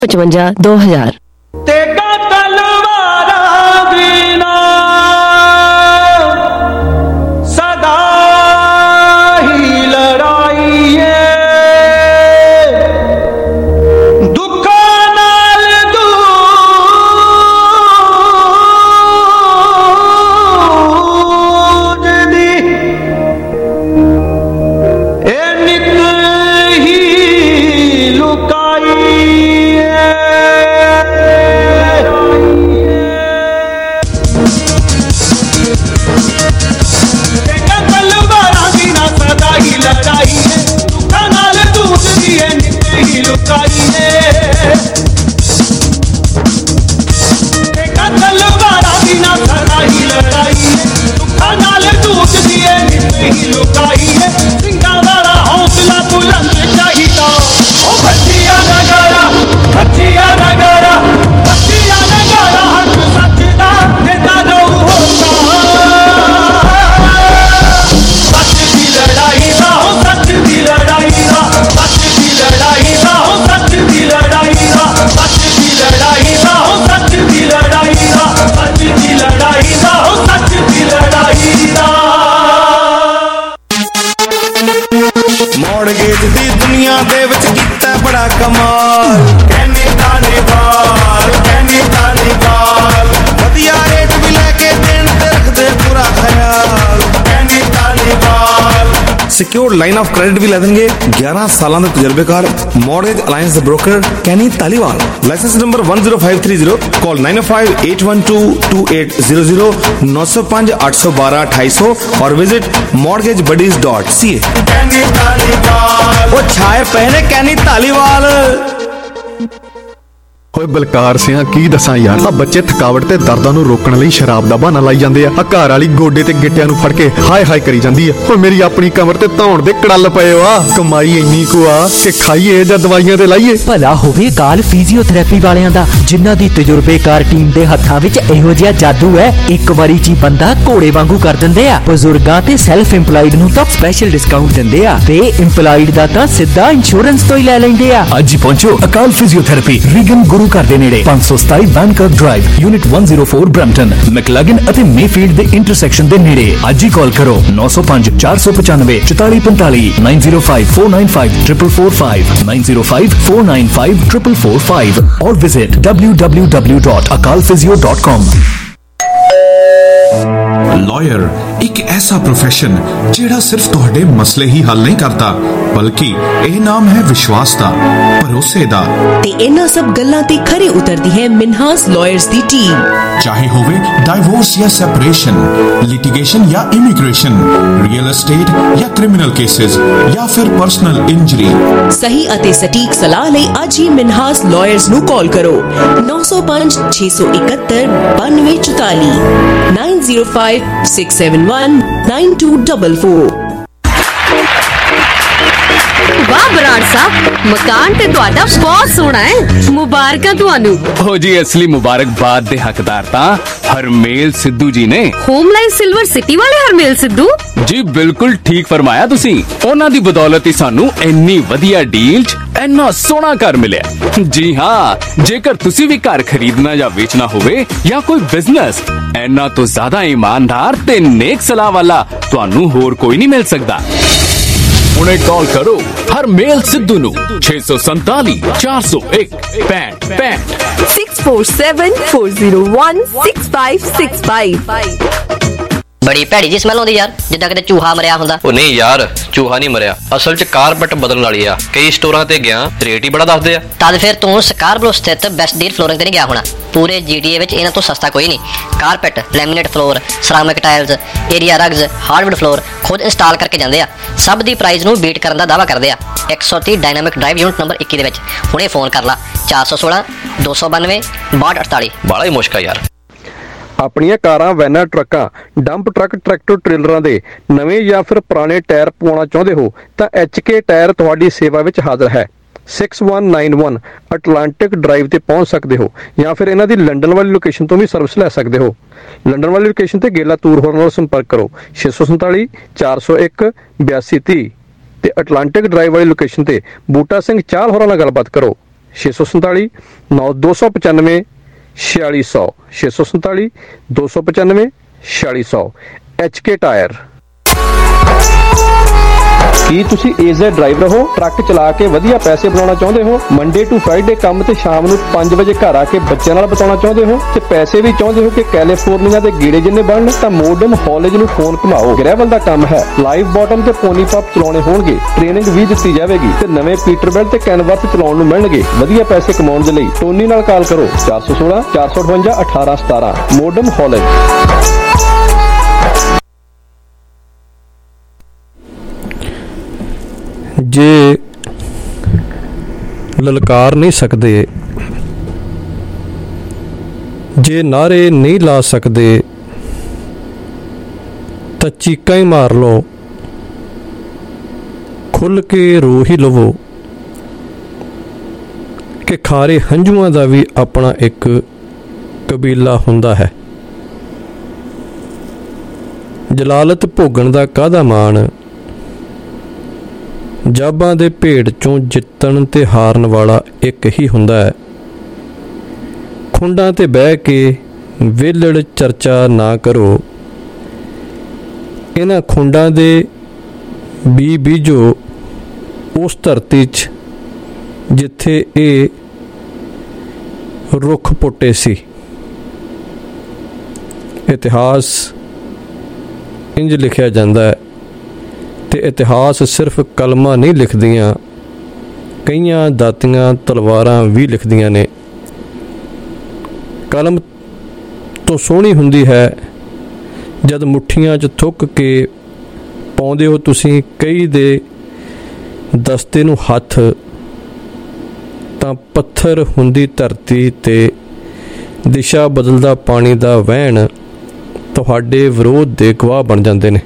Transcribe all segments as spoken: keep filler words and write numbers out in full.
पचवंजा दो हजार। Secure line of credit भी लै देंगे। ग्यारह साल के तजर्बेकार mortgage alliance the broker Kenny Taliwal. Licence number one zero five three zero. Call nine five eight one two two eight zero zero नौ सौ पांच आठ सौ बारह अठाई सौ और visit mortgage buddies dot C A. वो छाए पहने कैनी तालीवाल। ਓਏ ਬਲਕਾਰ ਸਿਆਂ ਕੀ ਦੱਸਾਂ ਯਾਰ, ਆ ਬੱਚੇ ਥਕਾਵਟ ਤੇ ਦਰਦਾਂ ਨੂੰ ਰੋਕਣ ਲਈ ਸ਼ਰਾਬ ਦਾ ਬਹਾਨਾ ਲਾਈ ਜਾਂਦੇ ਆ। ਆ ਘਰ ਵਾਲੀ ਗੋਡੇ ਤੇ ਗਿੱਟਿਆਂ ਨੂੰ ਫੜ ਕੇ ਹਾਏ ਹਾਏ ਕਰੀ ਜਾਂਦੀ ਆ। ਓਏ ਮੇਰੀ ਆਪਣੀ ਕਮਰ ਤੇ ਧੌਣ ਦੇ ਕੜਲ ਪਏ ਆ। ਕਮਾਈ ਇੰਨੀ ਕੁ ਆ ਕਿ ਖਾਈਏ ਜਾਂ ਦਵਾਈਆਂ ਤੇ ਲਾਈਏ। ਭਲਾ ਹੋਵੇ ਕਾਲ ਫਿਜ਼ੀਓਥੈਰੇਪੀ ਵਾਲਿਆਂ ਦਾ, ਜਿਨ੍ਹਾਂ ਦੀ ਤਜਰਬੇਕਾਰ ਟੀਮ ਦੇ ਹੱਥਾਂ ਵਿੱਚ ਇਹੋ ਜਿਹਾ ਜਾਦੂ ਹੈ, ਇੱਕ ਵਾਰੀ ਚ ਬੰਦਾ ਘੋੜੇ ਵਾਂਗੂ ਕਰ ਦਿੰਦੇ ਆ। ਬਜ਼ੁਰਗਾਂ ਤੇ ਸੈਲਫ ਇੰਪਲਾਈਡ ਨੂੰ ਤਾਂ ਸਪੈਸ਼ਲ ਡਿਸਕਾਊਂਟ ਦਿੰਦੇ ਆ ਤੇ ਇੰਪਲਾਈਡ ਦਾ ਤਾਂ ਸਿੱਧਾ ਇੰਸ਼ੋਰੈਂਸ ਤੋਂ ਹੀ ਲੈ ਲੈਂਦੇ ਆ। ਅੱਜ ਹੀ ਪਹੁੰਚੋ ਅਕਾਲ ਫਿਜ਼ੀਓਥੈਰੇਪੀ, ਰੀਗਨ ਗੁਰੂ ਘਰ ਦੇ ਨੇੜੇ, ਪੰਜ ਸੌ ਸਤਾਈ ਬੈਂਕਕ ਡਰਾਈਵ, ਯੂਨਿਟ ਇੱਕ ਜ਼ੀਰੋ ਚਾਰ ਬ੍ਰੈਂਪਟਨ, ਮੈਕਲੈਗਨ ਅਤੇ ਮੇਫੀਲਡ ਦੇ ਇੰਟਰਸੈਕਸ਼ਨ ਦੇ ਨੇੜੇ। ਅੱਜ ਹੀ ਕਾਲ ਕਰੋ ਨੌ ਸੌ ਪੰਜ ਚਾਰ ਸੌ ਪਚਾਨਵੇਂ ਚੁਤਾਲੀ ਪੰਤਾਲੀ nine zero five four nine five triple four five nine zero five four nine five triple four five और visit W W W dot Akal physio dot com. Lawyer एक ऐसा प्रोफेशन जेड़ा सिर्फ तुहाडे मसले ही हल नहीं करता, बल्कि यह नाम है विश्वास दा, भरोसे दा। ते इन्हां सब गल्लां ते खरे उतरदी है मिन्हास लॉयर्स दी टीम। चाहे होवे डाइवोर्स या सेपरेशन, लिटिगेशन या इमिग्रेशन, रियल एस्टेट या क्रिमिनल केसेस या फिर पर्सनल इंजरी, सही अते सटीक सलाह लई अज ही मिन्हास लॉयर्स नू कॉल करो नौ सौ पांच छे सौ इकहत्तर बानवे चौताली nine zero five six seven one nine two double four. वाह बराड़ साहब, मकान ते तुहाडा बहुत सोहना है, मुबारकां तुहानू। हो जी, असली मुबारकबाद दे हकदार तां हरमेल सिद्धू जी ने। होमलाइन सिल्वर सिटी वाले हरमेल सिद्धू जी, बिल्कुल ठीक फरमाया तुसी। उन्हां दी बदौलत ही सानू इन्नी वधिया डील च इन्ना सोहना घर मिलिया। जी हां, जेकर तुसी भी घर खरीदना या बेचना होवे या कोई बिजनेस, इन्ना तो ज्यादा ईमानदार ते नेक सलाह वाला तुहानू होर कोई नहीं मिल सकदा। उन्हें कॉल करो हरमेल सिद्धू नू छे सौ संताली चार सौ एक पैंठ पैंठ six four seven four zero one six five six five. बड़ी भैड़ी जी स्मैल आउंदी यार, जिद्दां किते चूहा मरिया हुंदा। ओ नहीं यार, चूहा नहीं मरिया, असल च कारपेट बदलण वाली आ। कई स्टोरां ते गया, रेट ही बड़ा दसदे आ। तद फिर तू स्कारब्रो स्थित बेस्ट डील फ्लोरिंग ते नहीं गया होना। पूरे जीटीए विच इन्हां तो सस्ता कोई नहीं। Carpet, laminate floor, ceramic tiles, area rugs, hardwood floor खुद इंस्टॉल करके जांदे आ। सब दी प्राइस नू बीट करन दा दावा करदे आ। एक सौ तीस डायनामिक ड्राइव यूनिट नंबर इक्की दे विच हुणे फोन कर ला चार सौ सोलह दो सौ बानवे बाहठ अड़ताली। बड़ा ही मुश्किल यार। ਆਪਣੀਆਂ ਕਾਰਾਂ, ਵੈਨਾਂ, ਟਰੱਕਾਂ, ਡੰਪ ਟਰੱਕ, ਟਰੈਕਟਰ ਟ੍ਰੇਲਰਾਂ ਦੇ ਨਵੇਂ ਜਾਂ ਫਿਰ ਪੁਰਾਣੇ ਟਾਇਰ ਪਵਾਉਣਾ ਚਾਹੁੰਦੇ ਹੋ ਤਾਂ ਐਚ ਕੇ ਟਾਇਰ ਤੁਹਾਡੀ ਸੇਵਾ ਵਿੱਚ ਹਾਜ਼ਰ ਹੈ। Six one nine one Atlantic drive ਤੇ ਪਹੁੰਚ ਸਕਦੇ ਹੋ ਜਾਂ ਫਿਰ ਇਹਨਾਂ ਦੀ ਲੰਡਨ ਵਾਲੀ ਲੋਕੇਸ਼ਨ ਤੋਂ ਵੀ ਸਰਵਿਸ ਲੈ ਸਕਦੇ ਹੋ। ਲੰਡਨ ਵਾਲੀ ਲੋਕੇਸ਼ਨ ਤੇ ਗੇਲਾ ਤੂਰ ਹੋਰਨ ਨਾਲ ਸੰਪਰਕ ਕਰੋ ਛੇ ਸੌ ਸੰਤਾਲੀ ਚਾਰ ਸੌ ਇੱਕ ਬਿਆਸੀ ਤੀਹ ਤੇ ਅਟਲਾਂਟਿਕ ਡਰਾਈਵ ਵਾਲੀ ਲੋਕੇਸ਼ਨ ਤੇ ਬੂਟਾ ਸਿੰਘ ਚਾਹਲ ਹੋਰਾਂ ਨਾਲ ਗੱਲਬਾਤ ਕਰੋ ਛੇ ਸੌ ਸੰਤਾਲੀ ਨੌ ਦੋ ਸੌ ਪਚਾਨਵੇਂ ਛਿਆਲੀ ਸੌ ਛੇ ਸੌ ਸੰਤਾਲੀ ਦੋ ਸੌ ਪਚਾਨਵੇਂ ਛਿਆਲੀ ਸੌ। H K tyre. ਕੀ ਤੁਸੀਂ ਏਜ਼ਡ ਡਰਾਈਵਰ ਹੋ, ਟਰੱਕ ਚਲਾ ਕੇ ਵਧੀਆ ਪੈਸੇ ਬਣਾਉਣਾ ਚਾਹੁੰਦੇ ਹੋ, ਮੰਡੇ ਟੂ ਫਰਾਈਡੇ ਕੰਮ ਤੇ ਸ਼ਾਮ ਨੂੰ ਪੰਜ ਵਜੇ ਘਰ ਆ ਕੇ ਬੱਚਿਆਂ ਨਾਲ ਬਿਤਾਉਣਾ ਚਾਹੁੰਦੇ ਹੋ ਤੇ ਪੈਸੇ ਵੀ ਚਾਹੁੰਦੇ ਹੋ ਕਿ ਕੈਲੀਫੋਰਨੀਆ ਦੇ ਗੇੜੇ ਜਿੰਨੇ ਬਣਨ, ਤਾਂ ਮੋਡਮ ਹਾਲੇਜ ਨੂੰ ਫੋਨ ਘੁਮਾਓ। ਗ੍ਰੈਵਲ ਦਾ ਕੰਮ ਹੈ, ਲਾਈਵ ਬਾਟਮ ਤੇ ਪੋਨੀ ਪੱਪ ਚਲਾਉਣੇ ਹੋਣਗੇ, ਟ੍ਰੇਨਿੰਗ ਵੀ ਦਿੱਤੀ ਜਾਵੇਗੀ ਤੇ ਨਵੇਂ ਪੀਟਰਬੈਲਟ ਤੇ ਕੈਨਵਸ ਚਲਾਉਣ ਨੂੰ ਮਿਲਣਗੇ। ਵਧੀਆ ਪੈਸੇ ਕਮਾਉਣ ਦੇ ਲਈ ਟੋਨੀ ਨਾਲ ਕਾਲ ਕਰੋ ਚਾਰ ਸੌ ਸੋਲਾਂ ਚਾਰ ਸੌ ਅਠਵੰਜਾ ਅਠਾਰਾਂ ਸਤਾਰਾਂ। Modern haulage. ਜੇ ਲਲਕਾਰ ਨਹੀਂ ਸਕਦੇ, ਜੇ ਨਾਰੇ ਨਹੀਂ ਲਾ ਸਕਦੇ, ਤਾਂ ਚੀਕਾਂ ਹੀ ਮਾਰ ਲਓ, ਖੁੱਲ੍ਹ ਕੇ ਰੋ ਹੀ ਲਵੋ ਕਿ ਖਾਰੇ ਹੰਝੂਆਂ ਦਾ ਵੀ ਆਪਣਾ ਇੱਕ ਕਬੀਲਾ ਹੁੰਦਾ ਹੈ। ਜਲਾਲਤ ਭੋਗਣ ਦਾ ਕਾਹਦਾ ਮਾਣ, ਜਾਬਾਂ ਦੇ ਭੇਡ ਚੋਂ ਜਿੱਤਣ ਤੇ ਹਾਰਨ ਵਾਲਾ ਇੱਕ ਹੀ ਹੁੰਦਾ ਹੈ। ਖੁੰਡਾਂ ਤੇ ਬਹਿ ਕੇ ਵਿਹਲੜ ਚਰਚਾ ਨਾ ਕਰੋ, ਇਹਨਾਂ ਖੁੰਡਾਂ ਦੇ ਬੀ ਬੀਜੋ ਉਸ ਧਰਤੀ 'ਚ ਜਿੱਥੇ ਇਹ ਰੁੱਖ ਪੁੱਟੇ ਸੀ। ਇਤਿਹਾਸ ਇੰਜ ਲਿਖਿਆ ਜਾਂਦਾ ਹੈ ਤੇ ਇਤਿਹਾਸ ਸਿਰਫ ਕਲਮਾਂ ਨਹੀਂ ਲਿਖਦੀਆਂ, ਕਈਆਂ ਦਾਤੀਆਂ ਤਲਵਾਰਾਂ ਵੀ ਲਿਖਦੀਆਂ ਨੇ। ਕਲਮ ਤੋਂ ਸੋਹਣੀ ਹੁੰਦੀ ਹੈ ਜਦ ਮੁੱਠੀਆਂ 'ਚ ਥੁੱਕ ਕੇ ਪਾਉਂਦੇ ਹੋ ਤੁਸੀਂ ਕਈ ਦੇ ਦਸਤੇ ਨੂੰ ਹੱਥ, ਤਾਂ ਪੱਥਰ ਹੁੰਦੀ ਧਰਤੀ ਤੇ ਦਿਸ਼ਾ ਬਦਲਦਾ ਪਾਣੀ ਦਾ ਵਹਿਣ ਤੁਹਾਡੇ ਵਿਰੋਧ ਦੇ ਗਵਾਹ ਬਣ ਜਾਂਦੇ ਨੇ।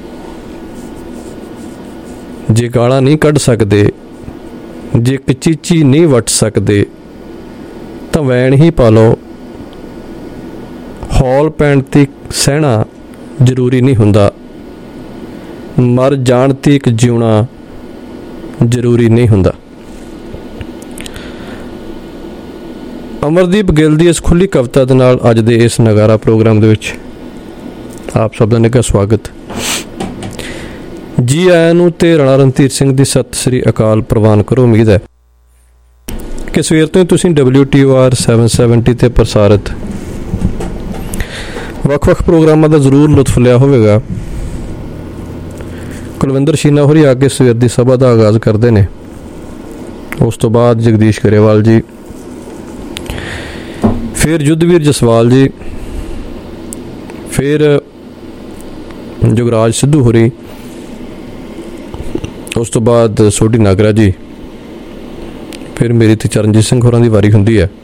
ਜੇ ਗਾਲਾਂ ਨਹੀਂ ਕੱਢ ਸਕਦੇ, ਜੇ ਕਚੀਚੀ ਨਹੀਂ ਵੱਟ ਸਕਦੇ, ਤਾਂ ਵੈਣ ਹੀ ਪਾ ਲਓ। ਹੌਲ ਪੈਣ ਤੇ ਸਹਿਣਾ ਜ਼ਰੂਰੀ ਨਹੀਂ ਹੁੰਦਾ, ਮਰ ਜਾਣ ਤੇ ਇੱਕ ਜਿਉਣਾ ਜ਼ਰੂਰੀ ਨਹੀਂ ਹੁੰਦਾ। ਅਮਰਦੀਪ ਗਿੱਲ ਦੀ ਇਸ ਖੁੱਲ੍ਹੀ ਕਵਿਤਾ ਦੇ ਨਾਲ ਅੱਜ ਦੇ ਇਸ ਨਗਾਰਾ ਪ੍ਰੋਗਰਾਮ ਦੇ ਵਿੱਚ ਆਪ ਸਭ ਦਾ ਨਿੱਘਾ ਸਵਾਗਤ। ਜੀ ਆਇਆਂ ਨੂੰ ਤੇ ਰਾਣਾ ਰਣਧੀਰ ਸਿੰਘ ਦੀ ਸਤਿ ਸ੍ਰੀ ਅਕਾਲ ਪ੍ਰਵਾਨ ਕਰੋ। ਉਮੀਦ ਹੈ ਕਿ ਸਵੇਰ ਤੋਂ ਹੀ ਤੁਸੀਂ ਡਬਲਿਊ ਟੀ ਓ ਆਰ ਸੱਤ ਸੌ ਸੱਤਰ ਤੇ ਪ੍ਰਸਾਰਿਤ ਵੱਖ-ਵੱਖ ਪ੍ਰੋਗਰਾਮਾਂ ਦਾ ਜ਼ਰੂਰ ਲੁਤਫ ਲਿਆ ਹੋਵੇਗਾ। ਕੁਲਵਿੰਦਰ ਸ਼ੀਨਾ ਹੋਰੀ ਆ ਕੇ ਸਵੇਰ ਦੀ ਸਭਾ ਦਾ ਆਗਾਜ਼ ਕਰਦੇ ਨੇ। ਉਸ ਤੋਂ ਬਾਅਦ ਜਗਦੀਸ਼ ਗਰੇਵਾਲ ਜੀ, ਫਿਰ ਯੁੱਧਵੀਰ ਜਸਵਾਲ ਜੀ, ਫਿਰ ਜੁਗਰਾਜ ਸਿੱਧੂ ਹੋਰੀ, ਉਸ ਤੋਂ ਬਾਅਦ ਸੋਢੀ ਨਾਗਰਾ ਜੀ, ਫਿਰ ਮੇਰੀ ਤੇ ਚਰਨਜੀਤ ਸਿੰਘ ਹੋਰਾਂ ਦੀ ਵਾਰੀ ਹੁੰਦੀ ਹੈ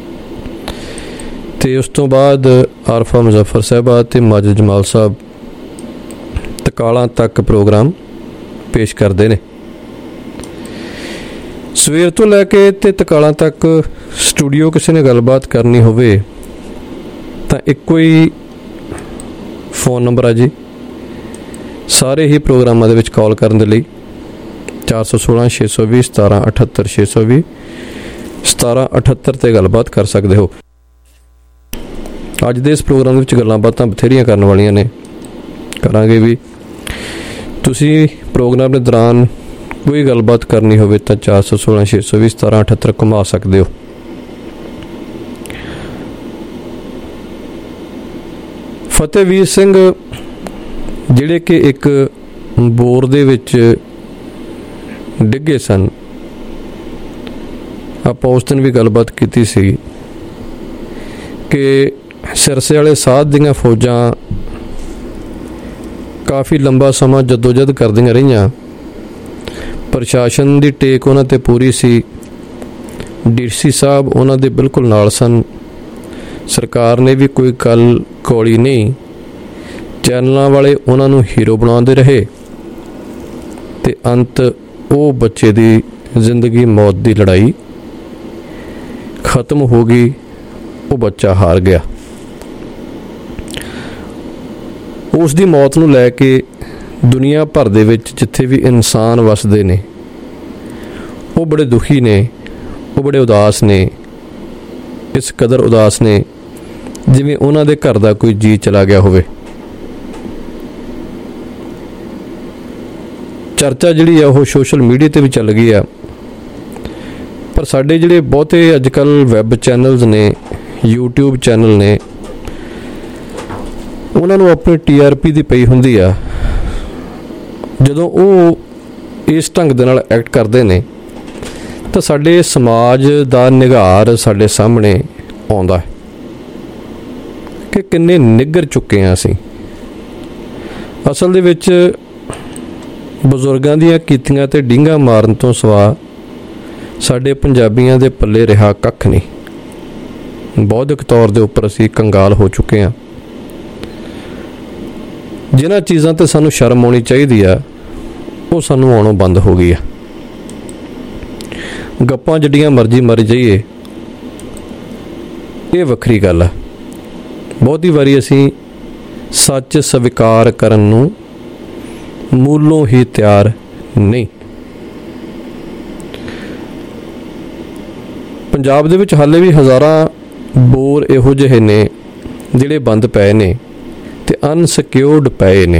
ਤੇ ਉਸ ਤੋਂ ਬਾਅਦ ਆਰਫਾ ਮੁਜ਼ੱਫਰ ਸਾਹਿਬਾ ਤੇ ਮਾਜਿਦ ਜਮਾਲ ਸਾਹਿਬ ਤਕਾਲਾਂ ਤੱਕ ਪ੍ਰੋਗਰਾਮ ਪੇਸ਼ ਕਰਦੇ ਨੇ। ਸਵੇਰ ਤੋਂ ਲੈ ਕੇ ਤੇ ਤਕਾਲਾਂ ਤੱਕ ਸਟੂਡੀਓ ਕਿਸੇ ਨੇ ਗੱਲਬਾਤ ਕਰਨੀ ਹੋਵੇ ਤਾਂ ਇੱਕੋ ਹੀ ਫੋਨ ਨੰਬਰ ਆ ਜੀ, ਸਾਰੇ ਹੀ ਪ੍ਰੋਗਰਾਮਾਂ ਦੇ ਵਿੱਚ ਕਾਲ ਕਰਨ ਦੇ ਲਈ ਚਾਰ ਸੌ ਸੋਲਾਂ ਛੇ ਸੌ ਵੀਹ ਸਤਾਰਾਂ ਅਠੱਤਰ ਛੇ ਸੌ ਵੀਹ ਸਤਾਰਾਂ ਅਠੱਤਰ 'ਤੇ ਗੱਲਬਾਤ ਕਰ ਸਕਦੇ ਹੋ। ਅੱਜ ਦੇ ਇਸ ਪ੍ਰੋਗਰਾਮ ਦੇ ਵਿੱਚ ਗੱਲਾਂ ਬਾਤਾਂ ਬਥੇਰੀਆਂ ਕਰਨ ਵਾਲੀਆਂ ਨੇ, ਕਰਾਂਗੇ ਵੀ। ਤੁਸੀਂ ਪ੍ਰੋਗਰਾਮ ਦੇ ਦੌਰਾਨ ਕੋਈ ਗੱਲਬਾਤ ਕਰਨੀ ਹੋਵੇ ਤਾਂ ਚਾਰ ਸੌ ਸੋਲਾਂ ਛੇ ਸੌ ਵੀਹ ਸਤਾਰਾਂ ਅਠੱਤਰ ਘੁਮਾ ਸਕਦੇ ਹੋ। ਫਤਿਹਵੀਰ ਸਿੰਘ ਜਿਹੜੇ ਕਿ ਇੱਕ ਬੋਰ ਦੇ ਵਿੱਚ ਡਿੱਗੇ ਸਨ, ਆਪਾਂ ਉਸ ਦਿਨ ਵੀ ਗੱਲਬਾਤ ਕੀਤੀ ਸੀ ਕਿ ਸਿਰਸੇ ਵਾਲੇ ਸਾਧ ਦੀਆਂ ਫੌਜਾਂ ਕਾਫੀ ਲੰਬਾ ਸਮਾਂ ਜਦੋਜਹਿਦ ਕਰਦੀਆਂ ਰਹੀਆਂ। ਪ੍ਰਸ਼ਾਸਨ ਦੀ ਟੇਕ ਉਹਨਾਂ 'ਤੇ ਪੂਰੀ ਸੀ, ਡੀ ਸੀ ਸਾਹਿਬ ਉਹਨਾਂ ਦੇ ਬਿਲਕੁਲ ਨਾਲ ਸਨ, ਸਰਕਾਰ ਨੇ ਵੀ ਕੋਈ ਗੱਲ ਕੌਲੀ ਨਹੀਂ, ਚੈਨਲਾਂ ਵਾਲੇ ਉਹਨਾਂ ਨੂੰ ਹੀਰੋ ਬਣਾਉਂਦੇ ਰਹੇ ਤੇ ਅੰਤ ਉਹ ਬੱਚੇ ਦੀ ਜ਼ਿੰਦਗੀ ਮੌਤ ਦੀ ਲੜਾਈ ਖਤਮ ਹੋ ਗਈ, ਉਹ ਬੱਚਾ ਹਾਰ ਗਿਆ। ਉਸ ਦੀ ਮੌਤ ਨੂੰ ਲੈ ਕੇ ਦੁਨੀਆ ਭਰ ਦੇ ਵਿੱਚ ਜਿੱਥੇ ਵੀ ਇਨਸਾਨ ਵਸਦੇ ਨੇ ਉਹ ਬੜੇ ਦੁਖੀ ਨੇ, ਉਹ ਬੜੇ ਉਦਾਸ ਨੇ, ਇਸ ਕਦਰ ਉਦਾਸ ਨੇ ਜਿਵੇਂ ਉਹਨਾਂ ਦੇ ਘਰ ਦਾ ਕੋਈ ਜੀ ਚਲਾ ਗਿਆ ਹੋਵੇ। ਚਰਚਾ ਜਿਹੜੀ ਆ ਉਹ ਸੋਸ਼ਲ ਮੀਡੀਆ ਤੇ ਵੀ ਚੱਲ ਗਈ ਆ, ਪਰ ਸਾਡੇ ਜਿਹੜੇ ਬਹੁਤੇ ਅੱਜ ਕੱਲ੍ਹ ਵੈਬ ਚੈਨਲਸ ਨੇ, ਯੂਟਿਊਬ ਚੈਨਲ ਨੇ, ਉਹਨਾਂ ਨੂੰ ਆਪਣੀ ਟੀ ਆਰ ਪੀ ਦੀ ਪਈ ਹੁੰਦੀ ਆ। ਜਦੋਂ ਉਹ ਇਸ ਢੰਗ ਦੇ ਨਾਲ ਐਕਟ ਕਰਦੇ ਨੇ ਤਾਂ ਸਾਡੇ ਸਮਾਜ ਦਾ ਨਿਘਾਰ ਸਾਡੇ ਸਾਹਮਣੇ ਆਉਂਦਾ ਹੈ ਕਿ ਕਿੰਨੇ ਨਿੱਘਰ ਚੁੱਕੇ ਹਾਂ ਅਸੀਂ। ਅਸਲ ਦੇ ਵਿੱਚ ਬਜ਼ੁਰਗਾਂ ਦੀਆਂ ਕੀਤੀਆਂ ਤੇ ਡਿੰਗਾ ਮਾਰਨ ਤੋਂ ਸਿਵਾ ਸਾਡੇ ਪੰਜਾਬੀਆਂ ਦੇ ਪੱਲੇ ਰਿਹਾ ਕੱਖ ਨਹੀਂ। ਬੌਧਿਕ ਤੌਰ ਦੇ ਉੱਪਰ ਅਸੀਂ ਕੰਗਾਲ ਹੋ ਚੁੱਕੇ ਹਾਂ। ਜਿਨ੍ਹਾਂ ਚੀਜ਼ਾਂ ਤੇ ਸਾਨੂੰ ਸ਼ਰਮ ਆਉਣੀ ਚਾਹੀਦੀ ਆ ਉਹ ਸਾਨੂੰ ਆਉਣੋਂ ਬੰਦ ਹੋ ਗਈ ਆ। ਗੱਪਾਂ ਜਿੱਡੀਆਂ ਮਰਜ਼ੀ ਮਰ ਜਾਈਏ, ਇਹ ਵੱਖਰੀ ਗੱਲ ਆ। ਬਹੁਤੀ ਵਾਰੀ ਅਸੀਂ ਸੱਚ ਸਵੀਕਾਰ ਕਰਨ ਨੂੰ ਮੂਲੋਂ ਹੀ ਤਿਆਰ ਨਹੀਂ। ਪੰਜਾਬ ਦੇ ਵਿੱਚ ਹਾਲੇ ਵੀ ਹਜ਼ਾਰਾਂ ਬੋਰ ਇਹੋ ਜਿਹੇ ਨੇ ਜਿਹੜੇ ਬੰਦ ਪਏ ਨੇ ਤੇ ਅਨਸਿਕਿਉਰਡ ਪਏ ਨੇ।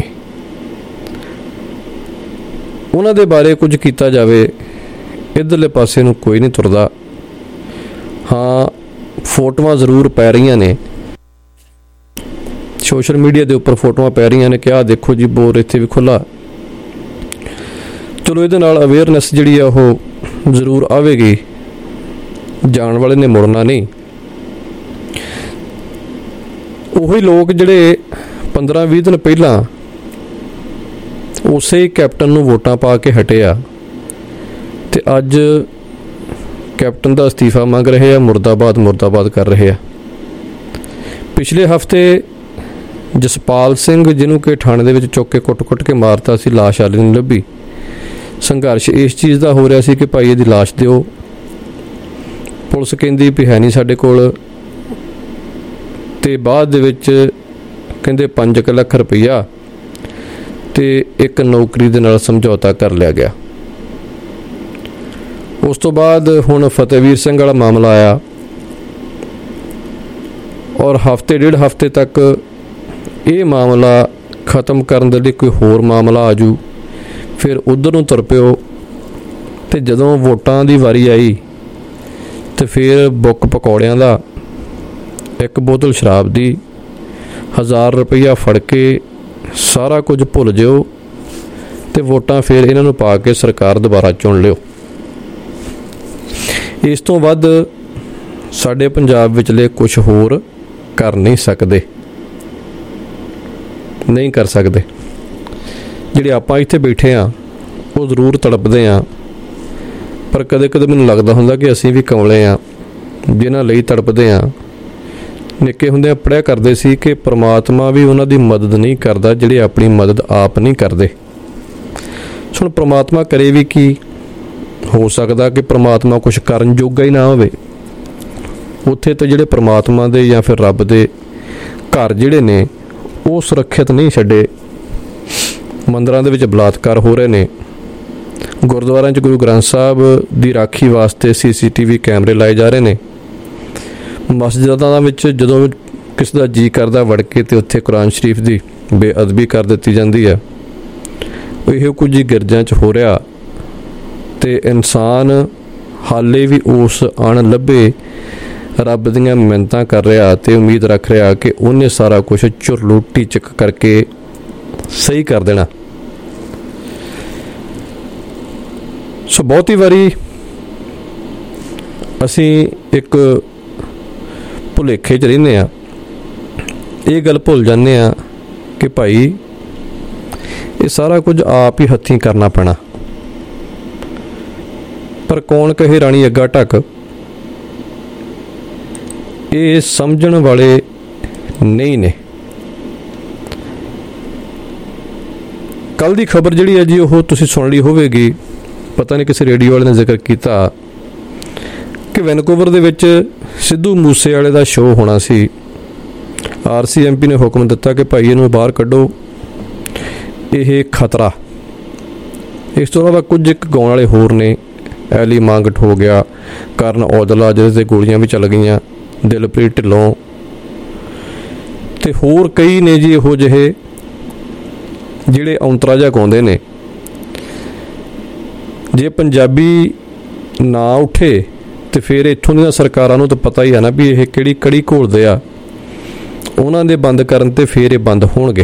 ਉਹਨਾਂ ਦੇ ਬਾਰੇ ਕੁਝ ਕੀਤਾ ਜਾਵੇ, ਇੱਧਰਲੇ ਪਾਸੇ ਨੂੰ ਕੋਈ ਨਹੀਂ ਤੁਰਦਾ। ਹਾਂ, ਫੋਟੋਆਂ ਜ਼ਰੂਰ ਪੈ ਰਹੀਆਂ ਨੇ, ਸੋਸ਼ਲ ਮੀਡੀਆ ਦੇ ਉੱਪਰ ਫੋਟੋਆਂ ਪੈ ਰਹੀਆਂ ਨੇ ਕਿ ਆਹ ਦੇਖੋ ਜੀ ਬੋਰ ਇੱਥੇ ਵੀ ਖੁੱਲ੍ਹਾ। ਚਲੋ ਇਹਦੇ ਨਾਲ ਅਵੇਅਰਨੈਸ ਜਿਹੜੀ ਆ ਉਹ ਜ਼ਰੂਰ ਆਵੇਗੀ, ਜਾਣ ਵਾਲੇ ਨੇ ਮੁੜਨਾ ਨਹੀਂ। ਉਹੀ ਲੋਕ ਜਿਹੜੇ ਪੰਦਰਾਂ ਵੀਹ ਦਿਨ ਪਹਿਲਾਂ ਉਸੇ ਕੈਪਟਨ ਨੂੰ ਵੋਟਾਂ ਪਾ ਕੇ ਹਟੇ ਆ ਤੇ ਅੱਜ ਕੈਪਟਨ ਦਾ ਅਸਤੀਫਾ ਮੰਗ ਰਹੇ ਆ, ਮੁਰਦਾਬਾਦ ਮੁਰਦਾਬਾਦ ਕਰ ਰਹੇ ਆ। ਪਿਛਲੇ ਹਫ਼ਤੇ ਜਸਪਾਲ ਸਿੰਘ, ਜਿਹਨੂੰ ਕਿ ਥਾਣੇ ਦੇ ਵਿੱਚ ਚੁੱਕ ਕੇ ਕੁੱਟ-ਕੁੱਟ ਕੇ ਮਾਰਤਾ ਸੀ, ਲਾਸ਼ ਹਾਲੇ ਨਹੀਂ ਲੱਭੀ। ਸੰਘਰਸ਼ ਇਸ ਚੀਜ਼ ਦਾ ਹੋ ਰਿਹਾ ਸੀ ਕਿ ਭਾਈ ਇਹਦੀ ਲਾਸ਼ ਦਿਓ। ਪੁਲਿਸ ਕਹਿੰਦੀ ਵੀ ਹੈ ਨਹੀਂ ਸਾਡੇ ਕੋਲ, ਤੇ ਬਾਅਦ ਦੇ ਵਿੱਚ ਕਹਿੰਦੇ ਪੰਜ ਕੁ ਲੱਖ ਰੁਪਈਆ ਤੇ ਇੱਕ ਨੌਕਰੀ ਦੇ ਨਾਲ ਸਮਝੌਤਾ ਕਰ ਲਿਆ ਗਿਆ। ਉਸ ਤੋਂ ਬਾਅਦ ਹੁਣ ਫਤਿਹਵੀਰ ਸਿੰਘ ਵਾਲਾ ਮਾਮਲਾ ਆਇਆ ਔਰ ਹਫ਼ਤੇ ਡੇਢ ਹਫ਼ਤੇ ਤੱਕ ਇਹ ਮਾਮਲਾ ਖ਼ਤਮ ਕਰਨ ਦੇ ਲਈ ਕੋਈ ਹੋਰ ਮਾਮਲਾ ਆ ਜੂ, ਫਿਰ ਉੱਧਰ ਨੂੰ ਤੁਰ ਪਿਓ। ਅਤੇ ਜਦੋਂ ਵੋਟਾਂ ਦੀ ਵਾਰੀ ਆਈ ਤੇ ਫਿਰ ਬੁੱਕ ਪਕੌੜਿਆਂ ਦਾ, ਇੱਕ ਬੋਤਲ ਸ਼ਰਾਬ ਦੀ, ਹਜ਼ਾਰ ਰੁਪਈਆ ਫੜ ਕੇ ਸਾਰਾ ਕੁਝ ਭੁੱਲ ਜਿਓ ਤੇ ਵੋਟਾਂ ਫਿਰ ਇਹਨਾਂ ਨੂੰ ਪਾ ਕੇ ਸਰਕਾਰ ਦੁਬਾਰਾ ਚੁਣ ਲਿਓ। ਇਸ ਤੋਂ ਵੱਧ ਸਾਡੇ ਪੰਜਾਬ ਵਿਚਲੇ ਕੁਝ ਹੋਰ ਕਰ ਨਹੀਂ ਸਕਦੇ, ਨਹੀਂ ਕਰ ਸਕਦੇ। ਜਿਹੜੇ ਆਪਾਂ ਇੱਥੇ ਬੈਠੇ ਹਾਂ ਉਹ ਜ਼ਰੂਰ ਤੜਪਦੇ ਹਾਂ, ਪਰ ਕਦੇ ਕਦੇ ਮੈਨੂੰ ਲੱਗਦਾ ਹੁੰਦਾ ਕਿ ਅਸੀਂ ਵੀ ਕਮਲੇ ਹਾਂ ਜਿਨ੍ਹਾਂ ਲਈ ਤੜਪਦੇ ਹਾਂ। ਨਿੱਕੇ ਹੁੰਦਿਆਂ ਪੜ੍ਹਿਆ ਕਰਦੇ ਸੀ ਕਿ ਪ੍ਰਮਾਤਮਾ ਵੀ ਉਹਨਾਂ ਦੀ ਮਦਦ ਨਹੀਂ ਕਰਦਾ ਜਿਹੜੇ ਆਪਣੀ ਮਦਦ ਆਪ ਨਹੀਂ ਕਰਦੇ। ਹੁਣ ਪ੍ਰਮਾਤਮਾ ਕਰੇ ਵੀ ਕੀ? ਹੋ ਸਕਦਾ ਕਿ ਪ੍ਰਮਾਤਮਾ ਕੁਛ ਕਰਨ ਜੋਗਾ ਹੀ ਨਾ ਹੋਵੇ। ਉੱਥੇ ਤਾਂ ਜਿਹੜੇ ਪ੍ਰਮਾਤਮਾ ਦੇ ਜਾਂ ਫਿਰ ਰੱਬ ਦੇ ਘਰ ਜਿਹੜੇ ਨੇ ਉਹ ਸੁਰੱਖਿਅਤ ਨਹੀਂ ਛੱਡੇ। ਮੰਦਰਾਂ ਦੇ ਵਿੱਚ ਬਲਾਤਕਾਰ ਹੋ ਰਹੇ ਨੇ, ਗੁਰਦੁਆਰਿਆਂ 'ਚ ਗੁਰੂ ਗ੍ਰੰਥ ਸਾਹਿਬ ਦੀ ਰਾਖੀ ਵਾਸਤੇ ਸੀ ਸੀ ਟੀ ਵੀ ਕੈਮਰੇ ਲਾਏ ਜਾ ਰਹੇ ਨੇ। ਮਸਜਿਦਾਂ ਵਿੱਚ ਜਦੋਂ ਕਿਸੇ ਦਾ ਜੀਅ ਕਰਦਾ ਵੜ ਕੇ ਤੇ ਉੱਥੇ ਕੁਰਾਨ ਸ਼ਰੀਫ ਦੀ ਬੇਅਦਬੀ ਕਰ ਦਿੱਤੀ ਜਾਂਦੀ ਹੈ। ਇਹੋ ਕੁਝ ਹੀ ਗਿਰਜਾਂ 'ਚ ਹੋ ਰਿਹਾ ਤੇ ਇਨਸਾਨ ਹਾਲੇ ਵੀ ਉਸ ਅਣ ਲੱਭੇ ਰੱਬ ਦੀਆਂ ਮਿੰਨਤਾਂ ਕਰ ਰਿਹਾ ਤੇ ਉਮੀਦ ਰੱਖ ਰਿਹਾ ਕਿ ਉਹਨੇ ਸਾਰਾ ਕੁਛ ਝੁਰਲੂ ਟੀਚਕ ਕਰਕੇ ਸਹੀ ਕਰ ਦੇਣਾ। ਸੋ ਬਹੁਤੀ ਵਾਰੀ ਅਸੀਂ ਇੱਕ ਭੁਲੇਖੇ 'ਚ ਰਹਿੰਦੇ ਹਾਂ, ਇਹ ਗੱਲ ਭੁੱਲ ਜਾਂਦੇ ਹਾਂ ਕਿ ਭਾਈ ਇਹ ਸਾਰਾ ਕੁਝ ਆਪ ਹੀ ਹੱਥੀਂ ਕਰਨਾ ਪੈਣਾ। ਪਰ ਕੌਣ ਕਹੇ ਰਾਣੀ ਅੱਗਾ ਢੱਕ, ਇਹ ਸਮਝਣ ਵਾਲੇ ਨਹੀਂ ਨੇ। ਕੱਲ੍ਹ ਦੀ ਖਬਰ ਜਿਹੜੀ ਹੈ ਜੀ ਉਹ ਤੁਸੀਂ ਸੁਣ ਲਈ ਹੋਵੇਗੀ, ਪਤਾ ਨਹੀਂ ਕਿਸੇ ਰੇਡੀਓ ਵਾਲੇ ਨੇ ਜ਼ਿਕਰ ਕੀਤਾ ਕਿ ਵੈਨਕੂਵਰ ਦੇ ਵਿੱਚ ਸਿੱਧੂ ਮੂਸੇ ਵਾਲੇ ਦਾ ਸ਼ੋਅ ਹੋਣਾ ਸੀ। ਆਰ ਸੀ ਐਮ ਪੀ ਨੇ ਹੁਕਮ ਦਿੱਤਾ ਕਿ ਭਾਈ ਇਹਨੂੰ ਬਾਹਰ ਕੱਢੋ, ਇਹ ਖਤਰਾ। ਇਸ ਤੋਂ ਇਲਾਵਾ ਕੁਝ ਇੱਕ ਗਾਉਣ ਵਾਲੇ ਹੋਰ ਨੇ ਐਲੀ ਮੰਗਟ ਹੋ ਗਿਆ, ਕਰਨ ਔਜਲਾ ਜਿਹਦੇ 'ਤੇ ਗੋਲੀਆਂ ਵੀ ਚੱਲ ਗਈਆਂ, ਦਿਲਪ੍ਰੀਤ ਢਿੱਲੋਂ ਤੇ ਹੋਰ ਕਈ ਨੇ ਜੀ ਇਹੋ ਜਿਹੇ ਜਿਹੜੇ ਔਂਤਰਾ ਜਿਹਾ ਗਾਉਂਦੇ ਨੇ। ਜੇ ਪੰਜਾਬੀ ਨਾ ਉੱਠੇ ਤੇ ਫਿਰ ਇੱਥੋਂ ਦੀਆਂ ਸਰਕਾਰਾਂ ਨੂੰ ਤਾਂ ਪਤਾ ਹੀ ਆ ਨਾ ਵੀ ਇਹ ਕਿਹੜੀ ਕੜੀ ਘੋਲਦੇ ਆ, ਉਹਨਾਂ ਦੇ ਬੰਦ ਕਰਨ ਤੇ ਫਿਰ ਇਹ ਬੰਦ ਹੋਣਗੇ।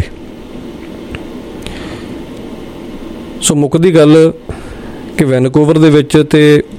ਸੋ ਮੁੱਕਦੀ ਗੱਲ ਕਿ ਵੈਨਕੂਵਰ ਦੇ ਵਿੱਚ ਤੇ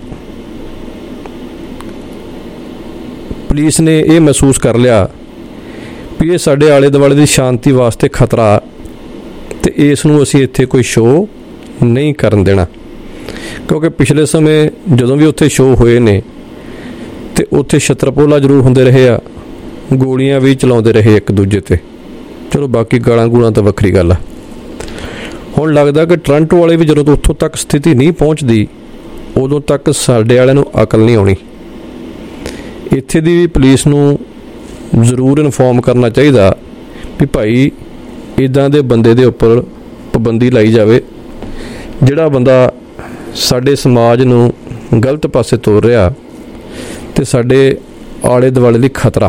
ਪੁਲਿਸ ਨੇ ਇਹ ਮਹਿਸੂਸ ਕਰ ਲਿਆ ਵੀ ਇਹ ਸਾਡੇ ਆਲੇ ਦੁਆਲੇ ਦੀ ਸ਼ਾਂਤੀ ਵਾਸਤੇ ਖਤਰਾ, ਤੇ ਇਸ ਨੂੰ ਅਸੀਂ ਇੱਥੇ ਕੋਈ ਸ਼ੋਅ ਨਹੀਂ ਕਰਨ ਦੇਣਾ। ਕਿਉਂਕਿ ਪਿਛਲੇ ਸਮੇਂ ਜਦੋਂ ਵੀ ਉੱਥੇ ਸ਼ੋਅ ਹੋਏ ਨੇ ਤੇ ਉੱਥੇ ਛਤਰਪੋਲਾ ਜ਼ਰੂਰ ਹੁੰਦੇ ਰਹੇ ਆ, ਗੋਲੀਆਂ ਵੀ ਚਲਾਉਂਦੇ ਰਹੇ ਇੱਕ ਦੂਜੇ ਤੇ। ਚਲੋ ਬਾਕੀ ਗਾਲਾਂ ਗੂਲਾਂ ਤਾਂ ਵੱਖਰੀ ਗੱਲ ਆ। ਹੁਣ ਲੱਗਦਾ ਕਿ ਟੋਰਾਂਟੋ ਵਾਲੇ ਵੀ ਜਦੋਂ ਤੋਂ ਉੱਥੋਂ ਤੱਕ ਸਥਿਤੀ ਨਹੀਂ ਪਹੁੰਚਦੀ ਉਦੋਂ ਤੱਕ ਸਾਡੇ ਵਾਲਿਆਂ ਨੂੰ ਅਕਲ ਨਹੀਂ ਆਉਣੀ। ਇੱਥੇ ਦੀ ਵੀ ਪੁਲਿਸ ਨੂੰ ਜ਼ਰੂਰ ਇਨਫੋਰਮ ਕਰਨਾ ਚਾਹੀਦਾ ਵੀ ਭਾਈ ਇੱਦਾਂ ਦੇ ਬੰਦੇ ਦੇ ਉੱਪਰ ਪਾਬੰਦੀ ਲਾਈ ਜਾਵੇ, ਜਿਹੜਾ ਬੰਦਾ ਸਾਡੇ ਸਮਾਜ ਨੂੰ ਗਲਤ ਪਾਸੇ ਤੋਰ ਰਿਹਾ ਤੇ ਸਾਡੇ ਆਲੇ ਦੁਆਲੇ ਲਈ ਖਤਰਾ।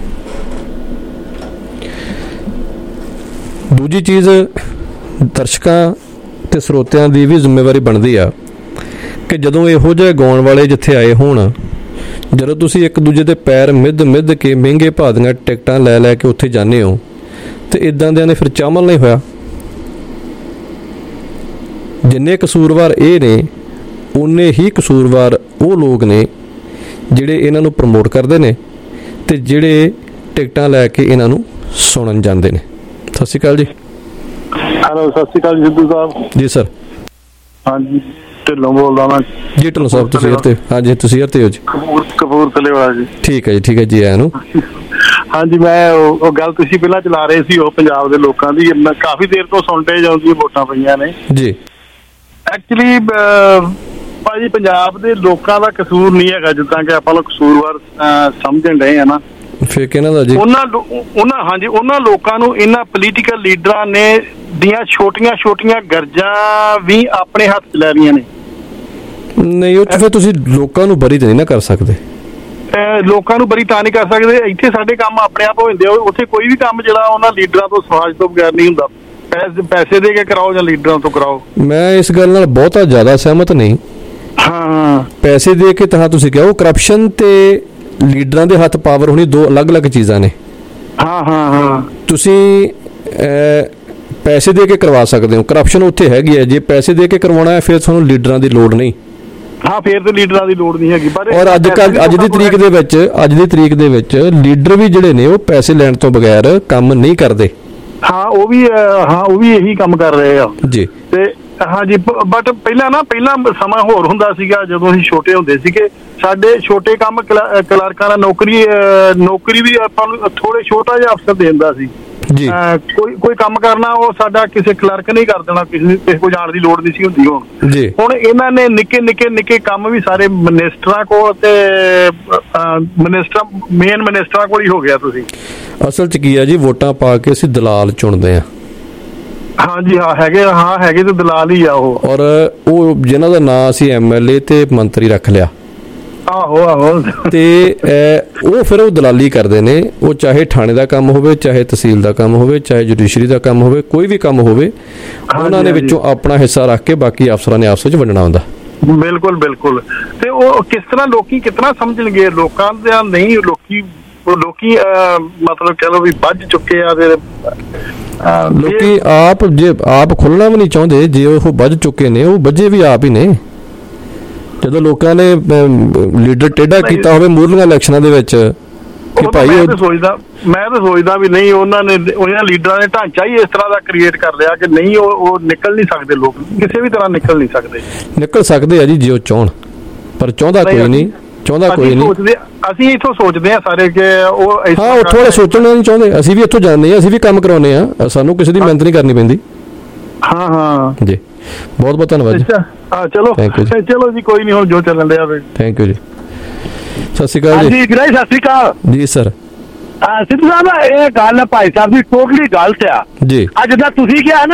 ਦੂਜੀ ਚੀਜ਼, ਦਰਸ਼ਕਾਂ ਤੇ ਸਰੋਤਿਆਂ ਦੀ ਵੀ ਜ਼ਿੰਮੇਵਾਰੀ ਬਣਦੀ ਆ ਕਿ ਜਦੋਂ ਇਹੋ ਜਿਹੇ ਗਾਉਣ ਵਾਲੇ ਜਿੱਥੇ ਆਏ ਹੋਣ, ਜਦੋਂ ਤੁਸੀਂ ਇੱਕ ਦੂਜੇ ਦੇ ਪੈਰ ਮਿੱਧ ਮਿੱਧ ਕੇ ਮਹਿੰਗੇ ਭਾਅ ਦੀਆਂ ਟਿਕਟਾਂ ਲੈ ਲੈ ਕੇ ਉੱਥੇ ਜਾਂਦੇ ਹੋ ਤੇ ਇੱਦਾਂ ਦਿਆਂ ਨੇ ਫਿਰ ਚਾਮਲ ਨਹੀਂ ਹੋਇਆ। ਜਿੰਨੇ ਕਸੂਰਵਾਰ ਇਹ ਨੇ ਉਨੇ ਹੀ ਕਸੂਰਵਾਰ ਉਹ ਲੋਕ ਨੇ ਜਿਹੜੇ ਇਹਨਾਂ ਨੂੰ ਪ੍ਰਮੋਟ ਕਰਦੇ ਨੇ ਤੇ ਜਿਹੜੇ ਟਿਕਟਾਂ ਲੈ ਕੇ ਇਹਨਾਂ ਨੂੰ ਸੁਣਨ ਜਾਂਦੇ ਨੇ। ਸਤਿ ਸ਼੍ਰੀ ਅਕਾਲ ਜੀ। ਹੈਲੋ, ਸਤਿ ਸ਼੍ਰੀ ਅਕਾਲ ਸਿੱਧੂ ਸਾਹਿਬ। ਜੀ ਸਰ। ਹਾਂਜੀ, ਢਿੱਲੋਂ ਬੋਲਦਾ ਮੈਂ ਜੀ। ਢਿੱਲੋਂ ਸਾਹਿਬ ਤੁਸੀਂ ਇੱਥੇ? ਹਾਂਜੀ ਤੁਸੀਂ ਇੱਥੇ ਹੋ ਜੀ? ਕਪੂਰਥਲੇ ਵਾਲਾ ਜੀ। ਠੀਕ ਹੈ ਜੀ, ਠੀਕ ਹੈ ਜੀ। ਆਇਆ ਨੂੰ ਹਾਂਜੀ, ਮੈਂ ਉਹ ਗੱਲ ਤੁਸੀਂ ਪਹਿਲਾਂ ਚਲਾ ਰਹੇ ਸੀ ਉਹ ਪੰਜਾਬ ਦੇ ਲੋਕਾਂ ਦੀ, ਮੈਂ ਕਾਫੀ ਦੇਰ ਤੋਂ ਸੁਣਦੇ ਜਾਂਦੀ ਵੋਟਾਂ ਪਈਆਂ ਨੇ ਜੀ। ਐਕਚੁਅਲੀ ਭਾਜੀ ਪੰਜਾਬ ਦੇ ਲੋਕਾਂ ਦਾ ਕਸੂਰ ਨਹੀਂ ਹੈਗਾ, ਜਿੱਦਾਂ ਕਿ ਆਪਾਂ ਲੋਕ ਕਸੂਰਵਾਰ ਸਮਝਣ ਰਹੇ ਆ ਨਾ, ਫਿਰ ਕਿਹਨਾਂ ਦਾ ਜੀ? ਉਹਨਾਂ ਉਹਨਾਂ ਹਾਂਜੀ ਉਹਨਾਂ ਲੋਕਾਂ ਨੂੰ ਇਹਨਾਂ ਪੋਲੀਟੀਕਲ ਲੀਡਰਾਂ ਨੇ ਦੀਆਂ ਛੋਟੀਆਂ ਛੋਟੀਆਂ ਗਰਜਾਂ ਵੀ ਆਪਣੇ ਹੱਥ 'ਚ ਲੈ ਲਈਆਂ ਨੇ। ਨਹੀਂ, ਉਹ 'ਚ ਫਿਰ ਤੁਸੀਂ ਲੋਕਾਂ ਨੂੰ ਬਰੀ ਤਾਂ ਨਹੀਂ ਨਾ ਕਰ ਸਕਦੇ। ਲੋਕਾਂ ਨੂੰ ਬਰੀ ਤਾਂ ਨਹੀਂ ਕਰ ਸਕਦੇ, ਇੱਥੇ ਸਾਡੇ ਕੰਮ ਆਪਣੇ ਆਪ ਹੋ ਜਾਂਦੇ ਆ। ਉੱਥੇ ਕੋਈ ਵੀ ਕੰਮ ਜਿਹੜਾ ਉਹਨਾਂ ਲੀਡਰਾਂ ਤੋਂ ਸਵਾਜ ਤੋਂ ਬਗੈਰ ਨਹੀਂ ਹੁੰਦਾ। ਪੈਸੇ ਪੈਸੇ ਦੇ ਕੇ ਕਰਾਓ ਜਾਂ ਲੀਡਰਾਂ ਤੋਂ ਕਰਾਓ। ਮੈਂ ਇਸ ਗੱਲ ਨਾਲ ਬਹੁਤਾ ਜ਼ਿਆਦਾ ਸਹਿਮਤ ਨਹੀਂ। ਹਾਂ, ਪੈਸੇ ਦੇ ਕੇ ਤਾਂ ਤੁਸੀਂ ਕਿਹਾ, ਉਹ ਕਰਪਸ਼ਨ ਤੇ ਲੀਡਰਾਂ ਦੇ ਹੱਥ ਪਾਵਰ ਹੋਣੀ ਦੋ ਅਲੱਗ-ਅਲੱਗ ਚੀਜ਼ਾਂ ਨੇ। ਹਾਂ ਹਾਂ ਹਾਂ ਤੁਸੀਂ ਪੈਸੇ ਦੇ ਕੇ ਕਰਵਾ ਸਕਦੇ ਹੋ, ਕਰਪਸ਼ਨ ਉੱਥੇ ਹੈਗੀ ਹੈ। ਜੇ ਪੈਸੇ ਦੇ ਕੇ ਕਰਵਾਉਣਾ ਹੈ ਫਿਰ ਤੁਹਾਨੂੰ ਲੀਡਰਾਂ ਦੀ ਲੋੜ ਨਹੀਂ। ਹਾਂ, ਫਿਰ ਤੇ ਲੀਡਰਾਂ ਦੀ ਲੋੜ ਨਹੀਂ ਹੈਗੀ। ਪਰ ਔਰ ਅੱਜ ਕੱਲ ਅੱਜ ਦੀ ਤਰੀਕ ਦੇ ਵਿੱਚ ਅੱਜ ਦੀ ਤਰੀਕ ਦੇ ਵਿੱਚ ਲੀਡਰ ਵੀ ਜਿਹੜੇ ਨੇ ਉਹ ਪੈਸੇ ਲੈਣ ਤੋਂ ਬਗੈਰ ਕੰਮ ਨਹੀਂ ਕਰਦੇ। ਹਾਂ, ਉਹ ਵੀ ਹਾਂ ਉਹ ਵੀ ਇਹੀ ਕੰਮ ਕਰ ਰਹੇ ਆ ਜੀ। ਤੇ ਹਾਂਜੀ, ਬਟ ਪਹਿਲਾਂ ਨਾ ਪਹਿਲਾਂ ਸਮਾਂ ਹੋਰ ਹੁੰਦਾ ਸੀਗਾ, ਜਦੋਂ ਅਸੀਂ ਛੋਟੇ ਹੁੰਦੇ ਸੀਗੇ। ਸਾਡੇ ਛੋਟੇ ਕੰਮ ਕਲਰਕਾਂ ਦਾ ਨੌਕਰੀ ਨੌਕਰੀ ਵੀ ਆਪਾਂ ਨੂੰ ਥੋੜੇ ਛੋਟਾ ਜਿਹਾ ਅਫਸਰ ਦੇ ਦਿੰਦਾ ਸੀ ਜੀ। ਕੋਈ ਕੋਈ ਕੰਮ ਕਰਨਾ ਉਹ ਸਾਡਾ ਕਿਸੇ ਕਲਰਕ ਨਹੀਂ ਕਰ ਦੇਣਾ, ਕਿਸੇ ਕਿਸੇ ਕੋਲ ਜਾਣ ਦੀ ਲੋੜ ਨਹੀਂ ਸੀ ਹੁੰਦੀ। ਹੁਣ ਜੀ ਹੁਣ ਇਹਨਾਂ ਨੇ ਨਿੱਕੇ ਨਿੱਕੇ ਨਿੱਕੇ ਕੰਮ ਵੀ ਸਾਰੇ ਮਿਨਿਸਟਰਾਂ ਕੋਲ ਤੇ ਮਿਨਿਸਟਰ ਮੇਨ ਮਿਨਿਸਟਰਾਂ ਕੋਲ ਹੀ ਹੋ ਗਿਆ। ਤੁਸੀਂ ਅਸਲ 'ਚ ਕੀ ਆ ਜੀ, ਵੋਟਾਂ ਪਾ ਕੇ ਅਸੀਂ ਦਲਾਲ ਚੁਣਦੇ ਆ। ਹਾਂਜੀ ਹਾਂ ਹੈਗੇ, ਹਾਂ ਹੈਗੇ ਤੇ ਦਲਾਲ ਹੀ ਆ ਉਹ। ਔਰ ਉਹ ਜਿਨ੍ਹਾਂ ਦਾ ਨਾਂ ਅਸੀਂ ਐਮ ਐਲ ਏ ਤੇ ਮੰਤਰੀ ਰੱਖ ਲਿਆ, ਆਹੋ ਆਹੋ, ਤੇ ਉਹ ਫਿਰ ਉਹ ਦਲਾਲੀ ਕਰਦੇ ਨੇ। ਉਹ ਚਾਹੇ ਥਾਣੇ ਦਾ ਕੰਮ ਹੋਵੇ, ਚਾਹੇ ਤਹਿਸੀਲ ਦਾ ਕੰਮ ਹੋਵੇ, ਚਾਹੇ ਜੁਡੀਸ਼ਰੀ ਦਾ ਕੰਮ ਹੋਵੇ, ਕੋਈ ਵੀ ਕੰਮ ਹੋਵੇ, ਉਹਨਾਂ ਨੇ ਵਿੱਚੋਂ ਆਪਣਾ ਹਿੱਸਾ ਰੱਖ ਕੇ ਬਾਕੀ ਅਫਸਰਾਂ ਨੇ ਆਪਸ ਵਿੱਚ ਵੰਡਣਾ ਹੁੰਦਾ। ਬਿਲਕੁਲ ਬਿਲਕੁਲ। ਤੇ ਉਹ ਕਿਸ ਤਰ੍ਹਾਂ ਲੋਕੀ ਕਿਤਨਾ ਸਮਝਣਗੇ? ਲੋਕਾਂ ਦਾ ਨਹੀਂ, ਲੋਕੀ ਲੋਕੀ ਮਤਲਬ ਕਹਿ ਲਓ ਵੀ ਵੱਜ ਚੁੱਕੇ ਆ। ਤੇ ਲੋਕੀ ਆਪ ਜੇ ਆਪ ਖੁੱਲਣਾ ਵੀ ਨਹੀਂ ਚਾਹੁੰਦੇ। ਜੇ ਉਹ ਵੱਜ ਚੁੱਕੇ ਨੇ, ਉਹ ਵੱਜੇ ਵੀ ਆਪ ਹੀ ਨੇ। ਜਦੋਂ ਲੋਕਾਂ ਨੇ ਲੀਡਰ ਟੇਢਾ ਕੀਤਾ ਹੋਵੇ ਮੂਰਲੀਆਂ ਇਲੈਕਸ਼ਨਾਂ ਦੇ ਵਿੱਚ ਕਿ ਭਾਈ ਮੈਂ ਤਾਂ ਸੋਚਦਾ ਮੈਂ ਤਾਂ ਸੋਚਦਾ ਵੀ ਨਹੀਂ, ਉਹਨਾਂ ਨੇ ਉਹਨਾਂ ਲੀਡਰਾਂ ਨੇ ਢਾਂਚਾ ਹੀ ਇਸ ਤਰ੍ਹਾਂ ਦਾ ਕ੍ਰੀਏਟ ਕਰ ਲਿਆ ਕਿ ਨਹੀਂ ਉਹ ਉਹ ਨਿਕਲ ਨਹੀਂ ਸਕਦੇ। ਲੋਕ ਕਿਸੇ ਵੀ ਤਰ੍ਹਾਂ ਨਿਕਲ ਨਹੀਂ ਸਕਦੇ। ਨਿਕਲ ਸਕਦੇ ਆ ਜੀ ਜੇ ਉਹ ਚਾਹਣ, ਪਰ ਚਾਹੁੰਦਾ ਕੋਈ ਨਹੀਂ, ਚਾਹੁੰਦਾ ਕੋਈ ਨਹੀਂ। ਅਸੀਂ ਇੱਥੋਂ ਸੋਚਦੇ ਆ ਸਾਰੇ ਕਿ ਉਹ ਹਾਂ ਉੱਥੋਂ ਵਾਲੇ ਸੋਚਣਾ ਨਹੀਂ ਚਾਹੁੰਦੇ। ਅਸੀਂ ਵੀ ਇੱਥੋਂ ਜਾਂਦੇ ਹਾਂ, ਅਸੀਂ ਵੀ ਕੰਮ ਕਰਾਉਂਦੇ ਹਾਂ, ਸਾਨੂੰ ਕਿਸੇ ਦੀ ਮਿਹਨਤ ਨਹੀਂ ਕਰਨੀ ਪੈਂਦੀ। ਹਾਂ ਹਾਂ ਜੀ, ਬਹੁਤ ਬਹੁਤ ਧੰਨਵਾਦ ਜੀ। ਹਾਂ ਚਲੋ ਚਲੋ ਜੀ, ਕੋਈ ਨਹੀਂ, ਹੁਣ ਜੋ ਚੱਲਣ ਡਿਆ। ਥੈਂਕ ਯੂ ਜੀ। ਸਤਿ ਸ਼੍ਰੀ ਅਕਾਲ ਜੀ। ਸਤਿ ਸ਼੍ਰੀ ਅਕਾਲ ਜੀ ਸਰ। ਸਿੱਧੂ ਸਾਹਿਬ, ਇਹ ਗੱਲ ਭਾਈ ਸਾਹਿਬ ਦੀ ਟੋਟਲੀ ਗਲਤ ਆ ਜੀ। ਅੱਜ ਦਾ ਤੁਸੀਂ ਕਿਹਾ ਨਾ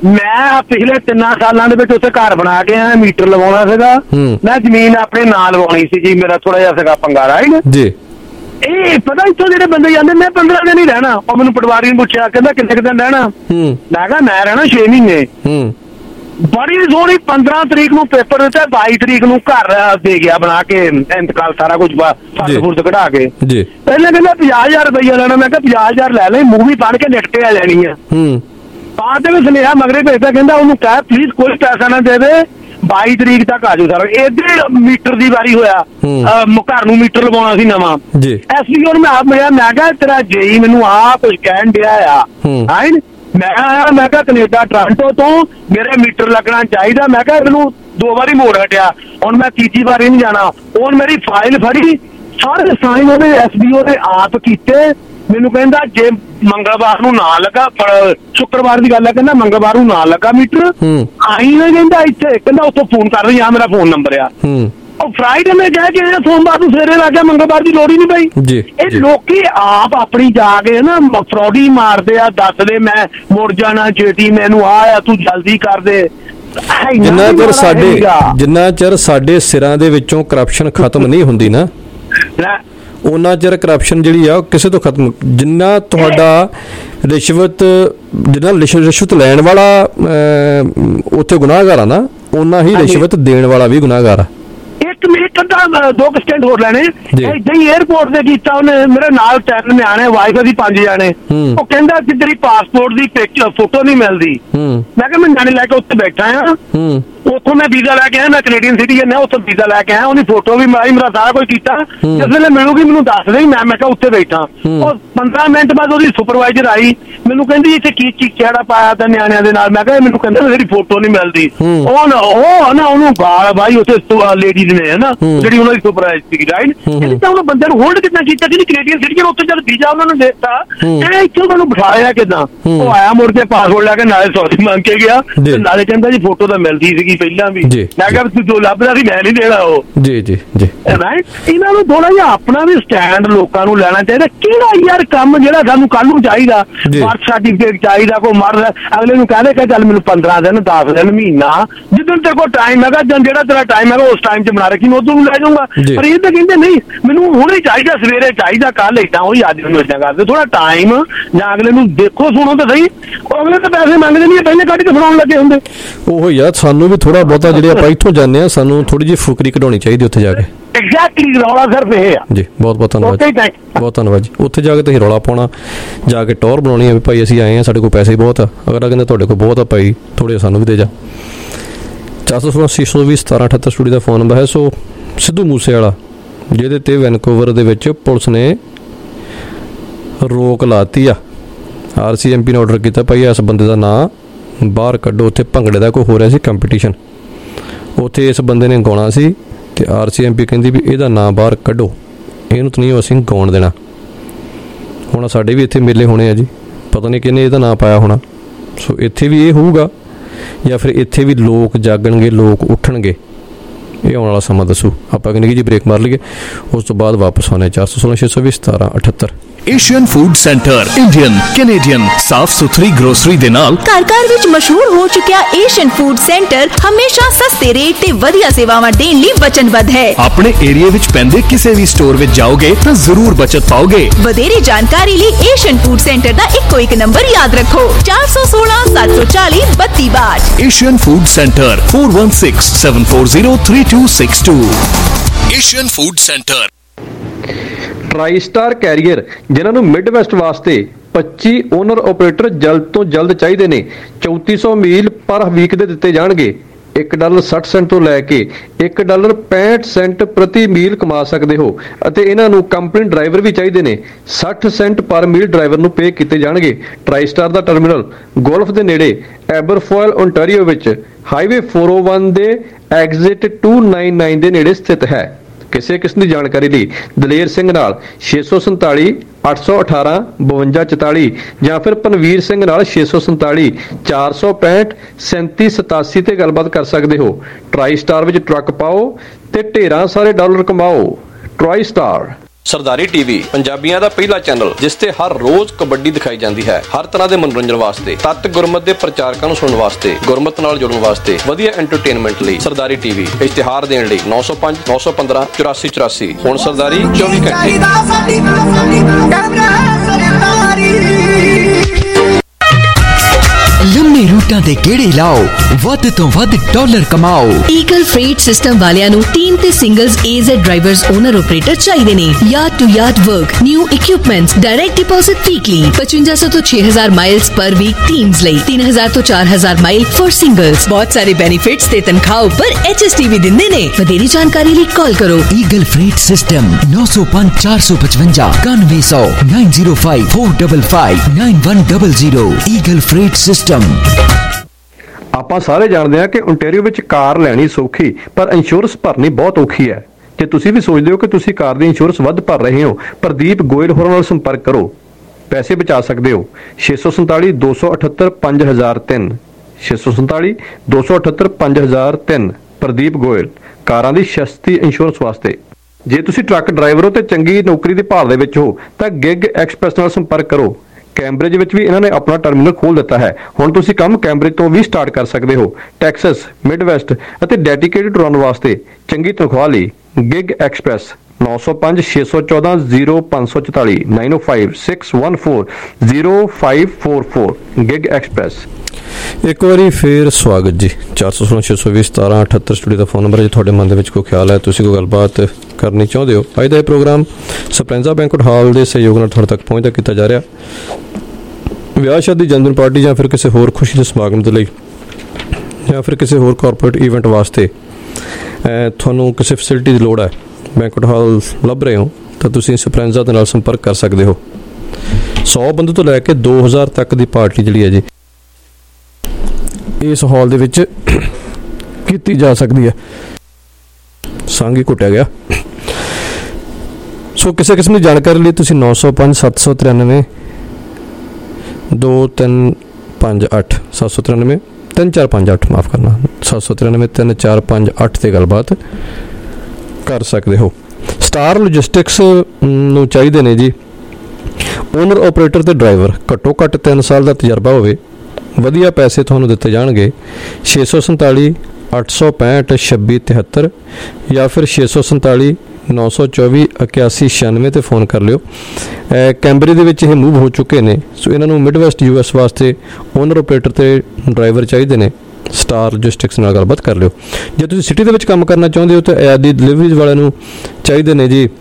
ਮੈਂ ਪਿਛਲੇ ਤਿੰਨਾਂ ਸਾਲਾਂ ਦੇ ਵਿੱਚ ਉੱਥੇ ਘਰ ਬਣਾ ਕੇ ਆਇਆ, ਮੀਟਰ ਲਵਾਉਣਾ ਸੀਗਾ। ਮੈਂ ਜ਼ਮੀਨ ਆਪਣੇ ਨਾਲ ਲਵਾਉਣੀ ਸੀ ਜੀ, ਮੇਰਾ ਥੋੜਾ ਜਿਹਾ ਸੀਗਾ ਪੰਗਾ ਰਾਈਟ ਜੀ। ਇਹ ਪਤਾ ਇੱਥੋਂ ਜਿਹੜੇ ਬੰਦੇ ਜਾਂਦੇ, ਮੈਂ ਪੰਦਰਾਂ ਦਿਨ ਹੀ ਰਹਿਣਾ। ਉਹ ਮੈਨੂੰ ਪਟਵਾਰੀ ਨੂੰ ਪੁੱਛਿਆ, ਕਹਿੰਦਾ ਕਿੰਨੇ ਕੁ ਦਿਨ ਰਹਿਣਾ? ਮੈਂ ਕਿਹਾ ਮੈਂ ਰਹਿਣਾ ਛੇ ਮਹੀਨੇ। ਬੜੀ ਸੋਹਣੀ ਪੰਦਰਾਂ ਤਰੀਕ ਨੂੰ ਪੇਪਰ ਦਿੱਤਾ, ਬਾਈ ਤਰੀਕ ਨੂੰ ਘਰ ਦੇ ਗਿਆ ਬਣਾ ਕੇ, ਇੰਤਕਾਲ ਸਾਰਾ ਕੁਝ ਫਰਦ ਫੁਰਦ ਕਢਾ ਕੇ। ਪਹਿਲੇ ਕਹਿੰਦਾ ਪੰਜਾਹ ਹਜ਼ਾਰ ਰੁਪਈਆ ਲੈਣਾ। ਮੈਂ ਕਿਹਾ ਪੰਜਾਹ ਹਜ਼ਾਰ ਲੈ ਲੈ, ਮੂਵੀ ਪੜ ਕੇ ਲਿਖ ਕੇ ਆ ਜਾਣੀ ਆ। ਬਾਅਦ ਦੇ ਵਿੱਚ ਸੁਨੇਹਾ ਮਗਰੇ ਭੇਜਦਾ, ਕਹਿੰਦਾ ਉਹਨੂੰ ਕਹਿ ਪਲੀਜ਼ ਕੋਈ ਪੈਸਾ ਨਾ ਦੇਵੇ, ਬਾਈ ਤਰੀਕ ਤੱਕ ਆ ਜਾਓ ਸਾਰਾ। ਇਹਦੇ ਮੀਟਰ ਦੀ ਵਾਰੀ ਹੋਇਆ, ਘਰ ਨੂੰ ਮੀਟਰ ਲਵਾਉਣਾ ਸੀ ਨਵਾਂ। ਐਸ ਪੀ ਓ ਨੂੰ ਮੈਂ ਆਪ ਮਿਲਿਆ, ਮੈਂ ਕਿਹਾ ਤੇਰਾ ਜੇਈ ਮੈਨੂੰ ਆਹ ਕੁਝ ਕਹਿਣ ਡਿਆ ਆ। ਹਾਂ ਮੈਂ ਆਇਆ, ਮੈਂ ਕਿਹਾ ਕੈਨੇਡਾ ਟੋਰਾਂਟੋ ਤੋਂ ਮੇਰੇ ਮੀਟਰ ਲੱਗਣਾ ਚਾਹੀਦਾ। ਮੈਂ ਕਿਹਾ ਮੈਨੂੰ ਦੋ ਵਾਰੀ ਮੋੜ ਹਟਿਆ, ਹੁਣ ਮੈਂ ਤੀਜੀ ਵਾਰੀ ਨਹੀਂ ਜਾਣਾ। ਹੁਣ ਮੇਰੀ ਫਾਈਲ ਫੜੀ, ਸਾਰੇ ਸਾਈਨ ਉਹਦੇ ਐਸ ਪੀ ਓ ਦੇ ਆਪ ਕੀਤੇ। ਮੈਨੂੰ ਕਹਿੰਦਾ ਜੇ ਮੰਗਲਵਾਰ ਨੂੰ ਨਾ ਲੱਗਾ, ਸ਼ੁੱਕਰਵਾਰ ਦੀ ਗੱਲ ਹੈ, ਕਹਿੰਦਾ ਮੰਗਲਵਾਰ ਨੂੰ ਨਾ ਲੱਗਾ ਮੀਟਰ ਆਈ ਨਾ, ਕਹਿੰਦਾ ਇੱਥੇ, ਕਹਿੰਦਾ ਉੱਥੋਂ ਫੋਨ ਕਰ ਰਹੀ ਆ, ਮੇਰਾ ਫੋਨ ਨੰਬਰ ਆ। ਉਹ ਫਰਾਈਡੇ ਨੇ ਕਹਿ ਕੇ ਸੋਮਵਾਰ ਨੂੰ ਸਵੇਰੇ ਲੱਗ ਗਿਆ, ਮੰਗਲਵਾਰ ਦੀ ਲੋੜ ਹੀ ਨਹੀਂ ਪਈ। ਇਹ ਲੋਕੀ ਆਪ ਆਪਣੀ ਜਾ ਕੇ ਨਾ ਫਰੋਡੀ ਮਾਰਦੇ ਆ, ਦੱਸਦੇ ਮੈਂ ਮੁੜ ਜਾਣਾ ਛੇਤੀ, ਮੈਨੂੰ ਆ ਆ, ਤੂੰ ਜਲਦੀ ਕਰ ਦੇ। ਜਿੰਨਾ ਚਿਰ ਸਾਡੇ ਜਿੰਨਾ ਚਿਰ ਸਾਡੇ ਸਿਰਾਂ ਦੇ ਵਿੱਚੋਂ ਕਰਪਸ਼ਨ ਖਤਮ ਨਹੀਂ ਹੁੰਦੀ ਨਾ, ਉਹਨਾਂ ਚਿਰ ਕਰਪਸ਼ਨ ਜਿਹੜੀ ਆ ਕਿਸੇ ਤੋਂ ਖਤਮ। ਜਿੰਨਾ ਤੁਹਾਡਾ ਰਿਸ਼ਵਤ ਜਿੰਨਾ ਰਿਸ਼ਵਤ ਲੈਣ ਵਾਲਾ ਉੱਥੇ ਗੁਨਾਹਗਾਰ ਆ ਨਾ, ਓਨਾ ਹੀ ਰਿਸ਼ਵਤ ਦੇਣ ਵਾਲਾ ਵੀ ਗੁਨਾਹਗਾਰ ਆ। ਇੱਕ ਮਿੰਟ ਅੱਧਾ ਦੋ ਸਟੈਂਡ ਹੋਰ ਲੈਣੇ ਏਦਾਂ ਹੀ 에ਅਰਪੋਰਟ ਤੇ ਕੀਤਾ ਉਹਨੇ। ਮੇਰੇ ਨਾਲ ਤਿੰਨ ਨਿਆਣੇ, ਵਾਈਫ ਦੀ ਪੰਜ ਜਾਣੇ। ਉਹ ਕਹਿੰਦਾ ਕਿ ਤੇਰੀ ਪਾਸਪੋਰਟ ਦੀ ਪਿਕਚਰ ਫੋਟੋ ਨਹੀਂ ਮਿਲਦੀ। ਮੈਂ ਕਿਹਾ ਮੈਂ ਨਿਆਣੇ ਲੈ ਕੇ ਉੱਥੇ ਬੈਠਾ ਆ, ਉੱਥੋਂ ਮੈਂ ਵੀਜ਼ਾ ਲੈ ਕੇ ਆਇਆ, ਮੈਂ ਕੈਨੇਡੀਅਨ ਸਿਟੀਜ਼ਨ ਆ, ਉੱਥੋਂ ਵੀਜ਼ਾ ਲੈ ਕੇ ਆਇਆ, ਉਹਦੀ ਫੋਟੋ ਵੀ ਮਾਰੀ, ਮੇਰਾ ਸਾਰਾ ਕੁਝ ਕੀਤਾ। ਜਿਸ ਵੇਲੇ ਮਿਲੂਗੀ ਮੈਨੂੰ ਦੱਸ ਦੇ। ਮੈਂ ਮੈਂ ਕਿਹਾ ਉੱਥੇ ਬੈਠਾ। ਉਹ ਪੰਦਰਾਂ ਮਿੰਟ ਬਾਅਦ ਉਹਦੀ ਸੁਪਰਵਾਈਜ਼ਰ ਆਈ, ਮੈਨੂੰ ਕਹਿੰਦੀ ਇੱਥੇ ਕੀ ਚੀਕ ਚਿਹੜਾ ਪਾਇਆ ਤਾਂ ਨਿਆਣਿਆਂ ਦੇ ਨਾਲ। ਮੈਂ ਕਿਹਾ ਮੈਨੂੰ ਕਹਿੰਦਾ ਮੇਰੀ ਫੋਟੋ ਨਹੀਂ ਮਿਲਦੀ। ਉਹ ਨਾ ਉਹ ਨਾ ਉਹਨੂੰ ਗਾਲ ਬਾਈ ਉੱਥੇ ਲੇਡੀਜ਼ ਨੇ ਹੈ ਨਾ, ਜਿਹੜੀ ਉਹਨਾਂ ਦੀ ਸੁਪਰਵਾਈਜ਼ਰ ਸੀਗੀ ਰਾਈਟ। ਕਹਿੰਦੀ ਤਾਂ ਉਹਨਾਂ ਬੰਦਿਆਂ ਨੂੰ ਹੋਲਡ ਕਿੱਦਾਂ ਕੀਤਾ? ਜਿਹੜੀ ਕੈਨੇਡੀਅਨ ਸਿਟੀਜ਼ਨ ਉੱਥੇ ਜਦ ਵੀਜ਼ਾ ਉਹਨਾਂ ਨੂੰ ਦੇਤਾ, ਇਹ ਇੱਥੇ ਉਹਨਾਂ ਨੂੰ ਬਿਠਾਇਆ ਕਿੱਦਾਂ? ਉਹ ਆਇਆ ਮੁੜ ਕੇ ਪਾਸਪੋਰਟ ਲੈ ਕੇ, ਨਾਲੇ ਸੌਦੀ ਮੰਗ ਕੇ ਗਿਆ, ਨਾਲੇ ਕਹਿੰਦਾ ਜੀ ਫੋਟੋ ਤਾਂ ਮਿਲਦੀ ਸੀਗੀ ਪਹਿਲਾਂ ਵੀ। ਮੈਂ ਕਿਹਾ ਤੂੰ ਜੋ ਲੱਭਦਾ ਸੀ ਮੈਂ ਨਹੀਂ ਦੇਣਾ ਉਹ। ਜੀ ਜੀ ਜੀ ਰਾਈਟ। ਇਹਨਾਂ ਨੂੰ ਥੋੜਾ ਜਿਹਾ ਆਪਣਾ ਵੀ ਸਟੈਂਡ ਲੋਕਾਂ ਨੂੰ ਲੈਣਾ ਚਾਹੀਦਾ। ਕਿਹੜਾ ਯਾਰ ਕੰਮ ਜਿਹੜਾ ਸਾਨੂੰ ਕੱਲ ਨੂੰ ਚਾਹੀਦਾ, ਬਰਥ ਸਰਟੀਫਿਕੇਟ ਚਾਹੀਦਾ, ਕੋਈ ਮਰਦਾ ਅਗਲੇ ਨੂੰ ਕਹਦੇ ਕਿ ਚੱਲ ਮੈਨੂੰ ਪੰਦਰਾਂ ਦਿਨ ਦਸ ਦਿਨ ਮਹੀਨਾ, ਜਿੱਦਣ ਤੇਰੇ ਕੋਲ ਟਾਈਮ ਹੈਗਾ, ਜਿਹੜਾ ਤੇਰਾ ਟਾਈਮ ਹੈਗਾ ਉਸ ਟਾਈਮ ਚ ਬਣਾ ਰੱਖੀ, ਮੈਂ ਉਦੋਂ ਨੂੰ ਲੈ ਜਾਊਂਗਾ। ਪਰ ਇਹ ਤਾਂ ਕਹਿੰਦੇ ਨਹੀਂ ਮੈਨੂੰ ਹੁਣੇ ਚਾਹੀਦਾ, ਸਵੇਰੇ ਚਾਹੀਦਾ, ਕੱਲ ਏਦਾਂ ਹੋਈ, ਅੱਜ ਨੂੰ ਏਦਾਂ ਕਰਦੇ। ਥੋੜਾ ਟਾਈਮ ਜਾਂ ਅਗਲੇ ਨੂੰ ਦੇਖੋ, ਸੁਣੋ ਤਾਂ ਸਹੀ। ਅਗਲੇ ਤਾਂ ਪੈਸੇ ਮੰਗਦੇ ਨਹੀਂ, ਪਹਿਲੇ ਕੱਢ ਕੇ ਫੜਾਉਣ ਲੱਗੇ ਹੁੰਦੇ। ਉਹ ਯਾਰ ਸਾਨੂੰ ਵੀ ਥੋੜਾ ਬਹੁਤਾ ਜਿਹੜੇ ਆਪਾਂ ਇੱਥੋਂ ਜਾਂਦੇ ਆ, ਸਾਨੂੰ ਥੋੜੀ ਜਿਹੀ ਫੁਕਰੀ ਕਢਾਉਣੀ ਚਾਹੀਦੀ ਉੱਥੇ ਜਾ ਕੇ। ਐਗਜ਼ੈਕਟਲੀ ਰੌਲਾ ਸਿਰਫ ਇਹ ਆ ਜੀ। ਬਹੁਤ ਬਹੁਤ ਧੰਨਵਾਦ, ਬਹੁਤ ਧੰਨਵਾਦ ਜੀ। ਉੱਥੇ ਜਾ ਕੇ ਤੁਸੀਂ ਰੌਲਾ ਪਾਉਣਾ, ਜਾ ਕੇ ਟੌਰ ਬਣਾਉਣੀ ਆ ਵੀ ਭਾਈ ਅਸੀਂ ਆਏ ਆ, ਸਾਡੇ ਕੋਲ ਪੈਸੇ ਬਹੁਤ ਆ। ਅਗਰ ਕਹਿੰਦੇ ਤੁਹਾਡੇ ਕੋਲ ਬਹੁਤ ਆ ਭਾਈ, ਥੋੜੇ ਸਾਨੂੰ ਵੀ ਦੇ ਜਾ। ਚਾਰ ਸੌ ਸੋਲਾਂ ਛੇ ਸੌ ਵੀਹ ਸਤਾਰਾਂ ਅਠੱਤਰ ਸਟੂਡੀਓ ਦਾ ਫੋਨ ਨੰਬਰ ਹੈ। ਸੋ ਸਿੱਧੂ ਮੂਸੇ ਵਾਲਾ ਜਿਹਦੇ ਤੇ ਵੈਨਕੂਵਰ ਦੇ ਵਿੱਚ ਪੁਲਿਸ ਨੇ ਰੋਕ ਲਾਤੀ ਆ, ਆਰ ਸੀ ਐਮ ਪੀ ਨੇ ਆਰਡਰ ਕੀਤਾ ਭਾਈ ਇਸ ਬੰਦੇ ਦਾ ਨਾਂ ਬਾਹਰ ਕੱਢੋ। ਉੱਥੇ ਭੰਗੜੇ ਦਾ ਕੋਈ ਹੋ ਰਿਹਾ ਸੀ ਕੰਪੀਟੀਸ਼ਨ, ਉੱਥੇ ਇਸ ਬੰਦੇ ਨੇ ਗਾਉਣਾ ਸੀ ਤੇ ਆਰ ਸੀ ਐਮ ਪੀ ਕਹਿੰਦੀ ਵੀ ਇਹਦਾ ਨਾਂ ਬਾਹਰ ਕੱਢੋ, ਇਹਨੂੰ ਤਾਂ ਨਹੀਂ ਅਸੀਂ ਗਾਉਣ ਦੇਣਾ। ਹੁਣ ਸਾਡੇ ਵੀ ਇੱਥੇ ਮੇਲੇ ਹੋਣੇ ਆ ਜੀ, ਪਤਾ ਨਹੀਂ ਕਿਹਨੇ ਇਹਦਾ ਨਾਂ ਪਾਇਆ ਹੋਣਾ। ਸੋ ਇੱਥੇ ਵੀ ਇਹ ਹੋਊਗਾ ਜਾਂ ਫਿਰ ਇੱਥੇ ਵੀ ਲੋਕ ਜਾਗਣਗੇ, ਲੋਕ ਉੱਠਣਗੇ, ਇਹ ਆਉਣ ਵਾਲਾ ਸਮਾਂ ਦੱਸੂ। ਆਪਾਂ ਕਹਿੰਦੇ ਕਿ ਜੀ ਬ੍ਰੇਕ ਮਾਰ ਲਈਏ, ਉਸ ਤੋਂ ਬਾਅਦ ਵਾਪਸ ਆਉਣੇ। ਚਾਰ ਸੌ ਸੋਲਾਂ ਛੇ ਸੌ ਵੀਹ ਸਤਾਰਾਂ ਅਠੱਤਰ। Asian food centre Indian Canadian ਸਾਫ ਸੁਥਰੀ ਗਰੋਸਰੀ ਦੇ ਨਾਲ ਘਰ ਘਰ ਵਿੱਚ ਮਸ਼ਹੂਰ ਹੋ ਚੁੱਕਿਆ ਏਸ਼ੀਅਨ ਫੂਡ ਸੈਂਟਰ ਹਮੇਸ਼ਾ ਸਸਤੇ ਰੇਟ ਤੇ ਵਧੀਆ ਸੇਵਾਵਾਂ ਦੇਣ ਲਈ ਵਚਨਬੱਧ ਹੈ। ਆਪਣੇ ਏਰੀਆ ਵਿੱਚ ਪੈਂਦੇ ਕਿਸੇ ਵੀ ਸਟੋਰ ਵਿੱਚ ਜਾਓਗੇ ਤਾਂ ਜ਼ਰੂਰ ਬਚਤ ਪਾਓਗੇ। ਵਧੇਰੇ ਜਾਣਕਾਰੀ ਲਈ ਏਸ਼ੀਅਨ ਫੂਡ ਸੈਂਟਰ ਦਾ ਇੱਕੋ ਇੱਕ ਨੰਬਰ ਯਾਦ ਰੱਖੋ, ਚਾਰ ਸੌ ਸੋਲਾਂ ਸੱਤ ਸੌ ਚਾਲੀ ਬੱਤੀ ਬਾਹਠ। Asian food centre four one six seven four zero three two six two। Asian food centre. Tri Star carrier ਜਿਨ੍ਹਾਂ ਨੂੰ ਮਿਡਵੈਸਟ ਵਾਸਤੇ ਪੱਚੀ ਓਨਰ ਆਪਰੇਟਰ ਜਲਦ ਤੋਂ ਜਲਦ ਚਾਹੀਦੇ ਨੇ। ਚੌਂਤੀ ਸੌ ਮੀਲ ਪਰ ਵੀਕ ਦੇ ਦਿੱਤੇ ਜਾਣਗੇ। ਇੱਕ ਡਾਲਰ ਸੱਠ ਸੈਂਟ ਤੋਂ ਲੈ ਕੇ ਇੱਕ ਡਾਲਰ ਪੈਂਹਠ ਸੈਂਟ ਪ੍ਰਤੀ ਮੀਲ ਕਮਾ ਸਕਦੇ ਹੋ ਅਤੇ ਇਹਨਾਂ ਨੂੰ ਕੰਪਨੀ ਡਰਾਈਵਰ ਵੀ ਚਾਹੀਦੇ ਨੇ। ਸੱਠ ਸੈਂਟ ਪਰ ਮੀਲ ਡਰਾਈਵਰ ਨੂੰ ਪੇ ਕੀਤੇ ਜਾਣਗੇ। ਟਰਾਈ ਸਟਾਰ ਦਾ ਟਰਮੀਨਲ ਗੋਲਫ ਦੇ ਨੇੜੇ ਐਬਰਫੋਇਲ ਓਨਟਾਰੀਓ ਵਿੱਚ ਹਾਈਵੇ ਚਾਰ ਸੌ ਇੱਕ ਦੇ ਐਗਜ਼ਿਟ ਦੋ ਸੌ ਨਿਨਆਨਵੇਂ ਦੇ ਨੇੜੇ ਸਥਿਤ ਹੈ। ਕਿਸੇ ਕਿਸਮ ਦੀ ਜਾਣਕਾਰੀ ਲਈ ਦਲੇਰ ਸਿੰਘ ਨਾਲ ਛੇ ਸੌ ਸੰਤਾਲੀ ਅੱਠ ਸੌ ਅਠਾਰਾਂ ਬਵੰਜਾ ਚੁਤਾਲੀ ਜਾਂ ਫਿਰ ਪਨਵੀਰ ਸਿੰਘ ਨਾਲ ਛੇ ਸੌ ਸੰਤਾਲੀ ਚਾਰ ਸੌ ਪੈਂਹਠ ਸੈਂਤੀ ਸਤਾਸੀ ਤੇ ਗੱਲਬਾਤ ਕਰ ਸਕਦੇ ਹੋ। ਟਰਾਈ ਸਟਾਰ ਵਿੱਚ ਟਰੱਕ ਪਾਓ ਤੇ ਢੇਰਾਂ ਸਾਰੇ ਡਾਲਰ ਕਮਾਓ। Tri Star. ਸਰਦਾਰੀ ਟੀਵੀ ਪੰਜਾਬੀਆਂ ਦਾ ਪਹਿਲਾ ਚੈਨਲ ਜਿਸ ਤੇ ਹਰ ਰੋਜ਼ ਕਬੱਡੀ ਦਿਖਾਈ ਜਾਂਦੀ ਹੈ। ਹਰ ਤਰ੍ਹਾਂ ਦੇ ਮਨੋਰੰਜਨ ਵਾਸਤੇ, ਤੱਤ ਗੁਰਮਤ ਦੇ ਪ੍ਰਚਾਰਕਾਂ ਨੂੰ ਸੁਣਨ ਵਾਸਤੇ, ਗੁਰਮਤ ਨਾਲ ਜੁੜਨ ਵਾਸਤੇ, ਵਧੀਆ ਐਂਟਰਟੇਨਮੈਂਟ ਲਈ ਸਰਦਾਰੀ ਟੀਵੀ। ਇਸ਼ਤਿਹਾਰ ਦੇਣ ਲਈ ਨੌ ਸੌ ਪੰਜ ਨੌ ਸੌ ਪੰਦਰਾਂ ਚੁਰਾਸੀ ਚੁਰਾਸੀ। ਹੁਣ ਸਰਦਾਰੀ ਚੌਵੀ ਘੰਟੇ। ਲੰਮੇ ਰੂਟਾਂ ਦੇ ਗੇੜੇ ਲਾਓ, ਵੱਧ ਤੋਂ ਵੱਧ ਡਾਲਰ ਕਮਾਓ। ਈਗਲ ਫreight ਸਿਸਟਮ ਵਾਲਿਆਂ ਨੂੰ ਟੀਮ ਤੇ singles A Z drivers owner operator ਚਾਹੀਦੇ ਨੇ। Yard to yard work, new equipments, direct deposit weekly ਪਚਵੰਜਾ ਸੌ ਤੋਂ ਛੇ ਹਜ਼ਾਰ ਮਾਈਲਸ ਪਰ ਵੀਕ ਟੀਮਸ ਲਈ, ਤਿੰਨ ਹਜ਼ਾਰ ਤੋਂ ਚਾਰ ਹਜ਼ਾਰ ਮਾਈਲ ਫॉर ਸਿੰਗਲਸ। ਬਹੁਤ ਸਾਰੇ ਬੈਨੀਫਿਟਸ ਤੇ ਤਨਖਾਹ ਉੱਪਰ ਐਚ ਐਸ ਟੀ ਵੀ ਦਿੰਦੇ ਨੇ। ਵਧੇਰੀ ਜਾਣਕਾਰੀ ਲਈ ਕਾਲ ਕਰੋ। ਈਗਲ ਫreight ਸਿਸਟਮ ਨੌ ਸੌ ਪੰਜ ਚਾਰ ਸੌ ਪਚਵੰਜਾ ਇਕਾਨਵੇਂ ਸੌ nine zero five four five five nine one double zero. Eagle Freight System. ਆਪਾਂ ਸਾਰੇ ਜਾਣਦੇ ਹਾਂ ਕਿ ਓਨਟਾਰੀਓ ਵਿੱਚ ਕਾਰ ਲੈਣੀ ਸੌਖੀ, ਪਰ ਇੰਸ਼ੋਰੈਂਸ ਭਰਨੀ ਬਹੁਤ ਔਖੀ ਹੈ। ਜੇ ਤੁਸੀਂ ਵੀ ਸੋਚਦੇ ਹੋ ਕਿ ਤੁਸੀਂ ਕਾਰ ਦੀ ਇੰਸ਼ੋਰੈਂਸ ਵੱਧ ਭਰ ਰਹੇ ਹੋ, ਪ੍ਰਦੀਪ ਗੋਇਲ ਹੋਰਾਂ ਨਾਲ ਸੰਪਰਕ ਕਰੋ, ਪੈਸੇ ਬਚਾ ਸਕਦੇ ਹੋ। ਛੇ ਸੌ ਸੰਤਾਲੀ ਦੋ ਸੌ ਅਠੱਤਰ ਪੰਜ ਹਜ਼ਾਰ ਤਿੰਨ ਛੇ ਸੌ ਸੰਤਾਲੀ ਦੋ ਸੌ ਅਠੱਤਰ ਪੰਜ ਹਜ਼ਾਰ ਤਿੰਨ। ਪ੍ਰਦੀਪ ਗੋਇਲ, ਕਾਰਾਂ ਦੀ ਸਸਤੀ ਇੰਸ਼ੋਰੈਂਸ ਵਾਸਤੇ। ਜੇ ਤੁਸੀਂ ਟਰੱਕ ਡਰਾਈਵਰ ਹੋ ਤੇ ਚੰਗੀ ਨੌਕਰੀ ਦੀ ਭਾਲ ਦੇ ਵਿੱਚ ਹੋ ਤਾਂ ਗਿਗ ਐਕਸਪ੍ਰੈਸ ਨਾਲ ਸੰਪਰਕ ਕਰੋ। ਕੈਂਬਰਿਜ ਵਿੱਚ ਵੀ ਇਹਨਾਂ ਨੇ ਆਪਣਾ ਟਰਮੀਨਲ ਖੋਲ੍ਹ ਦਿੱਤਾ ਹੈ। ਹੁਣ ਤੁਸੀਂ ਕੰਮ ਕੈਂਬਰਿਜ ਤੋਂ ਵੀ ਸਟਾਰਟ ਕਰ ਸਕਦੇ ਹੋ। ਟੈਕਸਸ, ਮਿਡਵੈਸਟ ਅਤੇ ਡੈਡੀਕੇਟਡ ਰਨ ਵਾਸਤੇ ਚੰਗੀ ਤਨਖਾਹ ਲਈ ਗਿਗ ਐਕਸਪ੍ਰੈਸ ਨੌ ਸੌ ਪੰਜ ਛੇ ਸੌ ਚੌਦਾਂ ਜ਼ੀਰੋ ਪੰਜ ਸੌ ਚੁਤਾਲੀ nine O five six one four zero five four four. Gig Express. ਇੱਕ ਵਾਰੀ ਫੇਰ ਸਵਾਗਤ ਜੀ। ਚਾਰ ਸੌ ਸੋਲਾਂ ਛੇ ਸੌ ਵੀਹ ਸਤਾਰਾਂ ਅਠੱਤਰ ਸਟੂਡੀਓ ਦਾ ਫੋਨ ਨੰਬਰ ਹੈ। ਜੇ ਤੁਹਾਡੇ ਮਨ ਦੇ ਵਿੱਚ ਕੋਈ ਖਿਆਲ ਹੈ, ਤੁਸੀਂ ਕੋਈ ਗੱਲਬਾਤ ਕਰਨੀ ਚਾਹੁੰਦੇ ਹੋ, ਅੱਜ ਦਾ ਇਹ ਪ੍ਰੋਗਰਾਮ ਸਪਲੈਂਜ਼ਾ ਬੈਂਕੁਏਟ ਹਾਲ ਦੇ ਸਹਿਯੋਗ ਨਾਲ ਤੁਹਾਡੇ ਤੱਕ ਪਹੁੰਚਦਾ ਕੀਤਾ ਜਾ ਰਿਹਾ। ਵਿਆਹ ਸ਼ਾਦੀ, ਜਨਮਦਿਨ ਪਾਰਟੀ ਜਾਂ ਫਿਰ ਕਿਸੇ ਹੋਰ ਖੁਸ਼ੀ ਦੇ ਸਮਾਗਮ ਦੇ ਲਈ ਜਾਂ ਫਿਰ ਕਿਸੇ ਹੋਰ ਕਾਰਪੋਰੇਟ ਇਵੈਂਟ ਵਾਸਤੇ ਤੁਹਾਨੂੰ ਕਿਸੇ ਫੈਸਿਲਿਟੀ ਦੀ ਲੋੜ ਹੈ, ਬੈਂਕੁਏਟ ਹਾਲ ਲੱਭ ਰਹੇ ਹੋ, ਤਾਂ ਤੁਸੀਂ ਸਪਲੈਂਜ਼ਾ ਦੇ ਨਾਲ ਸੰਪਰਕ ਕਰ ਸਕਦੇ ਹੋ। ਸੌ ਬੰਦੇ ਤੋਂ ਲੈ ਕੇ ਦੋ ਹਜ਼ਾਰ ਤੱਕ ਦੀ ਪਾਰਟੀ ਜਿਹੜੀ ਹੈ ਜੀ ਇਸ ਹਾਲ ਦੇ ਵਿੱਚ ਕੀਤੀ ਜਾ ਸਕਦੀ ਹੈ। ਸੰਗ ਹੀ ਘੁੱਟਿਆ ਗਿਆ। ਸੋ ਕਿਸੇ ਕਿਸਮ ਦੀ ਜਾਣਕਾਰੀ ਲਈ ਤੁਸੀਂ ਨੌ ਸੌ ਪੰਜ ਸੱਤ ਸੌ ਤਰਾਨਵੇਂ ਦੋ ਤਿੰਨ ਪੰਜ ਅੱਠ ਸੱਤ ਸੌ ਤਰਾਨਵੇਂ ਤਿੰਨ ਚਾਰ ਪੰਜ ਅੱਠ ਮਾਫ ਕਰਨਾ ਸੱਤ ਸੌ ਤਰਾਨਵੇਂ ਤਿੰਨ ਚਾਰ ਪੰਜ ਅੱਠ ਤੇ ਗੱਲਬਾਤ ਕਰ ਸਕਦੇ ਹੋ। ਸਟਾਰ ਲੌਜਿਸਟਿਕਸ ਨੂੰ ਚਾਹੀਦੇ ਨੇ ਜੀ ਓਨਰ ਆਪਰੇਟਰ ਤੇ ਡਰਾਈਵਰ, ਘੱਟੋ ਘੱਟ ਤਿੰਨ ਸਾਲ ਦਾ ਤਜਰਬਾ ਹੋਵੇ। ਵਧੀਆ ਪੈਸੇ ਤੁਹਾਨੂੰ ਦਿੱਤੇ ਜਾਣਗੇ। ਛੇ ਸੌ ਸੰਤਾਲੀ ਅੱਠ ਸੌ ਪੈਂਹਠ ਛੱਬੀ ਤਿਹੱਤਰ ਜਾਂ ਫਿਰ ਛੇ ਸੌ ਸੰਤਾਲੀ ਨੌ ਸੌ ਚੌਵੀ ਇਕਿਆਸੀ ਛਿਆਨਵੇਂ 'ਤੇ ਫੋਨ ਕਰ ਲਿਓ। ਕੈਂਬਰੀ ਦੇ ਵਿੱਚ ਇਹ ਮੂਵ ਹੋ ਚੁੱਕੇ ਨੇ, ਸੋ ਇਹਨਾਂ ਨੂੰ ਮਿਡਵੈਸਟ ਯੂ ਐਸ ਵਾਸਤੇ ਓਨਰ ਆਪਰੇਟਰ ਤੇ ਡਰਾਈਵਰ ਚਾਹੀਦੇ ਨੇ। ਸਟਾਰ ਲੌਜਿਸਟਿਕਸ ਨਾਲ ਗੱਲਬਾਤ ਕਰ ਲਿਓ। ਜੇ ਤੁਸੀਂ ਸਿਟੀ ਦੇ ਵਿੱਚ ਕੰਮ ਕਰਨਾ ਚਾਹੁੰਦੇ ਹੋ ਤਾਂ ਆਦੀ ਡਿਲੀਵਰੀਜ਼ ਵਾਲਿਆਂ ਨੂੰ ਚਾਹੀਦੇ ਨੇ ਜੀ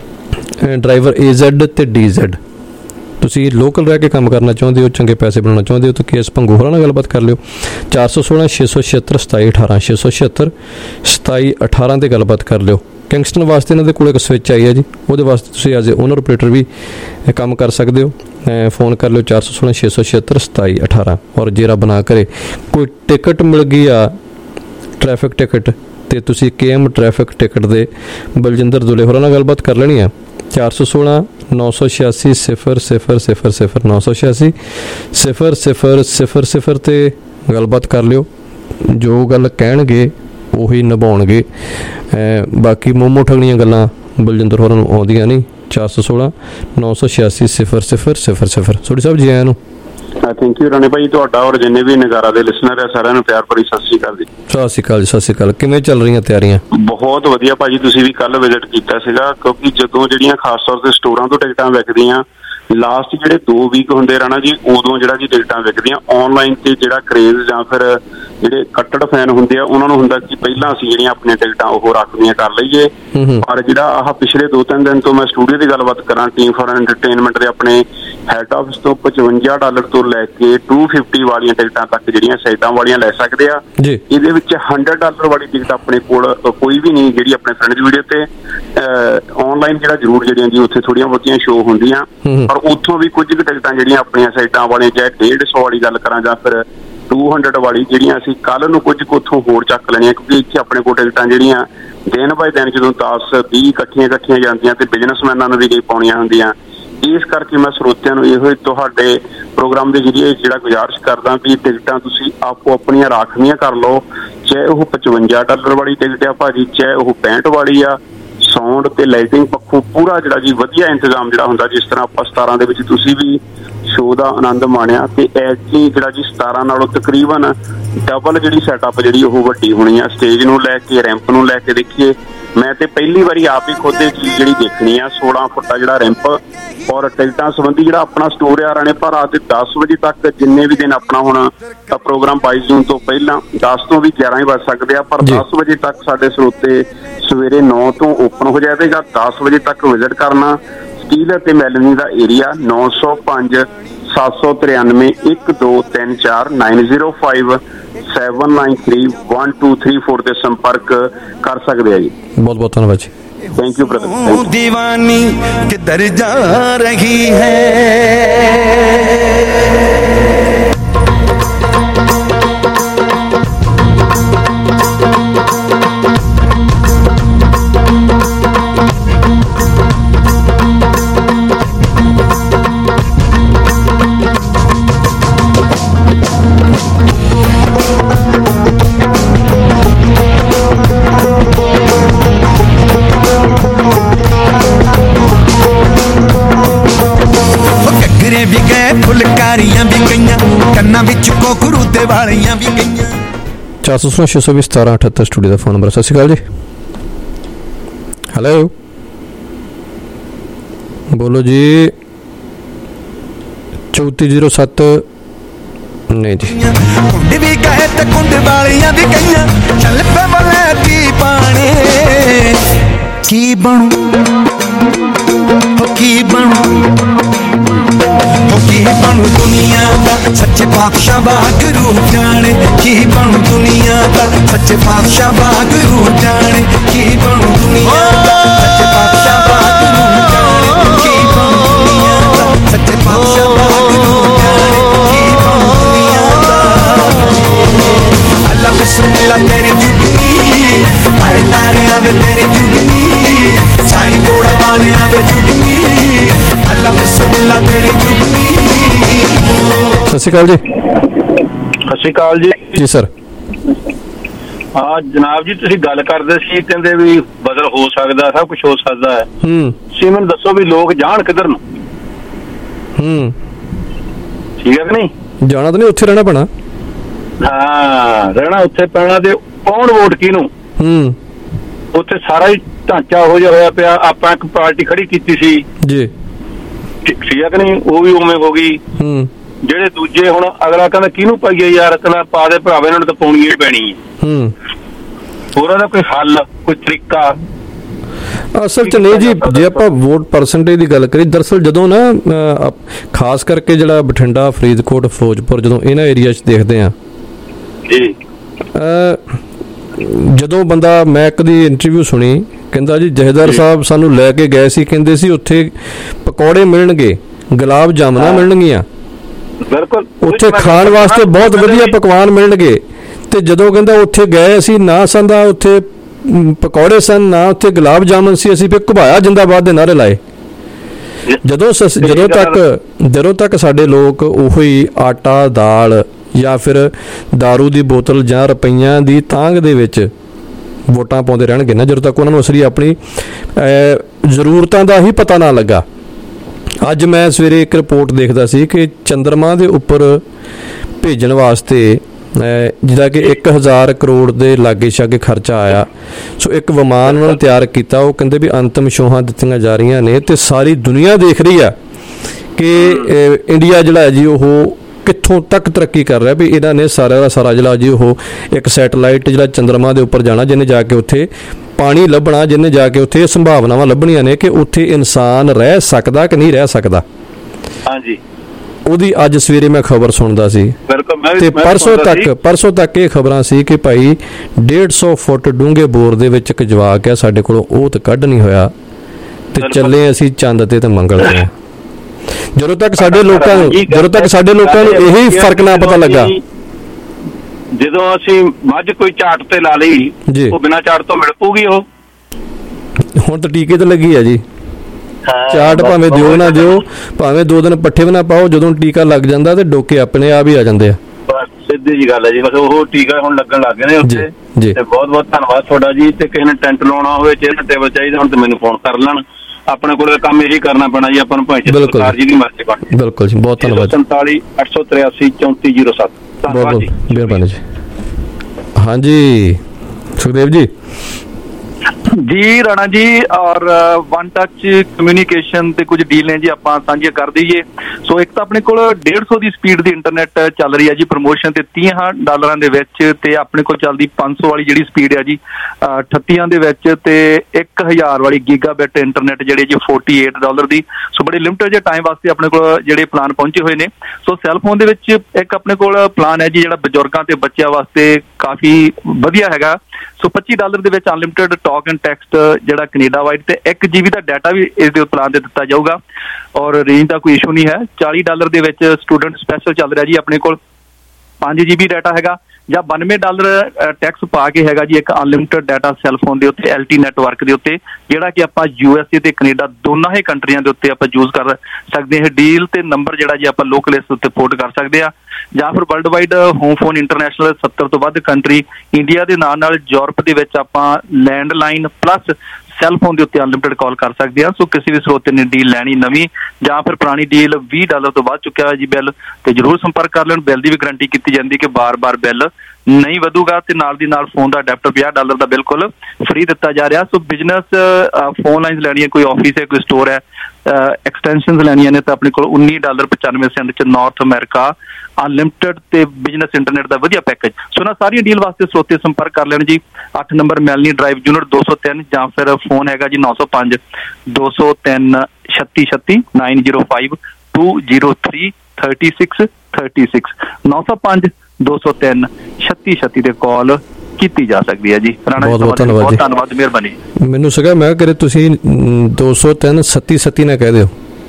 ਡਰਾਈਵਰ ਏ ਜ਼ੈਡ ਅਤੇ ਡੀ ਜ਼ੈਡ। ਤੁਸੀਂ ਲੋਕਲ ਰਹਿ ਕੇ ਕੰਮ ਕਰਨਾ ਚਾਹੁੰਦੇ ਹੋ, ਚੰਗੇ ਪੈਸੇ ਬਣਾਉਣਾ ਚਾਹੁੰਦੇ ਹੋ ਤਾਂ ਕੇਸ ਭੰਗੂ ਹੋਰਾਂ ਨਾਲ ਗੱਲਬਾਤ ਕਰ ਲਿਓ। ਚਾਰ ਸੌ ਸੋਲਾਂ ਛੇ ਸੌ ਛਿਹੱਤਰ ਸਤਾਈ ਅਠਾਰਾਂ ਛੇ ਸੌ ਛਿਹੱਤਰ ਸਤਾਈ ਅਠਾਰਾਂ 'ਤੇ ਗੱਲਬਾਤ ਕਰ ਲਿਓ। ਕਿੰਗਸਟਨ ਵਾਸਤੇ ਇਹਨਾਂ ਦੇ ਕੋਲ ਇੱਕ ਸਵਿਚ ਆਈ ਹੈ ਜੀ, ਉਹਦੇ ਵਾਸਤੇ ਤੁਸੀਂ ਐਜ਼ ਏ ਓਨਰ ਆਪਰੇਟਰ ਵੀ ਕੰਮ ਕਰ ਸਕਦੇ ਹੋ। ਫੋਨ ਕਰ ਲਿਓ ਚਾਰ ਸੌ ਸੋਲਾਂ ਛੇ ਸੌ ਛਿਹੱਤਰ ਸਤਾਈ ਅਠਾਰਾਂ। ਔਰ ਜੇ ਰੱਬ ਨਾ ਕਰੇ ਕੋਈ ਟਿਕਟ ਮਿਲ ਗਈ ਆ ਟ੍ਰੈਫਿਕ ਟਿਕਟ, ਅਤੇ ਤੁਸੀਂ ਕੇ ਐਮ ਟ੍ਰੈਫਿਕ ਟਿਕਟ ਦੇ ਬਲਜਿੰਦਰ ਦੁਲੇ ਹੋਰਾਂ ਨਾਲ ਗੱਲਬਾਤ ਕਰ ਲੈਣੀ ਹੈ। ਚਾਰ ਸੌ ਸੋਲਾਂ ਨੌ ਸੌ ਛਿਆਸੀ ਸਿਫਰ ਸਿਫਰ ਸਿਫਰ ਸਿਫਰ ਨੌ ਸੌ ਛਿਆਸੀ ਸਿਫਰ ਸਿਫਰ ਸਿਫਰ ਸਿਫਰ 'ਤੇ ਗੱਲਬਾਤ ਕਰ ਲਿਓ। ਜੋ ਗੱਲ ਕਹਿਣਗੇ ਉਹੀ ਨਿਭਾਉਣਗੇ। ਬਾਕੀ ਮੋਮੋ ਠਗਣੀਆਂ ਗੱਲਾਂ ਬਲਜਿੰਦਰ ਹੋਰਾਂ ਨੂੰ ਆਉਂਦੀਆਂ ਨਹੀਂ। ਚਾਰ ਸੌ ਸੋਲਾਂ ਨੌ ਸੌ ਛਿਆਸੀ ਸਿਫਰ ਸਿਫਰ ਸਿਫਰ ਸਿਫਰ। ਸੋਢੀ ਸਾਹਿਬ ਜੀ ਆਇਆਂ ਨੂੰ। ਥੈਂਕ ਯੂ ਰਾਣੇ ਭਾਈ, ਤੁਹਾਡਾ ਔਰ ਜਿੰਨੇ ਵੀ ਨਗਾਰਾ ਦੇ ਲਿਸਨਰ ਹੈ ਸਾਰਿਆਂ ਨੂੰ ਪਿਆਰ ਭਰੀ ਸਤਿ ਸ਼੍ਰੀ ਅਕਾਲ ਜੀ। ਸਤਿ ਸ਼੍ਰੀ ਅਕਾਲ ਜੀ। ਸਤਿ ਸ਼੍ਰੀ ਅਕਾਲ। ਕਿਵੇਂ ਚੱਲ ਰਹੀਆਂ ਤਿਆਰੀਆਂ? ਬਹੁਤ ਵਧੀਆ ਭਾਜੀ, ਤੁਸੀਂ ਵੀ ਕੱਲ ਵਿਜ਼ਿਟ ਕੀਤਾ ਸੀਗਾ, ਕਿਉਂਕਿ ਜਦੋਂ ਜਿਹੜੀਆਂ ਖਾਸ ਤੌਰ ਤੇ ਸਟੋਰਾਂ ਤੋਂ ਟਿਕਟਾਂ ਵਿਕਦੀਆਂ ਲਾਸਟ ਜਿਹੜੇ ਦੋ ਵੀਕ ਹੁੰਦੇ ਰਾਣਾ ਜੀ, ਉਦੋਂ ਜਿਹੜਾ ਜੀ ਟਿਕਟਾਂ ਵਿਕਦੀਆਂ ਔਨਲਾਈਨ ਤੇ ਜਿਹੜਾ ਕਰੇਜ਼ ਜਾਂ ਫਿਰ ਜਿਹੜੇ ਕੱਟੜ ਫੈਨ ਹੁੰਦੇ ਆ ਉਹਨਾਂ ਨੂੰ ਹੁੰਦਾ ਕਿ ਪਹਿਲਾਂ ਅਸੀਂ ਜਿਹੜੀਆਂ ਆਪਣੀਆਂ ਟਿਕਟਾਂ ਉਹ ਰੱਖਦੀਆਂ ਕਰ ਲਈਏ। ਪਰ ਜਿਹੜਾ ਆਹ ਪਿਛਲੇ ਦੋ ਤਿੰਨ ਦਿਨ ਤੋਂ ਮੈਂ ਸਟੂਡੀਓ ਦੀ ਗੱਲਬਾਤ ਕਰਾਂ, ਟੀਮ ਫॉर ਐਂਟਰਟੇਨਮੈਂਟ ਦੇ ਆਪਣੇ ਹੈਡ ਆਫਿਸ ਤੋਂ ਪਚਵੰਜਾ ਡਾਲਰ ਤੋਂ ਲੈ ਕੇ ਟੂ ਫਿਫਟੀ ਵਾਲੀਆਂ ਟਿਕਟਾਂ ਤੱਕ ਜਿਹੜੀਆਂ ਸਾਈਡਾਂ ਵਾਲੀਆਂ ਲੈ ਸਕਦੇ ਆ। ਇਹਦੇ ਵਿੱਚ ਹੰਡਰਡ ਡਾਲਰ ਵਾਲੀ ਟਿਕਟ ਆਪਣੇ ਕੋਲ ਕੋਈ ਵੀ ਨਹੀਂ, ਜਿਹੜੀ ਆਪਣੇ ਫਰੈਂਡਸ ਵੀਡੀਓ ਤੇ ਔਨਲਾਈਨ ਜਿਹੜਾ ਜ਼ਰੂਰ ਜਿਹੜੀਆਂ ਜੀ ਉੱਥੇ ਥੋੜੀਆਂ ਬਹੁਤੀਆਂ ਸ਼ੋਅ ਹੁੰਦੀਆਂ, ਪਰ ਉੱਥੋਂ ਵੀ ਕੁਝ ਕੁ ਟਿਕਟਾਂ ਜਿਹੜੀਆਂ ਆਪਣੀਆਂ ਸਾਈਟਾਂ ਵਾਲੀਆਂ, ਚਾਹੇ ਡੇਢ ਸੌ ਵਾਲੀ ਗੱਲ ਕਰਾਂ ਜਾਂ ਫਿਰ ਟੂ ਹੰਡਰਡ ਵਾਲੀ, ਜਿਹੜੀਆਂ ਅਸੀਂ ਕੱਲ ਨੂੰ ਕੁਝ ਕੁ ਉੱਥੋਂ ਹੋਰ ਚੱਕ ਲੈਣੀਆਂ, ਕਿਉਂਕਿ ਇੱਥੇ ਆਪਣੇ ਕੋਲ ਟਿਕਟਾਂ ਜਿਹੜੀਆਂ ਦਿਨ ਬਾਏ ਦਿਨ ਜਦੋਂ ਦਸ ਵੀਹ ਇਕੱਠੀਆਂ ਇਕੱਠੀਆਂ ਜਾਂਦੀਆਂ ਤੇ ਬਿਜ਼ਨਸਮੈਨਾਂ ਨੂੰ ਵੀ ਕਈ ਪਾਉਣੀਆਂ ਹੁੰਦੀਆਂ। ਇਸ ਕਰਕੇ ਮੈਂ ਸਰੋਤਿਆਂ ਨੂੰ ਇਹੋ ਤੁਹਾਡੇ ਪ੍ਰੋਗਰਾਮ ਦੇ ਜ਼ਰੀਏ ਜਿਹੜਾ ਗੁਜ਼ਾਰਿਸ਼ ਕਰਦਾ ਵੀ ਟਿਕਟਾਂ ਤੁਸੀਂ ਆਪੋ ਆਪਣੀਆਂ ਰਾਖਵੀਆਂ ਕਰ ਲਓ, ਚਾਹੇ ਉਹ ਪਚਵੰਜਾ ਡਾਲਰ ਵਾਲੀ ਟਿਕਟ ਆ ਭਾਜੀ, ਚਾਹੇ ਉਹ ਪੈਂਹਠ ਵਾਲੀ ਆ, ਸਾਊਂਡ ਤੇ ਲਾਈਟਿੰਗ ਪੱਖੋਂ ਪੂਰਾ ਜਿਹੜਾ ਜੀ ਵਧੀਆ ਇੰਤਜ਼ਾਮ ਜਿਹੜਾ ਹੁੰਦਾ, ਜਿਸ ਤਰ੍ਹਾਂ ਆਪਾਂ ਸਤਾਰਾਂ ਦੇ ਵਿੱਚ ਤੁਸੀਂ ਵੀ ਸ਼ੋਅ ਦਾ ਆਨੰਦ ਮਾਣਿਆ, ਤੇ ਐਤਕੀ ਜਿਹੜਾ ਜੀ ਸਤਾਰਾਂ ਨਾਲੋਂ ਤਕਰੀਬਨ ਡਬਲ ਜਿਹੜੀ ਸੈਟਅਪ ਜਿਹੜੀ ਉਹ ਵੱਡੀ ਹੋਣੀ ਆ। ਸਟੇਜ ਨੂੰ ਲੈ ਕੇ, ਰੈਂਪ ਨੂੰ ਲੈ ਕੇ ਦੇਖੀਏ, ਮੈਂ ਤੇ ਪਹਿਲੀ ਵਾਰੀ ਆਪ ਹੀ ਖੁਦ ਇਹ ਚੀਜ਼ ਜਿਹੜੀ ਦੇਖਣੀ ਆ। ਸੋਲਾਂ ਫੁੱਟ ਦਾ ਜਿਹੜਾ ਰੈਂਪ, ਔਰ ਟਿਕਟਾਂ ਸੰਬੰਧੀ ਜਿਹੜਾ ਆਪਣਾ ਸਟੋਰ ਆ ਰਾਣੇ ਭਰਾ ਤੇ ਦਸ ਵਜੇ ਤੱਕ ਜਿੰਨੇ ਵੀ ਦਿਨ ਆਪਣਾ ਹੁਣ ਪ੍ਰੋਗਰਾਮ ਬਾਈ ਜੂਨ ਤੋਂ ਪਹਿਲਾਂ ਦਸ ਤੋਂ ਵੀ ਗਿਆਰਾਂ ਹੀ ਵੱਜ ਸਕਦੇ ਆ, ਪਰ ਦਸ ਵਜੇ ਤੱਕ ਸਾਡੇ ਸਰੋਤੇ ਸਵੇਰੇ ਨੌ ਤੋਂ ਓਪਨ ਹੋ ਜਾਵੇਗਾ। ਦਸ ਵਜੇ ਤੱਕ ਵਿਜ਼ਿਟ ਕਰਨਾ ਸਟੀਲ ਅਤੇ ਮੈਲਨੀ ਦਾ ਏਰੀਆ। ਨੌ ਸੌ ਪੰਜ ਸੱਤ ਸੌ ਤਰਿਆਨਵੇਂ ਇੱਕ ਦੋ ਤਿੰਨ ਚਾਰ nine zero five seven nine three one two three four ਤੇ ਸੰਪਰਕ ਕਰ ਸਕਦੇ ਆ ਜੀ। ਬਹੁਤ ਬਹੁਤ ਧੰਨਵਾਦ ਜੀ। Thank you brother. दीवानी किधर जा रही है, फुलकारियां भी गईयां, कन्ना विच कोकरू ते वालियां भी गईयां। चार सौ सोलह छे सौ बीस सतारह अठहत्तर स्टूडियो का फोन नंबर। सत श्री अकाल जी। हेलो, बोलो जी। चौती जीरो सत्त नहीं जी। कुंड भी गए ते कुंड वालियां भी गईयां, चल पे वाले की पानी की बनू की बनू की बनू दुनिया दा सच्चे पातशाह वागरू जाने, की बनू दुनिया दा सच्चे पातशाह वागरू जाने, की बनू दुनिया दा सच्चे पातशाह वागरू जाने, की बनू दुनिया दा सच्चे पातशाह वागरू जाने, की बनू दुनिया दा। अल्लाह बिस्मिल्लाह तेरी जुगनी, अरे तारे आवे तेरी जुगनी, साई घोड़ा वाले आवे जुगनी, अल्लाह बिस्मिल्लाह तेरी जुगनी। सत श्री अकाल जी। सत श्री अकाल जी। जी सर। ਹਾਂ ਜਨਾਬ ਜੀ, ਤੁਸੀਂ ਗੱਲ ਕਰਦੇ ਸੀ, ਕਹਿੰਦੇ ਵੀ ਬਦਲ ਹੋ ਸਕਦਾ, ਸਭ ਕੁਝ ਹੋ ਸਕਦਾ ਹੈ। ਹੂੰ ਤੁਸੀਂ ਮੈਨੂੰ ਦੱਸੋ ਵੀ ਲੋਕ ਜਾਣ ਕਿੱਧਰ ਨੂੰ? ਹੂੰ ਠੀਕ ਹੈ ਕਿ ਨਹੀਂ? ਜਾਣਾ ਤਾਂ ਨਹੀਂ, ਉੱਥੇ ਰਹਿਣਾ ਪੈਣਾ। ਹਾਂ ਰਹਿਣਾ ਉੱਥੇ ਪੈਣਾ। ਤੇ ਕੌਣ ਵੋਟ ਕਿਹਨੂੰ? ਹੂੰ ਉੱਥੇ ਸਾਰਾ ਹੀ ਢਾਂਚਾ ਹੋ ਜਾ ਹੋਇਆ ਪਿਆ। ਆਪਾਂ ਇੱਕ ਪਾਰਟੀ ਖੜੀ ਕੀਤੀ ਸੀ ਜੀ, ਠੀਕ ਹੈ ਕਿ ਨਹੀਂ? ਉਹ ਵੀ ਉਵੇਂ ਹੋ ਗਈ। ਹੂੰ ਜਿਹੜੇ ਦੂਜੇ ਹੁਣ ਅਗਲਾ ਕਹਿੰਦਾ ਕਿਹਨੂੰ ਪਾਈਏ ਯਾਰ, ਕਹਿੰਦਾ ਪਾ ਦੇ ਭਰਾਵੇ, ਇਹਨਾਂ ਨੂੰ ਤਾਂ ਪਾਉਣੀ ਹੀ ਪੈਣੀ ਹੈ। ਹੂੰ ਹੋਰ ਉਹਦਾ ਕੋਈ ਹੱਲ, ਕੋਈ ਤਰੀਕਾ? ਅਸਲ ਚ ਨਹੀਂ ਜੀ, ਜੇ ਆਪਾਂ ਵੋਟ ਪਰਸੈਂਟੇਜ ਦੀ ਗੱਲ ਕਰੀ, ਦਰਅਸਲ ਜਦੋਂ ਨਾ ਖਾਸ ਕਰਕੇ ਜਿਹੜਾ ਬਠਿੰਡਾ, ਫਰੀਦਕੋਟ, ਫਿਰੋਜ਼ਪੁਰ, ਜਦੋਂ ਇਹਨਾਂ ਏਰੀਆ 'ਚ ਦੇਖਦੇ ਆ ਜੀ, ਜਦੋਂ ਬੰਦਾ, ਮੈਂ ਇੱਕ ਦੀ ਇੰਟਰਵਿਊ ਸੁਣੀ, ਕਹਿੰਦਾ ਜੀ ਜਹੇਦਾਰ ਸਾਹਿਬ ਸਾਨੂੰ ਲੈ ਕੇ ਗਏ ਸੀ, ਕਹਿੰਦੇ ਸੀ ਉੱਥੇ ਪਕੌੜੇ ਮਿਲਣਗੇ, ਗੁਲਾਬ ਜਾਮਣਾ ਮਿਲਣਗੀਆਂ, ਬਿਲਕੁਲ ਉੱਥੇ ਖਾਣ ਵਾਸਤੇ ਬਹੁਤ ਵਧੀਆ ਪਕਵਾਨ ਮਿਲਣਗੇ। ਤੇ ਜਦੋਂ ਕਹਿੰਦਾ ਉੱਥੇ ਗਏ ਅਸੀਂ, ਨਾ ਸੰਦਾ ਉੱਥੇ ਪਕੌੜੇ ਸਨ, ਨਾ ਉੱਥੇ ਗੁਲਾਬ ਜਾਮਨ ਸੀ, ਅਸੀਂ ਫਿਰ ਘੁਬਾਇਆ ਜਿੰਦਾਬਾਦ ਦੇ ਨਾਰੇ ਲਾਏ। ਜਦੋਂ ਜਦੋਂ ਤੱਕ ਜਦੋਂ ਤੱਕ ਸਾਡੇ ਲੋਕ ਉਹੀ ਆਟਾ, ਦਾਲ ਜਾਂ ਫਿਰ ਦਾਰੂ ਦੀ ਬੋਤਲ ਜਾਂ ਰੁਪਈਆਂ ਦੀ ਤਾਂਘ ਦੇ ਵਿੱਚ ਵੋਟਾਂ ਪਾਉਂਦੇ ਰਹਿਣਗੇ ਨਾ, ਜਦੋਂ ਤੱਕ ਉਹਨਾਂ ਨੂੰ ਅਸਲੀ ਆਪਣੀ ਜ਼ਰੂਰਤਾਂ ਦਾ ਹੀ ਪਤਾ ਨਾ ਲੱਗਾ। ਅੱਜ ਮੈਂ ਸਵੇਰੇ ਇੱਕ ਰਿਪੋਰਟ ਦੇਖਦਾ ਸੀ ਕਿ ਚੰਦਰਮਾ ਦੇ ਉੱਪਰ ਭੇਜਣ ਵਾਸਤੇ ਜਿਹਦਾ ਕਿ ਇੱਕ ਹਜ਼ਾਰ ਕਰੋੜ ਦੇ ਲਾਗੇ ਛਾਗੇ ਖਰਚਾ ਆਇਆ, ਸੋ ਇੱਕ ਵਿਮਾਨ ਉਹਨਾਂ ਨੇ ਤਿਆਰ ਕੀਤਾ। ਉਹ ਕਹਿੰਦੇ ਵੀ ਅੰਤਮ ਛੋਹਾਂ ਦਿੱਤੀਆਂ ਜਾ ਰਹੀਆਂ ਨੇ ਤੇ ਸਾਰੀ ਦੁਨੀਆ ਦੇਖ ਰਹੀ ਆ ਕਿ ਇੰਡੀਆ ਜਿਹੜਾ ਹੈ ਜੀ ਉਹ ਕਿੱਥੋਂ ਤੱਕ ਤਰੱਕੀ ਕਰ ਰਿਹਾ। ਵੀ ਇਹਨਾਂ ਨੇ ਸਾਰਾ ਦਾ ਸਾਰਾ ਜਿਹੜਾ ਜੀ ਉਹ ਇੱਕ ਸੈਟੇਲਾਈਟ ਜਿਹੜਾ ਚੰਦਰਮਾ ਦੇ ਉੱਪਰ ਜਾਣਾ, ਜਿਹਨੇ ਜਾ ਕੇ ਉੱਥੇ ਪਾਣੀ ਲੱਭਣਾ, ਜਿਹਨੇ ਜਾ ਕੇ ਉੱਥੇ ਸੰਭਾਵਨਾਵਾਂ ਲੱਭਣੀਆਂ ਨੇ ਕਿ ਉੱਥੇ ਇਨਸਾਨ ਰਹਿ ਸਕਦਾ ਕਿ ਨਹੀਂ ਰਹਿ ਸਕਦਾ। ਹਾਂਜੀ, ਉਹਦੀ ਅੱਜ ਸਵੇਰੇ ਮੈਂ ਖਬਰ ਸੁਣਦਾ ਸੀ ਤੇ ਪਰਸੋਂ ਤੱਕ ਪਰਸੋਂ ਤੱਕ ਇਹ ਖਬਰਾਂ ਸੀ ਕਿ ਭਾਈ ਡੇਢ ਸੌ ਫੁੱਟ ਡੂੰਘੇ ਬੋਰ ਦੇ ਵਿੱਚ ਇੱਕ ਜਵਾਕ ਆ, ਸਾਡੇ ਕੋਲੋਂ ਉਹ ਤਾਂ ਕੱਢ ਨਹੀਂ ਹੋਇਆ ਤੇ ਚੱਲੇ ਅਸੀਂ ਚੰਦ ਤੇ ਤੇ ਮੰਗਲ ਤੇ। ਜਦੋਂ ਤੱਕ ਸਾਡੇ ਲੋਕਾਂ ਨੂੰ ਜਦੋਂ ਤੱਕ ਸਾਡੇ ਲੋਕਾਂ ਨੂੰ ਇਹੀ ਫਰਕ ਨਾ ਪਤਾ ਲੱਗਾ, ਜਦੋਂ ਅਸੀਂ ਮੱਝ ਕੋਈ ਝਾਟ ਤੇ ਲਾ ਲਈ, ਉਹ ਬਿਨਾਂ ਝਾਟ ਤੋਂ ਮਿਲ ਪੂਗੀ। ਉਹ ਹੁਣ ਤਾਂ ਟੀਕੇ ਤੇ ਲੱਗੀ ਆ ਜੀ, ਚਾਟ ਭਾਵੇਂ ਦਿਓ ਨਾ ਦਿਓ, ਭਾਵੇਂ ਦੋ ਦਿਨ ਪੱਠੇ ਵੀ ਨਾ ਪਾਓ, ਜਦੋਂ ਟੀਕਾ ਲੱਗ ਜਾਂਦਾ ਤੇ ਡੋਕੇ ਆਪਣੇ ਆਪ ਹੀ ਆ ਜਾਂਦੇ ਆ। ਬਸ ਸਿੱਧੀ ਜੀ ਗੱਲ ਹੈ ਜੀ, ਬਸ ਉਹ ਟੀਕਾ ਹੁਣ ਲੱਗਣ ਲੱਗ ਗਏ ਨੇ ਉੱਥੇ। ਤੇ ਬਹੁਤ ਬਹੁਤ ਧੰਨਵਾਦ ਤੁਹਾਡਾ ਜੀ। ਤੇ ਕਿਸੇ ਨੇ ਟੈਂਟ ਲਾਉਣਾ ਹੋਵੇ, ਚੇਅਰ ਟੇਬਲ ਚਾਹੀਦਾ ਹੁਣ ਤੇ ਮੈਨੂੰ ਫੋਨ ਕਰ ਲੈਣ। ਆਪਣੇ ਕੋਲ ਕੰਮ ਇਹੀ ਕਰਨਾ ਪੈਣਾ ਜੀ ਆਪਾਂ ਨੂੰ, ਭਾਵੇਂ ਸਰਕਾਰ ਜੀ ਦੀ ਮਰਜ਼ੀ ਬਣ। ਬਿਲਕੁਲ ਜੀ, ਬਹੁਤ ਧੰਨਵਾਦ। ਸੰਤਾਲੀ ਅੱਠ ਸੌ ਤਰਿਆਸੀ ਚੌਂਤੀ ਜ਼ੀਰੋ ਸੱਤ। ਧੰਨਵਾਦ ਜੀ, ਮਿਹਰਬਾਨੀ ਜੀ। ਹਾਂਜੀ ਸੁਖਦੇਵ ਜੀ। ਜੀ ਰਾਣਾ ਜੀ, ਔਰ ਵਨ ਟੱਚ ਕਮਿਊਨੀਕੇਸ਼ਨ ਤੇ ਕੁਝ ਡੀਲ ਨੇ ਜੀ ਆਪਾਂ ਸਾਂਝੀਆਂ ਕਰ ਦਈਏ। ਸੋ ਇੱਕ ਤਾਂ ਆਪਣੇ ਕੋਲ ਡੇਢ ਸੌ ਦੀ ਸਪੀਡ ਦੀ ਇੰਟਰਨੈਟ ਚੱਲ ਰਹੀ ਹੈ ਜੀ ਪ੍ਰਮੋਸ਼ਨ ਤੇ ਤੀਹ ਡਾਲਰਾਂ ਦੇ ਵਿੱਚ, ਤੇ ਆਪਣੇ ਕੋਲ ਚੱਲਦੀ ਪੰਜ ਸੌ ਵਾਲੀ ਜਿਹੜੀ ਸਪੀਡ ਹੈ ਜੀ ਅਠੱਤੀਆਂ ਦੇ ਵਿੱਚ, ਤੇ ਇੱਕ ਹਜ਼ਾਰ ਵਾਲੀ ਗੀਗਾਬਿਟ ਇੰਟਰਨੈਟ ਜਿਹੜੀ ਜੀ ਅਠਤਾਲੀ ਡਾਲਰ ਦੀ। ਸੋ ਬੜੇ ਲਿਮਟਡ ਜਿਹੇ ਟਾਈਮ ਵਾਸਤੇ ਆਪਣੇ ਕੋਲ ਜਿਹੜੇ ਪਲਾਨ ਪਹੁੰਚੇ ਹੋਏ ਨੇ। ਸੋ ਸੈੱਲਫੋਨ ਦੇ ਵਿੱਚ ਇੱਕ ਆਪਣੇ ਕੋਲ ਪਲਾਨ ਹੈ ਜੀ ਜਿਹੜਾ ਬਜ਼ੁਰਗਾਂ ਤੇ ਬੱਚਿਆਂ ਵਾਸਤੇ ਕਾਫੀ ਵਧੀਆ ਹੈਗਾ। ਸੋ ਪੱਚੀ ਡਾਲਰ ਦੇ ਵਿੱਚ ਅਨਲਿਮਟਿਡ ਟਾਕ ਐਂਡ ਟੈਕਸਟ ਜਿਹੜਾ ਕੈਨੇਡਾ ਵਾਈਡ, ਤੇ ਇੱਕ ਜੀਬੀ ਦਾ ਡਾਟਾ ਵੀ ਇਸ ਦੇ ਪਲਾਨ ਤੇ ਦਿੱਤਾ ਜਾਊਗਾ, ਔਰ ਰੇਂਜ ਦਾ ਕੋਈ ਇਸ਼ੂ ਨਹੀਂ ਹੈ। ਚਾਲੀ ਡਾਲਰ ਦੇ ਵਿੱਚ ਸਟੂਡੈਂਟ ਸਪੈਸ਼ਲ ਚੱਲ ਰਿਹਾ ਜੀ ਆਪਣੇ ਕੋਲ, ਪੰਜ ਜੀਬੀ ਡਾਟਾ ਹੈਗਾ, ਜਾਂ ਬਾਨਵੇਂ ਡਾਲਰ ਟੈਕਸ ਪਾ ਕੇ ਹੈਗਾ ਜੀ ਇੱਕ ਅਨਲਿਮਟਿਡ ਡਾਟਾ ਸੈੱਲਫੋਨ ਦੇ ਉੱਤੇ ਐਲ ਟੀ ਨੈਟਵਰਕ ਦੇ ਉੱਤੇ, ਜਿਹੜਾ ਕਿ ਆਪਾਂ ਯੂ ਐਸ ਏ ਤੇ ਕੈਨੇਡਾ ਦੋਨਾਂ ਹੀ ਕੰਟਰੀਆਂ ਦੇ ਉੱਤੇ ਆਪਾਂ ਯੂਜ਼ ਕਰ ਸਕਦੇ ਹਾਂ। ਡੀਲ ਤੇ ਨੰਬਰ ਜਿਹੜਾ ਜੀ ਆਪਾਂ ਲੋਕਲ ਇਸ ਉੱਤੇ ਪੋਰਟ ਕਰ ਸਕਦੇ ਆ, ਜਾਂ ਫਿਰ world wide home phone international ਸੱਤਰ ਤੋਂ ਵੱਧ ਕੰਟਰੀ, ਇੰਡੀਆ ਦੇ ਨਾਲ ਨਾਲ ਯੂਰਪ ਦੇ ਵਿੱਚ ਆਪਾਂ ਲੈਂਡਲਾਈਨ ਪਲੱਸ ਸੈੱਲਫੋਨ ਦੇ ਉੱਤੇ ਅਨਲਿਮਟਿਡ ਕਾਲ ਕਰ ਸਕਦੇ ਹਾਂ। ਸੋ ਕਿਸੇ ਵੀ ਸਰੋਤੇ ਨੇ ਡੀਲ ਲੈਣੀ ਨਵੀਂ ਜਾਂ ਫਿਰ ਪੁਰਾਣੀ ਡੀਲ ਵੀਹ ਡਾਲਰ ਤੋਂ ਵੱਧ ਚੁੱਕਿਆ ਹੋਇਆ ਜੀ ਬਿੱਲ, ਤੇ ਜ਼ਰੂਰ ਸੰਪਰਕ ਕਰ ਲੈਣ। ਬਿੱਲ ਦੀ ਵੀ ਗਰੰਟੀ ਕੀਤੀ ਜਾਂਦੀ ਕਿ ਬਾਰ-ਬਾਰ ਬਿੱਲ ਨਹੀਂ ਵਧੂਗਾ, ਤੇ ਨਾਲ ਦੀ ਨਾਲ ਫੋਨ ਦਾ ਅਡੈਪਟਰ ਪੰਜਾਹ ਡਾਲਰ ਦਾ ਬਿਲਕੁਲ ਫ੍ਰੀ ਦਿੱਤਾ ਜਾ ਰਿਹਾ। ਸੋ ਬਿਜ਼ਨਸ ਫੋਨ ਲਾਈਨਸ ਲੈਣੀਆਂ, ਕੋਈ ਆਫਿਸ ਹੈ, ਕੋਈ ਸਟੋਰ ਹੈ, ਐਕਸਟੈਂਸ਼ਨਸ ਲੈਣੀਆਂ ਨੇ, ਤਾਂ ਆਪਣੇ ਕੋਲ ਉੱਨੀ ਡਾਲਰ ਪਚਾਨਵੇਂ ਸੈਂਟ ਚ ਨਾਰਥ ਅਮਰੀਕਾ ਅਨਲਿਮਟਿਡ ਤੇ ਬਿਜ਼ਨਸ ਇੰਟਰਨੈਟ ਦਾ ਵਧੀਆ ਪੈਕੇਜ। ਸੋ ਨਾ ਸਾਰੀਆਂ ਡੀਲ ਵਾਸਤੇ ਸਰੋਤੇ ਸੰਪਰਕ ਕਰ ਲੈਣ ਜੀ। ਅੱਠ ਨੰਬਰ ਮੈਲਨੀ ਡਰਾਈਵ ਯੂਨਿਟ ਦੋ ਸੌ ਤਿੰਨ, ਜਾਂ ਫਿਰ ਫੋਨ ਹੈਗਾ ਜੀ ਨੌ ਸੌ ਪੰਜ ਦੋ ਸੌ ਤਿੰਨ ਛੱਤੀ ਛੱਤੀ nine zero five two zero three thirty six thirty six ਨੌ ਸੌ ਪੰਜ ਦੋ ਸੌ ਤਿੰਨ ਛੱਤੀ ਛੱਤੀ ਤੇ ਕਾਲ ਕੀਤੀ ਜਾ ਸਕਦੀ ਹੈ ਜੀ। ਰਾਣਾ ਜੀ ਬਹੁਤ ਧੰਨਵਾਦ, ਧੰਨਵਾਦ, ਮਿਹਰਬਾਨੀ। ਮੈਨੂੰ ਸੀਗਾ ਮੈਂ ਕਰੇ ਤੁਸੀਂ ਦੋ ਸੌ ਤਿੰਨ ਸੱਤੀ ਸੱਤੀ ਨਾ ਕਹਿ ਦਿਓ।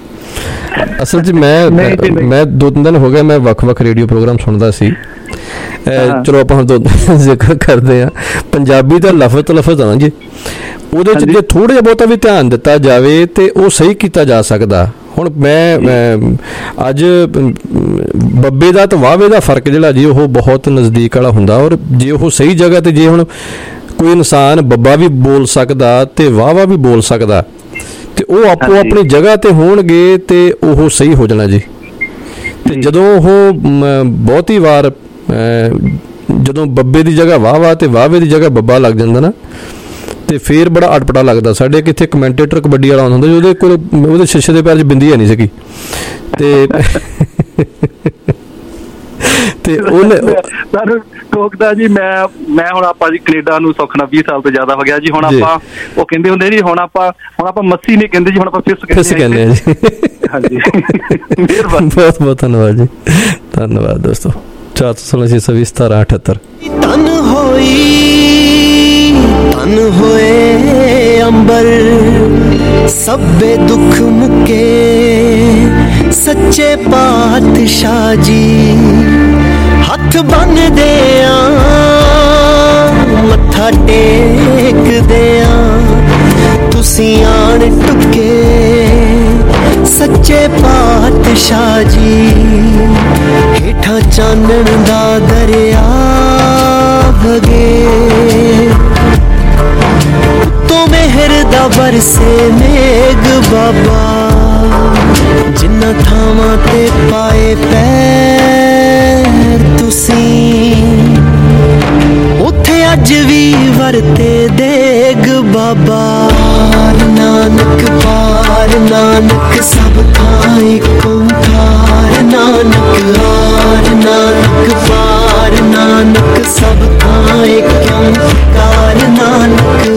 ਅਸਲ 'ਚ ਮੈਂ ਮੈਂ ਦੋ ਤਿੰਨ ਦਿਨ ਹੋ ਗਿਆ ਮੈਂ ਵੱਖ-ਵੱਖ ਰੇਡੀਓ ਪ੍ਰੋਗਰਾਮ ਸੁਣਦਾ ਸੀ। ਚਲੋ ਆਪਾਂ ਹੁਣ ਜ਼ਿਕਰ ਕਰਦੇ ਹਾਂ ਪੰਜਾਬੀ ਦਾ ਲਫ਼ਜ਼ ਲਫ਼ਜ਼ ਆ ਨਾ ਜੀ, ਉਹਦੇ 'ਚ ਜੇ ਥੋੜ੍ਹਾ ਜਿਹਾ ਬਹੁਤਾ ਵੀ ਧਿਆਨ ਦਿੱਤਾ ਜਾਵੇ ਤੇ ਉਹ ਸਹੀ ਕੀਤਾ ਜਾ ਸਕਦਾ। ਹੁਣ ਮੈਂ ਅੱਜ ਬੱਬੇ ਦਾ ਤੇ ਵਾਹਵੇ ਦਾ ਫਰਕ ਜਿਹੜਾ ਜੀ ਉਹ ਬਹੁਤ ਨਜ਼ਦੀਕ ਵਾਲਾ ਹੁੰਦਾ, ਔਰ ਜੇ ਉਹ ਸਹੀ ਜਗ੍ਹਾ ਤੇ ਜੇ ਹੁਣ ਕੋਈ ਇਨਸਾਨ ਬੱਬਾ ਵੀ ਬੋਲ ਸਕਦਾ ਤੇ ਵਾਹਵਾ ਵੀ ਬੋਲ ਸਕਦਾ ਤੇ ਉਹ ਆਪੋ ਆਪਣੀ ਜਗ੍ਹਾ ਤੇ ਹੋਣਗੇ ਤੇ ਉਹ ਸਹੀ ਹੋ ਜਾਣਾ ਜੀ। ਤੇ ਜਦੋਂ ਉਹ ਬਹੁਤੀ ਵਾਰ ਜਦੋਂ ਬੱਬੇ ਦੀ ਜਗ੍ਹਾ ਵਾਹਵਾ ਤੇ ਵਾਹਵੇ ਦੀ ਜਗ੍ਹਾ ਬੱਬਾ ਲੱਗ ਜਾਂਦਾ ਨਾ, ਤੇ ਫੇਰ ਬੜਾ ਅਟਪਟਾ ਲੱਗਦਾ। ਸਾਡੇ ਕਿੱਥੇ ਕਮੈਂਟੇਟਰ ਕਬੱਡੀ ਵਾਲਾ ਹੁੰਦਾ ਜੀ, ਉਹਦੇ ਕੋਲ ਉਹਦੇ ਸ਼ੀਸ਼ੇ ਦੇ ਪੈਰ 'ਚ ਬਿੰਦੀ ਹੈ ਨਹੀਂ ਸੀਗੀ, ਤੇ ਤੇ ਉਹਨੇ ਸਾਨੂੰ ਟੋਕਦਾ ਜੀ। ਮੈਂ ਮੈਂ ਹੁਣ ਆਪਾਂ ਜੀ ਕੈਨੇਡਾ ਨੂੰ ਸੌਖਣਾ ਵੀਹ ਸਾਲ ਤੋਂ ਜ਼ਿਆਦਾ ਹੋ ਗਿਆ ਜੀ। ਹੁਣ ਆਪਾਂ ਉਹ ਕਹਿੰਦੇ ਹੁੰਦੇ ਜੀ ਹੁਣ ਆਪਾਂ ਹੁਣ ਆਪਾਂ ਮੱਸੀ ਨਹੀਂ ਕਹਿੰਦੇ ਜੀ, ਹੁਣ ਆਪਾਂ ਫਿਸ ਕਹਿੰਦੇ ਆ ਜੀ। ਹਾਂਜੀ, ਮਿਹਰਬਾਨੀ, ਬਹੁਤ ਬਹੁਤ ਧੰਨਵਾਦ ਜੀ, ਧੰਨਵਾਦ ਦੋਸਤੋ। ਚਾਰ ਸੌ ਸੋਲਾਂ ਛੇ ਸੌ ਵੀਹ ਸਤਾਰਾਂ ਅਠੱਤਰ। ਤਨ ਹੋਈ ਤਨ ਹੋਏ ਅੰਬਰ ਸਭੇ ਦੁੱਖ ਮੁਕੇ ਸੱਚੇ ਪਾਤਸ਼ਾਹ ਜੀ ਹੱਥ ਬੰਨਦੇ ਆ ਮੱਥਾ ਟੇਕਦੇ ਆ ਤੁਸੀਂ ਆਣ ਟੁੱਕੇ ਸੱਚੇ ਪਾਤਸ਼ਾਹ ਜੀ ਹੇਠਾਂ ਚਾਨਣ ਦਾ ਦਰਿਆ ਵਗੇ ਤੋ ਮਿਹਰ ਦਾ ਬਰਸੇ ਮੇਘ ਬਾਬਾ ਜਿੰਨਾ ਥਾਵਾਂ ਤੇ ਪਾਏ ਪੈਰ ਤੁਸੀਂ ਉੱਥੇ ਅੱਜ ਵੀ ਵਰਤੇ ਦੇਗ ਬਾਬਾ ਨਾਨਕ ਪਾਰ ਨਾਨਕ ਸਭ ਥਾਂ ਇੱਕ ਓਂਕਾਰ ਨਾਨਕ ਹਾਰ ਨਾਨਕ ਪਾਰ ਨਾਨਕ ਸਭ ਥਾਂ ਇੱਕ ਓਂਕਾਰ ਨਾਨਕ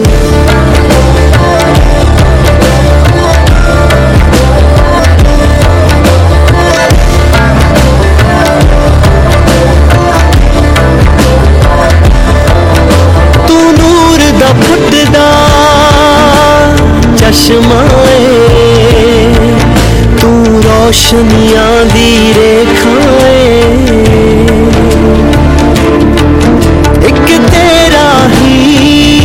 ਚਸ਼ਮਾ ਏ ਤੂੰ ਰੋਸ਼ਨੀਆਂ ਦੀ ਰੇਖਾ ਏ ਇੱਕ ਤੇਰਾ ਹੀ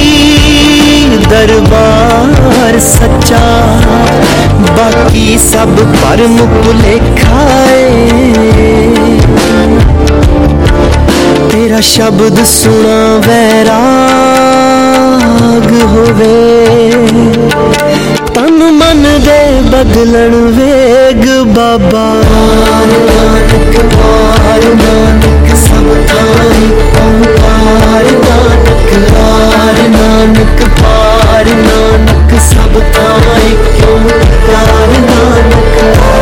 ਦਰਬਾਰ ਸੱਚਾ ਬਾਕੀ ਸਭ ਭਰਮ ਭੁਲੇਖਾ ਏ ਤੇਰਾ ਸ਼ਬਦ ਸੁਣਾ ਵੈਰਾਗ ਹੋਵੇ ਤਨ ਮਨ ਦੇ ਬਦਲਣ ਵੇਗ ਬਾਬਾ ਨਾਨਕ ਪਾਰ ਨਾਨਕ ਸਭ ਥਾਈ ਓਂਕਾਰ ਨਾਨਕ ਹਾਰ ਨਾਨਕ ਪਾਰ ਨਾਨਕ ਸਭ ਥਾਈ ਓਂਕਾਰ ਨਾਨਕ।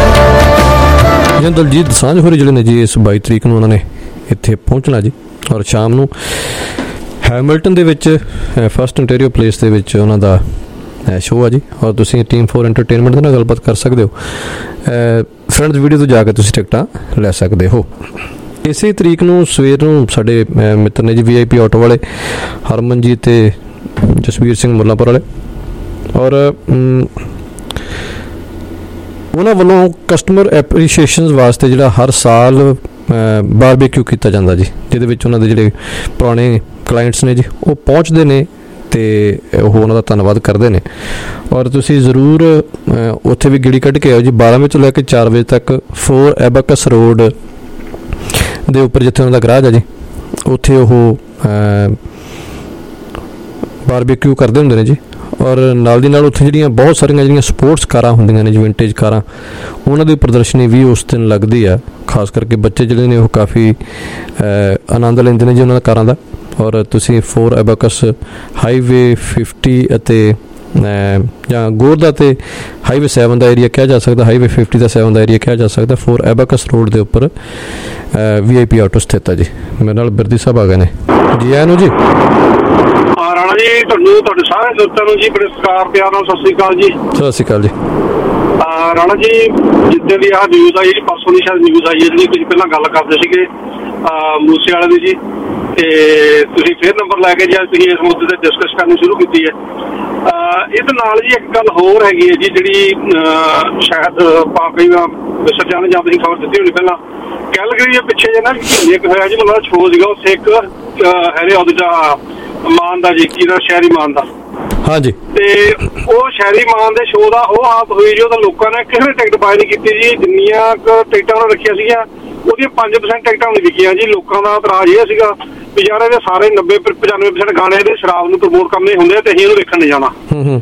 ਦਲਜੀਤ ਦੋਸਾਂਝ ਹੋਰੀ ਜਿਹੜੇ ਨੇ ਜੀ ਇਸ ਬਾਈ ਤਰੀਕ ਨੂੰ ਉਹਨਾਂ ਨੇ ਇੱਥੇ ਪਹੁੰਚਣਾ ਜੀ ਔਰ ਸ਼ਾਮ ਨੂੰ ਹੈਮਿਲਟਨ ਦੇ ਵਿੱਚ ਫਸਟ ਇੰਟੀਰੀਅਰ ਪਲੇਸ ਦੇ ਵਿੱਚ ਉਹਨਾਂ ਦਾ ਸ਼ੋਅ ਆ ਜੀ ਔਰ ਤੁਸੀਂ ਟੀਮ ਫੋਰ ਐਂਟਰਟੇਨਮੈਂਟ ਦੇ ਨਾਲ ਗੱਲਬਾਤ ਕਰ ਸਕਦੇ ਹੋ। ਫਰੈਂਡਸ ਵੀਡੀਓ ਤੋਂ ਜਾ ਕੇ ਤੁਸੀਂ ਟਿਕਟਾਂ ਲੈ ਸਕਦੇ ਹੋ। ਇਸੇ ਤਰੀਕ ਨੂੰ ਸਵੇਰ ਨੂੰ ਸਾਡੇ ਮਿੱਤਰ ਨੇ ਜੀ ਵੀ ਆਈ ਪੀ ਆਟੋ ਵਾਲੇ ਹਰਮਨਜੀਤ ਤੇ ਜਸਵੀਰ ਸਿੰਘ ਮੁੱਲਾਂਪੁਰ ਵਾਲੇ ਔਰ ਉਹਨਾਂ ਵੱਲੋਂ ਕਸਟਮਰ ਐਪਰੀਸ਼ੀਏਸ਼ਨ ਵਾਸਤੇ ਜਿਹੜਾ ਹਰ ਸਾਲ ਬਾਰਬੀਕਿਊ ਕੀਤਾ ਜਾਂਦਾ ਜੀ ਜਿਹਦੇ ਵਿੱਚ ਉਹਨਾਂ ਦੇ ਜਿਹੜੇ ਪੁਰਾਣੇ ਕਲਾਇੰਟਸ ਨੇ ਜੀ ਉਹ ਪਹੁੰਚਦੇ ਨੇ ਅਤੇ ਉਹ ਉਹਨਾਂ ਦਾ ਧੰਨਵਾਦ ਕਰਦੇ ਨੇ ਔਰ ਤੁਸੀਂ ਜ਼ਰੂਰ ਉੱਥੇ ਵੀ ਗੇੜੀ ਕੱਢ ਕੇ ਆਓ ਜੀ ਬਾਰਾਂ ਵਜੇ ਤੋਂ ਲੈ ਕੇ ਚਾਰ ਵਜੇ ਤੱਕ ਫੋਰ ਐਬਕਸ ਰੋਡ ਦੇ ਉੱਪਰ ਜਿੱਥੇ ਉਹਨਾਂ ਦਾ ਗਰਾਜ ਆ ਜੀ ਉੱਥੇ ਉਹ ਬਾਰਬੀਕਿਊ ਕਰਦੇ ਹੁੰਦੇ ਨੇ ਜੀ ਔਰ ਨਾਲ ਦੀ ਨਾਲ ਉੱਥੇ ਜਿਹੜੀਆਂ ਬਹੁਤ ਸਾਰੀਆਂ ਜਿਹੜੀਆਂ ਸਪੋਰਟਸ ਕਾਰਾਂ ਹੁੰਦੀਆਂ ਨੇ ਜੀ ਵਿੰਟੇਜ ਕਾਰਾਂ ਉਹਨਾਂ ਦੀ ਪ੍ਰਦਰਸ਼ਨੀ ਵੀ ਉਸ ਦਿਨ ਲੱਗਦੀ ਆ ਖਾਸ ਕਰਕੇ ਬੱਚੇ ਜਿਹੜੇ ਨੇ ਉਹ ਕਾਫੀ ਆਨੰਦ ਲੈਂਦੇ ਨੇ ਜੀ ਉਹਨਾਂ ਦਾ ਕਾਰਾਂ ਦਾ ਔਰ ਤੁਸੀਂ ਫੋਰ ਐਬਕਸ ਹਾਈਵੇ ਫਿਫਟੀ ਅਤੇ ਜਾਂ ਗੋਰਦਾ ਅਤੇ ਹਾਈਵੇ ਸੈਵਨ ਦਾ ਏਰੀਆ ਕਿਹਾ ਜਾ ਸਕਦਾ ਹਾਈਵੇ ਫਿਫਟੀ ਦਾ ਸੈਵਨ ਦਾ ਏਰੀਆ ਕਿਹਾ ਜਾ ਸਕਦਾ ਫੋਰ ਐਬਕਸ ਰੋਡ ਦੇ ਉੱਪਰ ਵੀ ਆਈ ਪੀ ਆਟੋ ਸਥਿਤ ਆ ਜੀ। ਮੇਰੇ ਨਾਲ ਬਿਰਦੀ ਸਾਹਿਬ ਆ ਗਏ ਨੇ ਜੀ ਆਇਆਂ ਨੂੰ ਜੀ। ਰਾਣਾ ਜੀ ਤੁਹਾਨੂੰ ਤੁਹਾਡੇ ਸਾਰੇ ਦੋਸਤਾਂ ਨੂੰ ਜੀ ਬੜੇ ਸਤਿਕਾਰ ਪਿਆਰ ਨਾਲ ਸਤਿ ਸ੍ਰੀ ਅਕਾਲ ਜੀ। ਸਤਿ ਸ੍ਰੀ ਅਕਾਲ ਜੀ। ਰਾਣਾ ਜੀ ਜਿੱਦਾਂ ਦੀ ਆਹ ਨਿਊਜ਼ ਆਈ ਜੀ ਪਰਸੋਂ ਦੀ ਸ਼ਾਇਦ ਨਿਊਜ਼ ਆਈ ਹੈ ਜਿਹੜੀ ਤੁਸੀਂ ਪਹਿਲਾਂ ਗੱਲ ਕਰਦੇ ਸੀਗੇ ਮੂਸੇ ਵਾਲੇ ਦੀ ਜੀ ਤੇ ਤੁਸੀਂ ਫਿਰ ਨੰਬਰ ਲੈ ਕੇ ਜਾਂ ਤੁਸੀਂ ਇਸ ਮੁੱਦੇ ਤੇ ਡਿਸਕਸ ਕਰਨੀ ਸ਼ੁਰੂ ਕੀਤੀ ਹੈ। ਇਹਦੇ ਨਾਲ ਜੀ ਇੱਕ ਗੱਲ ਹੋਰ ਹੈਗੀ ਹੈ ਜੀ ਜਿਹੜੀ ਸ਼ਾਇਦ ਆਪਾਂ ਕਈ ਵਾਰ ਵਿਸਰ ਜਾਣੇ ਜਾਂ ਤੁਸੀਂ ਖਬਰ ਦਿੱਤੀ ਹੋਣੀ ਪਹਿਲਾਂ ਕੈਲਗਰੀ ਦੇ ਪਿੱਛੇ ਜੇ ਨਾ ਇੱਕ ਹੋਇਆ ਜੀ ਮਤਲਬ ਸ਼ੋਅ ਸੀਗਾ ਉੱਥੇ ਇੱਕ ਹੈਰੇ ਉਹਦੇ ਦਾ ਮਾਨ ਦਾ ਜੀ ਕੀ ਦਾ ਸ਼ਹਿਰੀ ਮਾਨ ਦਾ ਹਾਂਜੀ ਤੇ ਉਹ ਸ਼ਹਿਰੀ ਮਾਨ ਦੇ ਸ਼ੋਅ ਦਾ ਉਹ ਹਾਲਤ ਹੋਈ ਜੀ ਉਹਦਾ ਲੋਕਾਂ ਨੇ ਕਿਸੇ ਨੇ ਟਿਕਟ ਬਾਏ ਨਹੀਂ ਕੀਤੀ ਜੀ ਜਿੰਨੀਆਂ ਕੁ ਟਿਕਟਾਂ ਉਹਨਾਂ ਰੱਖੀਆਂ ਸੀਗੀਆਂ ਉਹਦੀਆਂ ਪੰਜ ਪਰਸੈਂਟ ਟਿਕਟਾਂ ਨਹੀਂ ਵਿਕੀਆਂ ਜੀ। ਲੋਕਾਂ ਦਾ ਇਤਰਾਜ਼ ਇਹ ਸੀਗਾ ਵੀ ਯਾਰ ਇਹਦੇ ਸਾਰੇ ਨੱਬੇ ਪਚਾਨਵੇਂ ਪਰਸੈਂਟ ਗਾਣੇ ਇਹਦੇ ਸ਼ਰਾਬ ਨੂੰ ਪ੍ਰਮੋਟ ਕਰਨੇ ਹੁੰਦੇ ਆ ਤੇ ਅਸੀਂ ਇਹਨੂੰ ਵੇਖਣ ਨਹੀਂ ਜਾਣਾ।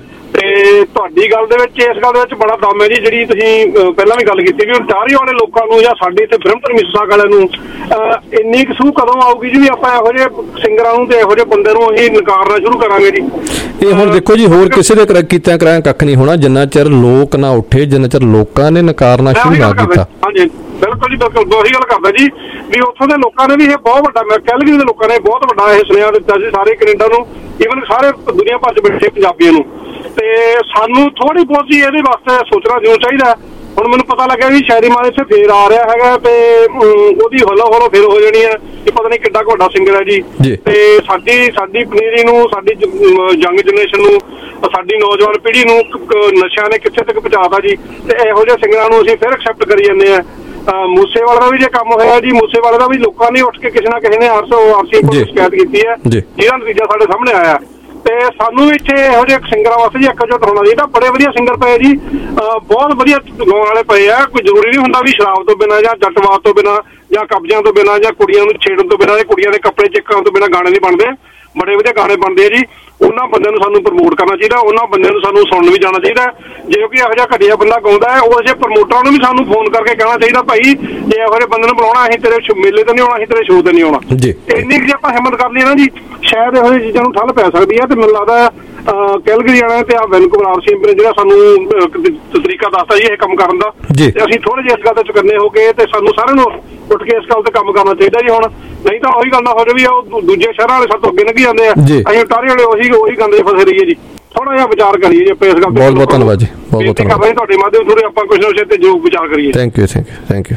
ਤੇ ਤੁਹਾਡੀ ਗੱਲ ਦੇ ਵਿੱਚ ਇਸ ਗੱਲ ਦੇ ਵਿੱਚ ਬੜਾ ਦਮ ਹੈ ਜੀ ਜਿਹੜੀ ਤੁਸੀਂ ਪਹਿਲਾਂ ਵੀ ਗੱਲ ਕੀਤੀ ਵੀ ontario ਵਾਲੇ ਲੋਕਾਂ ਨੂੰ ਜਾਂ ਸਾਡੇ ਇੱਥੇ ਬਰੈਂਪਟਨ ਮਿਸੀਸਾਗਾ ਵਾਲਿਆਂ ਨੂੰ ਇੰਨੀ ਕੁ ਸੂਹ ਕਦੋਂ ਆਊਗੀ ਜੀ ਵੀ ਆਪਾਂ ਇਹੋ ਜਿਹੇ ਸਿੰਗਰਾਂ ਨੂੰ ਤੇ ਇਹੋ ਜਿਹੇ ਬੰਦੇ ਨੂੰ ਅਸੀਂ ਨਕਾਰਨਾ ਸ਼ੁਰੂ ਕਰਾਂਗੇ ਜੀ। ਇਹ ਹੁਣ ਦੇਖੋ ਜੀ ਹੋਰ ਕਿਸੇ ਦੇ ਕੀਤਾ ਕਰਾਇਆ ਕੱਖ ਨਹੀਂ ਹੋਣਾ ਜਿੰਨਾ ਚਿਰ ਲੋਕ ਨਾ ਉੱਠੇ ਜਿੰਨਾ ਚਿਰ ਲੋਕਾਂ ਨੇ ਨਕਾਰਨਾ ਸ਼ੁਰੂ ਨਾ ਕੀਤਾ। ਹਾਂਜੀ ਬਿਲਕੁਲ ਜੀ ਬਿਲਕੁਲ ਉਹੀ ਗੱਲ ਕਰਦਾ ਜੀ ਵੀ ਉੱਥੋਂ ਦੇ ਲੋਕਾਂ ਨੇ ਵੀ ਇਹ ਬਹੁਤ ਵੱਡਾ ਕੈਲਗਰੀ ਦੇ ਲੋਕਾਂ ਨੇ ਬਹੁਤ ਵੱਡਾ ਇਹ ਸੁਨੇਹਾ ਦਿੱਤਾ ਜੀ ਸਾਰੇ ਕੈਨੇਡਾ ਨੂੰ ਈਵਨ ਸਾਰੇ ਦੁਨੀਆ ਭਰ 'ਚ ਬੈਠੇ ਪੰਜਾਬੀਆਂ ਨੂੰ ਤੇ ਸਾਨੂੰ ਥੋੜੀ ਬਹੁਤ ਜੀ ਇਹਦੇ ਵਾਸਤੇ ਸੋਚਣਾ ਜ਼ਰੂਰ ਚਾਹੀਦਾ। ਹੁਣ ਮੈਨੂੰ ਪਤਾ ਲੱਗਿਆ ਵੀ ਸ਼ਹਿਰੀ ਮਾਨ ਇੱਥੇ ਫੇਰ ਆ ਰਿਹਾ ਹੈਗਾ ਤੇ ਉਹਦੀ ਹੌਲਾ ਹੌਲਾ ਫੇਰ ਹੋ ਜਾਣੀ ਹੈ ਕਿ ਪਤਾ ਨਹੀਂ ਕਿੱਡਾ ਵੱਡਾ ਸਿੰਗਰ ਹੈ ਜੀ ਤੇ ਸਾਡੀ ਸਾਡੀ ਪਨੀਰੀ ਨੂੰ ਸਾਡੀ ਯੰਗ ਜਨਰੇਸ਼ਨ ਨੂੰ ਸਾਡੀ ਨੌਜਵਾਨ ਪੀੜ੍ਹੀ ਨੂੰ ਨਸ਼ਿਆਂ ਨੇ ਕਿੱਥੇ ਤੱਕ ਪਹੁੰਚਾਤਾ ਜੀ ਤੇ ਇਹੋ ਜਿਹੇ ਸਿੰਗਰਾਂ ਨੂੰ ਅਸੀਂ ਫਿਰ ਐਕਸੈਪਟ ਕਰੀ ਜਾਂਦੇ ਹਾਂ। ਮੂਸੇਵਾਲੇ ਦਾ ਵੀ ਜੇ ਕੰਮ ਹੋਇਆ ਜੀ ਮੂਸੇਵਾਲੇ ਦਾ ਵੀ ਲੋਕਾਂ ਨੇ ਉੱਠ ਕੇ ਕਿਸੇ ਨਾ ਕਿਸੇ ਨੇ ਆਰਸੀ ਕੋਲ ਸ਼ਿਕਾਇਤ ਕੀਤੀ ਹੈ ਜਿਹਦਾ ਨਤੀਜਾ ਸਾਡੇ ਸਾਹਮਣੇ ਆਇਆ ਤੇ ਸਾਨੂੰ ਵੀ ਇੱਥੇ ਇਹੋ ਜਿਹੇ ਸਿੰਗਰਾਂ ਵਾਸਤੇ ਜੀ ਇਕਜੁੱਟ ਹੋਣਾ ਚਾਹੀਦਾ। ਬੜੇ ਵਧੀਆ ਸਿੰਗਰ ਪਏ ਜੀ ਬਹੁਤ ਵਧੀਆ ਗਾਉਣ ਵਾਲੇ ਪਏ ਆ ਕੋਈ ਜ਼ਰੂਰੀ ਨਹੀਂ ਹੁੰਦਾ ਵੀ ਸ਼ਰਾਬ ਤੋਂ ਬਿਨਾਂ ਜਾਂ ਜੱਟਵਾਦ ਤੋਂ ਬਿਨਾਂ ਜਾਂ ਕਬਜ਼ਿਆਂ ਤੋਂ ਬਿਨਾਂ ਜਾਂ ਕੁੜੀਆਂ ਨੂੰ ਛੇੜਨ ਤੋਂ ਬਿਨਾਂ ਕੁੜੀਆਂ ਦੇ ਕੱਪੜੇ ਚੈੱਕ ਕਰਨ ਤੋਂ ਬਿਨਾਂ ਗਾਣੇ ਨਹੀਂ ਬਣਦੇ। ਬੜੇ ਵਧੀਆ ਗਾਣੇ ਬਣਦੇ ਆ ਜੀ ਉਹਨਾਂ ਬੰਦਿਆਂ ਨੂੰ ਸਾਨੂੰ ਪ੍ਰਮੋਟ ਕਰਨਾ ਚਾਹੀਦਾ ਉਹਨਾਂ ਬੰਦਿਆਂ ਨੂੰ ਸਾਨੂੰ ਸੁਣਨ ਵੀ ਜਾਣਾ ਚਾਹੀਦਾ। ਜੇ ਕੋਈ ਇਹੋ ਜਿਹਾ ਘਟੀਆ ਬੰਦਾ ਗਾਉਂਦਾ ਹੈ ਉਹ ਅਜੇ ਪ੍ਰਮੋਟਰਾਂ ਨੂੰ ਵੀ ਸਾਨੂੰ ਫੋਨ ਕਰਕੇ ਕਹਿਣਾ ਚਾਹੀਦਾ ਭਾਈ ਜੇ ਇਹੋ ਜਿਹੇ ਬੰਦੇ ਨੂੰ ਬੁਲਾਉਣਾ ਅਸੀਂ ਤੇਰੇ ਮੇਲੇ ਤੇ ਨਹੀਂ ਆਉਣਾ ਅਸੀਂ ਤੇਰੇ ਸ਼ੋਅ ਤੇ ਨਹੀਂ ਆਉਣਾ। ਇੰਨੀ ਜੇ ਆਪਾਂ ਹਿੰਮਤ ਕਰ ਲਈਏ ਨਾ ਜੀ ਸ਼ਾਇਦ ਇਹੋ ਜਿਹੀ ਚੀਜ਼ਾਂ ਨੂੰ ਠੱਲ ਪੈ ਸਕਦੀ ਹੈ ਤੇ ਮੈਨੂੰ ਲੱਗਦਾ ਕੈਲਗਰੀ ਵਾਲਿਆਂ ਤੇ ਆ ਵੈਨਕੂਵਰ ਆਰਸੀ ਨੇ ਜਿਹੜਾ ਸਾਨੂੰ ਤਰੀਕਾ ਦੱਸਦਾ ਜੀ ਇਹ ਕੰਮ ਕਰਨ ਦਾ ਤੇ ਅਸੀਂ ਥੋੜੇ ਜਿਹੇ ਇਸ ਗੱਲ ਤੇ ਚੁਕੰਨੇ ਹੋ ਕੇ ਤੇ ਸਾਨੂੰ ਸਾਰਿਆਂ ਨੂੰ ਉੱਠ ਕੇ ਇਸ ਗੱਲ ਤੇ ਕੰਮ ਕਰਨਾ ਚਾਹੀਦਾ ਜੀ। ਹੁਣ ਨਹੀਂ ਤਾਂ ਉਹੀ ਗੱਲ ਨਾ ਹੋ ਜਾਵੇ ਉਹ ਦੂਜੇ ਸ਼ਹਿਰਾਂ ਵਾਲੇ ਸਾਡੇ ਤੋਂ ਅੱਗੇ ਲੰਘੀ ਜਾਂਦੇ ਆ ਅਸੀਂ ontario ਵਾਲੇ ਉਹੀ ਉਹੀ ਗੰਦੇ ਫਸੇ ਰਹੀਏ ਜੀ। ਥੋੜਾ ਜਿਹਾ ਵਿਚਾਰ ਕਰੀਏ ਜੀ ਆਪਾਂ ਇਸ ਗੱਲ ਤੇ। ਬਹੁਤ ਬਹੁਤ ਧੰਨਵਾਦ ਜੀ ਬਹੁਤ ਬਹੁਤ ਧੰਨਵਾਦ ਤੁਹਾਡੇ ਮਾਧਿਅਮ ਥੋੜੇ ਆਪਾਂ ਕੁਝ ਨਾ ਕੁਝ ਤੇ ਜੋ ਵਿਚਾਰ ਕਰੀਏ। Thank you thank you thank you.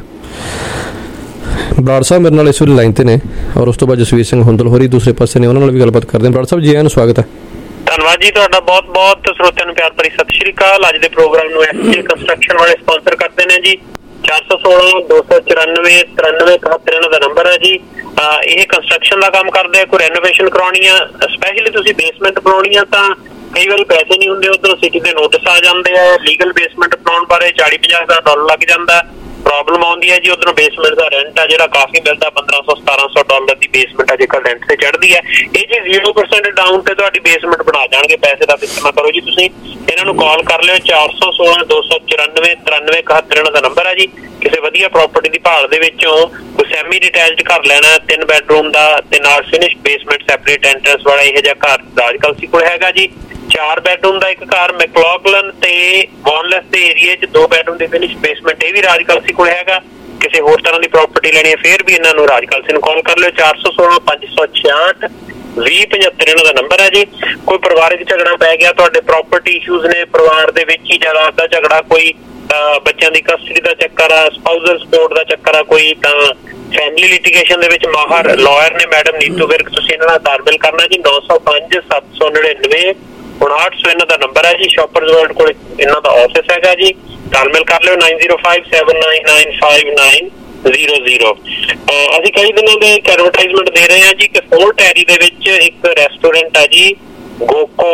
Brar ਸਾਹਿਬ ਮੇਰੇ ਨਾਲ ਇਸ ਵੇਲੇ ਲਾਈਨ ਤੇ ਨੇ ਔਰ ਉਸ ਤੋਂ ਬਾਅਦ ਜਸਵੀਰ ਸਿੰਘ ਹੁੰਦਲ ਹੋਰੀ ਦੂਸਰੇ ਪਾਸੇ ਨੇ ਉਹਨਾਂ ਨਾਲ ਵੀ ਗੱਲਬਾਤ ਕਰਦੇ ਹਾਂ। ਬਰਾੜ ਸਾਹਿਬ ਜੀ ਆਇਆਂ ਨੂੰ ਸਵਾਗਤ ਹੈ। ਧੰਨਵਾਦ ਜੀ ਤੁਹਾਡਾ ਬਹੁਤ ਬਹੁਤ ਸਰੋਤਿਆਂ ਨੂੰ ਪਿਆਰ ਭਰੀ ਸਤਿ ਸ਼੍ਰੀ ਅਕਾਲ। ਅੱਜ ਦੇ ਪ੍ਰੋਗਰਾਮ ਨੂੰ ਐਸਕੇ ਕੰਸਟਰਕਸ਼ਨ ਵਾਲੇ ਸਪਾਂਸਰ ਕਰਦੇ ਨੇ ਜੀ। ਚਾਰ ਸੌ ਸੋਲਾਂ ਦੋ ਸੌ ਚੁਰਾਨਵੇਂ ਤਰਾਨਵੇਂ ਇਕਹੱਤਰ ਇਹਨਾਂ ਦਾ ਨੰਬਰ ਹੈ ਜੀ। ਇਹ ਕੰਸਟਰਕਸ਼ਨ ਦਾ ਕੰਮ ਕਰਦੇ ਆ। ਕੋਈ ਰੈਨੋਵੇਸ਼ਨ ਕਰਾਉਣੀ ਆ ਸਪੈਸ਼ਲੀ ਤੁਸੀਂ ਬੇਸਮੈਂਟ ਬਣਾਉਣੀ ਆ ਤਾਂ ਕਈ ਵਾਰੀ ਪੈਸੇ ਨਹੀਂ ਹੁੰਦੇ ਉੱਧਰੋਂ ਸਿਟੀ ਦੇ ਨੋਟਿਸ ਆ ਜਾਂਦੇ ਆ ਲੀਗਲ ਬੇਸਮੈਂਟ ਬਣਾਉਣ ਬਾਰੇ ਚਾਲੀ ਪੰਜਾਹ ਹਜ਼ਾਰ ਡਾਲਰ ਲੱਗ ਜਾਂਦਾ। ਪ੍ਰੋਬਲਮ ਆਉਂਦੀ ਹੈ ਜੀ ਉਧਰੋਂ ਬੇਸਮੈਂਟ ਦਾ ਰੈਂਟ ਆ ਜਿਹੜਾ ਕਾਫੀ ਮਿਲਦਾ ਪੰਦਰਾਂ ਸੌ ਸਤਾਰਾਂ ਸੌ ਡਾਲਰ ਦੀ ਬੇਸਮੈਂਟ ਆ ਜੇਕਰ ਰੈਂਟ ਤੇ ਚੜ੍ਹਦੀ ਹੈ ਇਹ ਜੀ ਜ਼ੀਰੋ ਪਰਸੈਂਟ ਡਾਊਨ ਤੇ ਤੁਹਾਡੀ ਬੇਸਮੈਂਟ ਬਣਾ ਜਾਣਗੇ। ਪੈਸੇ ਦਾ ਫਿਕਰ ਨਾ ਕਰੋ ਜੀ, ਤੁਸੀਂ ਇਹਨਾਂ ਨੂੰ ਕਾਲ ਕਰ ਲਿਓ ਚਾਰ ਸੌ ਸੋਲਾਂ ਦੋ ਸੌ ਚੁਰਾਨਵੇਂ ਤਰਾਨਵੇਂ ਇਕਹੱਤਰ ਇਹਨਾਂ ਦਾ ਨੰਬਰ ਹੈ ਜੀ। ਕਿਸੇ ਵਧੀਆ ਪ੍ਰੋਪਰਟੀ ਦੀ ਭਾਲ ਦੇ ਵਿੱਚੋਂ ਕੋਈ ਸੈਮੀ ਡਿਟੈਚਡ ਘਰ ਲੈਣਾ ਤਿੰਨ ਬੈਡਰੂਮ ਦਾ ਤੇ ਨਾਲ ਫਿਨਿਸ਼ ਬੇਸਮੈਂਟ ਸੈਪਰੇਟ ਐਂਟਰੈਂਸ ਵਾਲਾ ਇਹੋ ਜਿਹਾ ਘਰ ਰਾਜ ਕਲਸੀ ਕੋਲ ਹੈਗਾ ਜੀ। ਚਾਰ ਬੈਡਰੂਮ ਦਾ ਇੱਕ ਘਰ ਮੈਕਲੌਗਲਨ ਤੇ ਬੌਨਲੈਸ ਦੇ ਏਰੀਏ 'ਚ ਦੋ ਬੈਡਰੂਮ ਦੀ ਫਿਨਿਸ਼ ਬੇਸਮੈਂਟ ਇਹ ਵੀ ਰਾਜ ਕਲਸੀ ਕੋਲ ਹੈਗਾ। ਕਿਸੇ ਹੋਰ ਤਰ੍ਹਾਂ ਦੀ ਪ੍ਰੋਪਰਟੀ ਲੈਣੀ ਹੈ ਫੇਰ ਵੀ ਇਹਨਾਂ ਨੂੰ ਰਾਜ ਕਲਸੀ ਨੂੰ ਕਾਲ ਕਰ ਲਿਓ ਚਾਰ ਸੌ ਸੋਲਾਂ ਪੰਜ ਸੌ ਛਿਆਹਠ ਵੀਹ ਪਝੱਤਰ ਇਹਨਾਂ ਦਾ ਨੰਬਰ ਹੈ ਜੀ। ਕੋਈ ਪਰਿਵਾਰਿਕ ਝਗੜਾ ਪੈ ਗਿਆ ਤੁਹਾਡੇ ਪ੍ਰੋਪਰਟੀ ਇਸ਼ੂਜ਼ ਨੇ ਪਰਿਵਾਰ ਦੇ ਵਿੱਚ ਹੀ ਜਾਇਦਾਦ ਦਾ ਝਗੜਾ ਕੋਈ ਬੱਚਿਆਂ ਦੀ ਕਸਟਡੀ ਦਾ ਚੱਕਰ ਆ ਸਪਾਊਸਲ ਸਪੋਰਟ ਦਾ ਚੱਕਰ ਆ ਕੋਈ ਤਾਂ ਫੈਮਿਲੀ ਲਿਟੀਗੇਸ਼ਨ ਦੇ ਵਿੱਚ ਮਾਹਰ ਲਾਇਰ ਨੇ ਮੈਡਮ ਨੀਤੂ ਵਿਰਕ ਤੁਸੀਂ ਇਹਨਾਂ ਨਾਲ ਤਾਲਮੇਲ ਕਰਨਾ ਜੀ। ਨੌ ਸੌ ਪੰਜ ਸੱਤ ਸੌ ਨੜਿਨਵੇਂ ਉਣਾਹਠ ਸੌ ਇਹਨਾਂ ਦਾ ਨੰਬਰ ਹੈ ਜੀ। ਸ਼ਾਪਰਜ਼ ਵਰਲਡ ਕੋਲ ਇਹਨਾਂ ਦਾ ਆਫਿਸ ਹੈਗਾ ਜੀ। ਤਾਲਮੇਲ ਕਰ ਲਿਓ nine zero five seven nine nine five nine zero zero. ਅਸੀਂ ਕਈ ਦਿਨਾਂ ਦੇ ਇੱਕ ਐਡਵਰਟਾਈਜ਼ਮੈਂਟ ਦੇ ਰਹੇ ਹਾਂ ਜੀ ਕਿ ਫੋਰਟ ਟੈਰੀ ਦੇ ਵਿੱਚ ਇੱਕ ਰੈਸਟੋਰੈਂਟ ਆ ਜੀ ਗੋਕੋ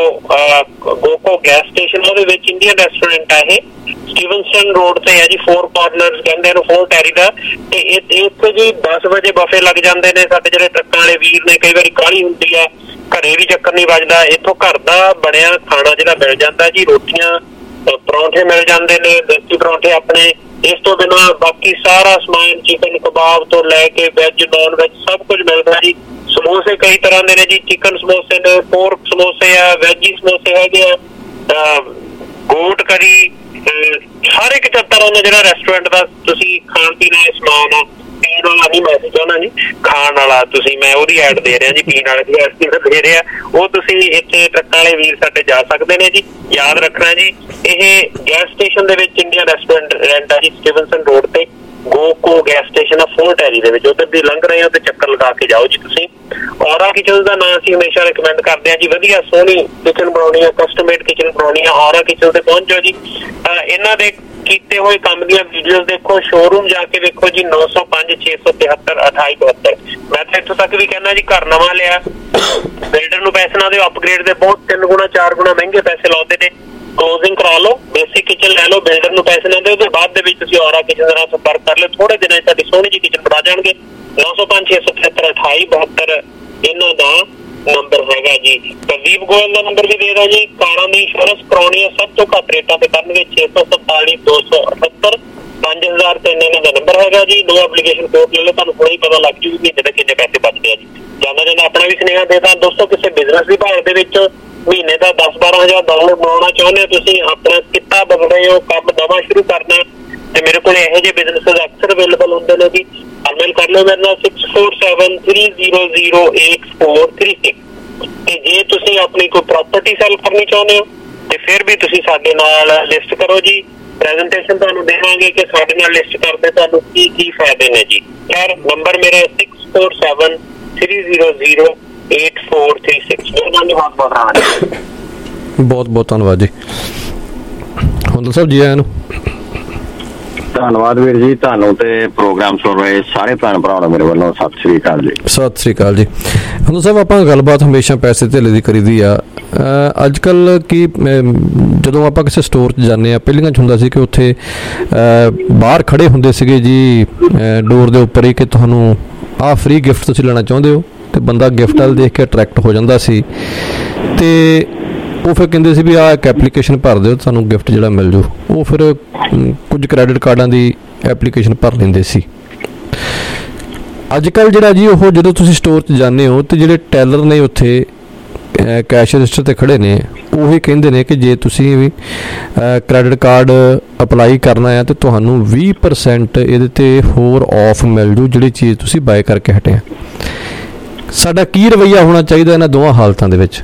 ਗੋਕੋ ਗੈਸ ਸਟੇਸ਼ਨ ਉਹਦੇ ਵਿੱਚ ਇੰਡੀਅਨ ਰੈਸਟੋਰੈਂਟ ਆ ਇਹ ਸਟੀਵਨਸਨ ਰੋਡ ਤੇ ਹੈ ਜੀ। ਫੋਰ ਕਾਰਨਰਸ ਕਹਿੰਦੇ ਇਹਨੂੰ ਫੋਰਟ ਟੈਰੀ ਦਾ ਤੇ ਇੱਥੇ ਜੀ ਦਸ ਵਜੇ ਬਫੇ ਲੱਗ ਜਾਂਦੇ ਨੇ। ਸਾਡੇ ਜਿਹੜੇ ਟਰੱਕਾਂ ਵਾਲੇ ਵੀਰ ਨੇ ਕਈ ਵਾਰੀ ਕਾਹਲੀ ਹੁੰਦੀ ਆ ਘਰੇ ਵੀ ਚੱਕਰ ਨਹੀਂ ਵੱਜਦਾ ਇੱਥੋਂ ਘਰ ਦਾ ਬਣਿਆ ਖਾਣਾ ਜਿਹੜਾ ਮਿਲ ਜਾਂਦਾ ਜੀ। ਰੋਟੀਆਂ ਪਰੌਂਠੇ ਮਿਲ ਜਾਂਦੇ ਨੇ ਦੇਸੀ ਪਰੌਂਠੇ ਆਪਣੇ। ਇਸ ਤੋਂ ਬਿਨਾਂ ਬਾਕੀ ਸਾਰਾ ਸਮਾਨ ਚਿਕਨ ਕਬਾਬ ਤੋਂ ਲੈ ਕੇ ਵੈਜ ਨੌਨ ਵੈਜ ਸਭ ਕੁਝ ਮਿਲਦਾ ਜੀ। ਸਮੋਸੇ ਕਈ ਤਰ੍ਹਾਂ ਦੇ ਨੇ ਜੀ ਚਿਕਨ ਸਮੋਸੇ ਨੇ ਪੋਰਕ ਸਮੋਸੇ ਆ ਵੈਜੀ ਸਮੋਸੇ ਹੈਗੇ ਆ ਗੋਟ ਕਰੀ ਹਰ ਇੱਕ ਤਰ੍ਹਾਂ ਦਾ ਜਿਹੜਾ ਰੈਸਟੋਰੈਂਟ ਦਾ ਤੁਸੀਂ ਖਾਣ ਪੀਣ ਵਾਲਾ ਸਮਾਨ ਆ ਪੀਣ ਵਾਲਾ ਨਹੀਂ ਮੈਂ ਚਾਹੁੰਦਾ ਜੀ ਖਾਣ ਵਾਲਾ ਤੁਸੀਂ ਮੈਂ ਉਹਦੀ ਐਡ ਦੇ ਰਿਹਾ ਜੀ ਪੀਣ ਵਾਲੇ ਦੀ ਐਡ ਦੇ ਰਿਹਾ ਉਹ ਤੁਸੀਂ ਇੱਥੇ ਟਰੱਕਾਂ ਵਾਲੇ ਵੀਰ ਸਾਡੇ ਜਾ ਸਕਦੇ ਨੇ ਜੀ। ਯਾਦ ਰੱਖਣਾ ਜੀ ਇਹ ਗੈਸ ਸਟੇਸ਼ਨ ਦੇ ਵਿੱਚ ਇੰਡੀਅਨ ਰੈਸਟੋਰੈਂਟ ਰੈਂਟ ਆ ਜੀ ਸਟੀਵਨਸਨ ਰੋਡ ਤੇ ਗੋਕੋ ਗੈਸ ਸਟੇਸ਼ਨ ਆ ਫੋਰਟ ਟੈਰੀ ਦੇ ਵਿੱਚ ਉਧਰ ਦੀ ਲੰਘ ਰਹੇ ਹੋ ਤੇ ਚੱਕਰ ਲਗਾ ਕੇ ਜਾਓ ਜੀ ਤੁਸੀਂ। ਔਰਾ ਕਿਚਨ ਦਾ ਨਾਂ ਅਸੀਂ ਹਮੇਸ਼ਾ ਰਿਕਮੈਂਡ ਕਰਦੇ ਹਾਂ ਜੀ। ਵਧੀਆ ਸੋਹਣੀ ਕਿਚਨ ਬਣਾਉਣੀ ਆ ਕਸਟਮੇਡ ਕਿਚਨ ਬਣਾਉਣੀ ਆ ਔਰਾ ਕਿਚਨ ਤੇ ਪਹੁੰਚ ਜਾਓ ਜੀ। ਇਹਨਾਂ ਦੇ ਕੀਤੇ ਹੋਏ ਕੰਮ ਦੀਆਂ ਵੀਡੀਓਜ਼ ਦੇਖੋ ਸ਼ੋਰੂਮ ਜਾ ਕੇ ਵੇਖੋ ਜੀ ਨੌ ਸੌ ਪੰਜ ਛੇ ਸੌ ਤਿਹੱਤਰ ਅਠਾਈ ਬਹੱਤਰ। ਮੈਂ ਤਾਂ ਇੱਥੋਂ ਤੱਕ ਵੀ ਕਹਿੰਦਾ ਜੀ ਘਰ ਨਵਾਂ ਲਿਆ ਬਿਲਡਰ ਨੂੰ ਪੈਸੇ ਨਾ ਦਿਓ ਅਪਗ੍ਰੇਡ ਦੇ ਬਹੁਤ ਤਿੰਨ ਗੁਣਾ ਚਾਰ ਗੁਣਾ ਮਹਿੰਗੇ ਪੈਸੇ ਲਾਉਂਦੇ ਨੇ। ਕਲੋਜ਼ਿੰਗ ਕਰਾ ਲਓ ਬੇਸਿਕ ਕਿਚਨ ਲੈ ਲਓ ਬਿਲਡਰ ਨੂੰ ਪੈਸੇ ਨਾ ਦਿਓ ਉਹਦੇ ਬਾਅਦ ਦੇ ਵਿੱਚ ਤੁਸੀਂ ਔਰਾ ਕਿਚਨ ਨਾਲ ਸੰਪਰਕ ਕਰ ਲਿਓ ਥੋੜੇ ਦਿਨਾਂ 'ਚ ਤੁਹਾਡੀ ਸੋਹਣੀ ਜਿਹੀ ਕਿਚਨ ਬਣਾ ਜਾਣਗੇ। ਨੌ ਸੌ ਪੰਜ ਛੇ ਸੌ ਤਿਹੱਤਰ ਅਠਾਈ ਬਹੱਤਰ ਇਹਨਾਂ ਦਾ ਨੰਬਰ ਹੈਗਾ ਜੀ। ਪ੍ਰਦੀਪ ਗੋਇਲ ਦਾ ਨੰਬਰ ਵੀ ਦੇ ਦਿਓ ਜੀ। ਕਾਰਾਂ ਦੀ ਇੰਸ਼ੋਰੈਂਸ ਕਰਾਉਣੀ ਹੈ ਸਭ ਤੋਂ ਘੱਟ ਰੇਟਾਂ ਤੇ ਕਰਨਗੇ ਛੇ ਸੌ ਸਤਾਲੀ ਦੋ ਸੌ ਅਠੱਤਰ ਪੰਜ ਹਜ਼ਾਰ ਤਿੰਨ ਇਹਨਾਂ ਦਾ ਨੰਬਰ ਹੈਗਾ ਜੀ। ਨੋ ਐਪਲੀਕੇਸ਼ਨ ਕੋਡ ਲੈ ਲਓ ਤੁਹਾਨੂੰ ਹੁਣੇ ਹੀ ਪਤਾ ਲੱਗ ਜੂ ਮਹੀਨੇ ਦੇ ਕਿੰਨੇ ਪੈਸੇ ਬਚਦੇ ਆ ਜੀ। ਜਾਂਦਾ ਜਾਂਦਾ ਆਪਣਾ ਵੀ ਸੁਨੇਹਾ ਦੇਦਾ ਦੋਸਤੋ ਕਿਸੇ ਬਿਜ਼ਨਸ ਦੀ ਭਾਲ ਦੇ ਵਿੱਚ ਮਹੀਨੇ ਦਾ ਦਸ ਬਾਰਾਂ ਹਜ਼ਾਰ ਡਾਲਰ ਬਣਾਉਣਾ ਚਾਹੁੰਦੇ ਹੋ ਤੁਸੀਂ ਆਪਣਾ ਕਿੱਤਾ ਬਦਲ ਰਹੇ ਹੋ ਕੰਮ ਨਵਾਂ ਸ਼ੁਰੂ ਕਰਨਾ ਤੇ ਮੇਰੇ ਕੋਲ ਇਹੋ ਜਿਹੇ ਬਿਜ਼ਨਸ ਅਕਸਰ ਅਵੇਲੇਬਲ ਹੁੰਦੇ ਨੇ ਜੀ। ਤਾਲਮੇਲ ਕਰ ਲਓ ਮੇਰੇ ਨਾਲ six four seven three zero zero eight four three six. ਤੇ ਜੇ ਤੁਸੀਂ ਆਪਣੀ ਕੋਈ ਪ੍ਰਾਪਰਟੀ ਸੈਲ ਕਰਨੀ ਚਾਹੁੰਦੇ ਹੋ ਤੇ ਫਿਰ ਵੀ ਤੁਸੀਂ ਸਾਡੇ ਨਾਲ ਲਿਸਟ ਕਰੋ ਜੀ। ਪ੍ਰੈਜੈਂਟੇਸ਼ਨ ਤੁਹਾਨੂੰ ਦੇਵਾਂਗੇ ਕਿ ਸਾਡੇ ਨਾਲ ਲਿਸਟ ਕਰਦੇ ਤੁਹਾਨੂੰ ਕੀ ਕੀ ਫਾਇਦੇ ਨੇ ਜੀ। ਖੈਰ ਨੰਬਰ ਮੇਰੇ six four seven three zero zero eight four three six. ਬਹੁਤ ਬਹੁਤ ਬਹੁਤ ਬਹੁਤ ਧੰਨਵਾਦ ਜੀ ਹੁੰਦਲ ਸਾਹਿਬ ਜੀ ਆਇਆਂ ਨੂੰ। ਧੰਨਵਾਦ ਵੀਰ ਜੀ ਤੁਹਾਨੂੰ ਤੇ ਪ੍ਰੋਗਰਾਮ ਸੁਣ ਰਹੇ ਸਾਰੇ ਭੈਣ ਭਰਾਵਾਂ ਨੂੰ ਮੇਰੇ ਵੱਲੋਂ ਸਤਿ ਸ੍ਰੀ ਅਕਾਲ ਜੀ। ਸਤਿ ਸ੍ਰੀ ਅਕਾਲ ਜੀ। ਹੁੰਦਲ ਸਾਹਿਬ ਆਪਾਂ ਗੱਲਬਾਤ ਹਮੇਸ਼ਾ ਪੈਸੇ ਧੇਲੇ ਦੀ ਕਰੀਦੀ ਆ। ਅੱਜ ਕੱਲ੍ਹ ਕੀ ਜਦੋਂ ਆਪਾਂ ਕਿਸੇ ਸਟੋਰ 'ਚ ਜਾਂਦੇ ਹਾਂ ਪਹਿਲੀਆਂ 'ਚ ਹੁੰਦਾ ਸੀ ਕਿ ਉੱਥੇ ਬਾਹਰ ਖੜੇ ਹੁੰਦੇ ਸੀਗੇ ਜੀ ਡੋਰ ਦੇ ਉੱਪਰ ਹੀ ਕਿ ਤੁਹਾਨੂੰ ਆਹ ਫ੍ਰੀ ਗਿਫਟ ਤੁਸੀਂ ਲੈਣਾ ਚਾਹੁੰਦੇ ਹੋ ਤੇ ਬੰਦਾ ਗਿਫਟ ਵੱਲ ਦੇਖ ਕੇ ਅਟਰੈਕਟ ਹੋ ਜਾਂਦਾ ਸੀ ਤੇ ਉਹ ਫਿਰ ਕਹਿੰਦੇ ਸੀ ਵੀ ਆਹ ਇੱਕ ਐਪਲੀਕੇਸ਼ਨ ਭਰ ਦਿਓ ਤੁਹਾਨੂੰ ਗਿਫਟ ਜਿਹੜਾ ਮਿਲ ਜੂ। ਉਹ ਫਿਰ ਕੁਝ ਕ੍ਰੈਡਿਟ ਕਾਰਡਾਂ ਦੀ ਐਪਲੀਕੇਸ਼ਨ ਭਰ ਲੈਂਦੇ ਸੀ। ਅੱਜ ਕੱਲ੍ਹ ਜਿਹੜਾ ਜੀ ਉਹ ਜਦੋਂ ਤੁਸੀਂ ਸਟੋਰ 'ਚ ਜਾਂਦੇ ਹੋ ਤੇ ਜਿਹੜੇ ਟੈਲਰ ਨੇ ਉੱਥੇ ਕੈਸ਼ ਰਜਿਸਟਰ 'ਤੇ ਖੜੇ ਨੇ ਉਹੀ ਕਹਿੰਦੇ ਨੇ ਕਿ ਜੇ ਤੁਸੀਂ ਵੀ ਕ੍ਰੈਡਿਟ ਕਾਰਡ ਅਪਲਾਈ ਕਰਨਾ ਹੈ ਤਾਂ ਤੁਹਾਨੂੰ ਵੀਹ ਪਰਸੈਂਟ ਇਹਦੇ 'ਤੇ ਹੋਰ ਆਫ ਮਿਲ ਜੂ ਜਿਹੜੀ ਚੀਜ਼ ਤੁਸੀਂ ਬਾਏ ਕਰਕੇ ਹਟੇ ਆ। ਸਾਡਾ ਕੀ ਰਵੱਈਆ ਹੋਣਾ ਚਾਹੀਦਾ ਇਹਨਾਂ ਦੋਵਾਂ ਹਾਲਤਾਂ ਦੇ ਵਿੱਚ?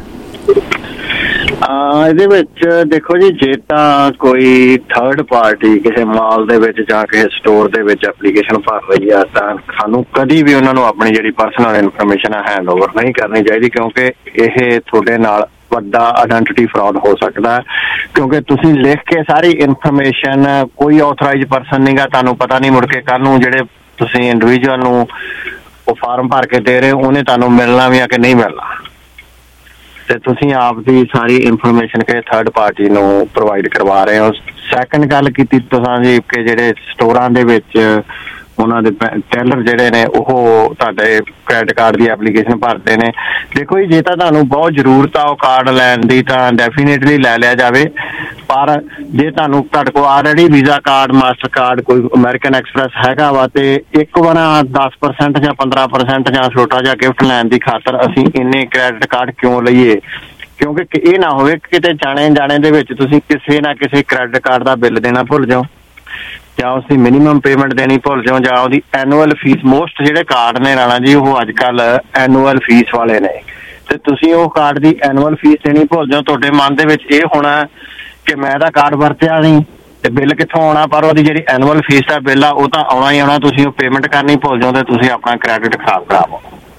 ਇਹਦੇ ਵਿੱਚ ਦੇਖੋ ਜੀ ਜੇ ਤਾਂ ਕੋਈ ਥਰਡ ਪਾਰਟੀ ਕਿਸੇ ਮਾਲ ਦੇ ਵਿੱਚ ਜਾਂ ਕਿਸੇ ਸਟੋਰ ਦੇ ਵਿੱਚ ਐਪਲੀਕੇਸ਼ਨ ਭਰ ਰਹੀ ਆ ਤਾਂ ਸਾਨੂੰ ਕਦੀ ਵੀ ਉਹਨਾਂ ਨੂੰ ਆਪਣੀ ਜਿਹੜੀ ਪਰਸਨਲ ਇਨਫੋਰਮੇਸ਼ਨ ਹੈ ਹੈਂਡ ਓਵਰ ਨਹੀਂ ਕਰਨੀ ਚਾਹੀਦੀ ਕਿਉਂਕਿ ਇਹ ਤੁਹਾਡੇ ਨਾਲ ਵੱਡਾ ਆਇਡੈਂਟੀਟੀ ਫਰਾਡ ਹੋ ਸਕਦਾ ਕਿਉਂਕਿ ਤੁਸੀਂ ਲਿਖ ਕੇ ਸਾਰੀ ਇਨਫੋਰਮੇਸ਼ਨ ਕੋਈ ਆਥੋਰਾਈਜ਼ ਪਰਸਨ ਨਹੀਂਗਾ ਤੁਹਾਨੂੰ ਪਤਾ ਨਹੀਂ ਮੁੜ ਕੇ ਕੱਲ੍ਹ ਨੂੰ ਜਿਹੜੇ ਤੁਸੀਂ ਇੰਡੀਵਿਜੂਅਲ ਨੂੰ ਉਹ ਫਾਰਮ ਭਰ ਕੇ ਦੇ ਰਹੇ ਉਹਨੇ ਤੁਹਾਨੂੰ ਮਿਲਣਾ ਵੀ ਆ ਕਿ ਨਹੀਂ ਮਿਲਣਾ ਤੇ ਤੁਸੀਂ ਆਪ ਦੀ ਸਾਰੀ ਇਨਫੋਰਮੇਸ਼ਨ ਕਿਸੇ ਥਰਡ ਪਾਰਟੀ ਨੂੰ ਪ੍ਰੋਵਾਈਡ ਕਰਵਾ ਰਹੇ ਹੋ। ਸੈਕੰਡ ਗੱਲ ਕੀਤੀ ਤੁਸੀਂ ਜੀ ਕਿ ਜਿਹੜੇ ਸਟੋਰਾਂ ਦੇ ਵਿੱਚ ਉਹਨਾਂ ਦੇ ਟੈਲਰ ਜਿਹੜੇ ਨੇ ਉਹ ਤੁਹਾਡੇ ਕ੍ਰੈਡਿਟ ਕਾਰਡ ਦੀ ਐਪਲੀਕੇਸ਼ਨ ਭਰਦੇ ਨੇ। ਦੇਖੋ ਜੀ, ਜੇ ਤਾਂ ਤੁਹਾਨੂੰ ਬਹੁਤ ਜ਼ਰੂਰਤ ਆ ਉਹ ਕਾਰਡ ਲੈਣ ਦੀ ਤਾਂ ਡੈਫੀਨੇਟਲੀ ਲੈ ਲਿਆ ਜਾਵੇ, ਪਰ ਜੇ ਤੁਹਾਨੂੰ ਤੁਹਾਡੇ ਕੋਲ already visa card, master card, ਕੋਈ ਅਮਰੀਕਨ ਐਕਸਪ੍ਰੈਸ ਹੈਗਾ ਵਾ ਤੇ ਇੱਕ ਵਾਰ ਦਸ ਪਰਸੈਂਟ ਜਾਂ ਪੰਦਰਾਂ ਪਰਸੈਂਟ ਜਾਂ ਛੋਟਾ ਜਿਹਾ ਗਿਫਟ ਲੈਣ ਦੀ ਖਾਤਰ ਅਸੀਂ ਇੰਨੇ ਕ੍ਰੈਡਿਟ ਕਾਰਡ ਕਿਉਂ ਲਈਏ? ਕਿਉਂਕਿ ਇਹ ਨਾ ਹੋਵੇ ਕਿਤੇ ਜਾਣੇ ਜਾਣੇ ਦੇ ਵਿੱਚ ਤੁਸੀਂ ਕਿਸੇ ਨਾ ਕਿਸੇ ਕ੍ਰੈਡਿਟ ਕਾਰਡ ਦਾ ਬਿੱਲ ਦੇਣਾ ਭੁੱਲ ਜਾਓ, ਜਾਂ ਉਸਦੀ ਮਿਨੀਮਮ ਪੇਮੈਂਟ ਦੇਣੀ ਭੁੱਲ ਜਾਓ, ਜਾਂ ਉਹਦੀ ਐਨੂਅਲ ਫੀਸ। ਮੋਸਟ ਜਿਹੜੇ ਕਾਰਡ ਨੇ ਰਾਣਾ ਜੀ ਉਹ ਅੱਜ ਕੱਲ ਐਨੂਅਲ ਫੀਸ ਵਾਲੇ ਨੇ, ਤੇ ਤੁਸੀਂ ਉਹ ਕਾਰਡ ਦੀ ਐਨੂਅਲ ਫੀਸ ਦੇਣੀ ਭੁੱਲ ਜਾਓ। ਤੁਹਾਡੇ ਮਨ ਦੇ ਵਿੱਚ ਇਹ ਹੋਣਾ ਕਿ ਮੈਂ ਤਾਂ ਕਾਰਡ ਵਰਤਿਆ ਨਹੀਂ ਤੇ ਬਿੱਲ ਕਿੱਥੋਂ ਆਉਣਾ, ਪਰ ਉਹਦੀ ਜਿਹੜੀ ਐਨੂਅਲ ਫੀਸ ਦਾ ਬਿੱਲ ਆ ਉਹ ਤਾਂ ਆਉਣਾ ਹੀ ਆਉਣਾ। ਤੁਸੀਂ ਉਹ ਪੇਮੈਂਟ ਕਰਨੀ ਭੁੱਲ ਜਾਓ ਤੇ ਤੁਸੀਂ ਆਪਣਾ ਕ੍ਰੈਡਿਟ ਖਰਾਬ ਕਰਾਵੋ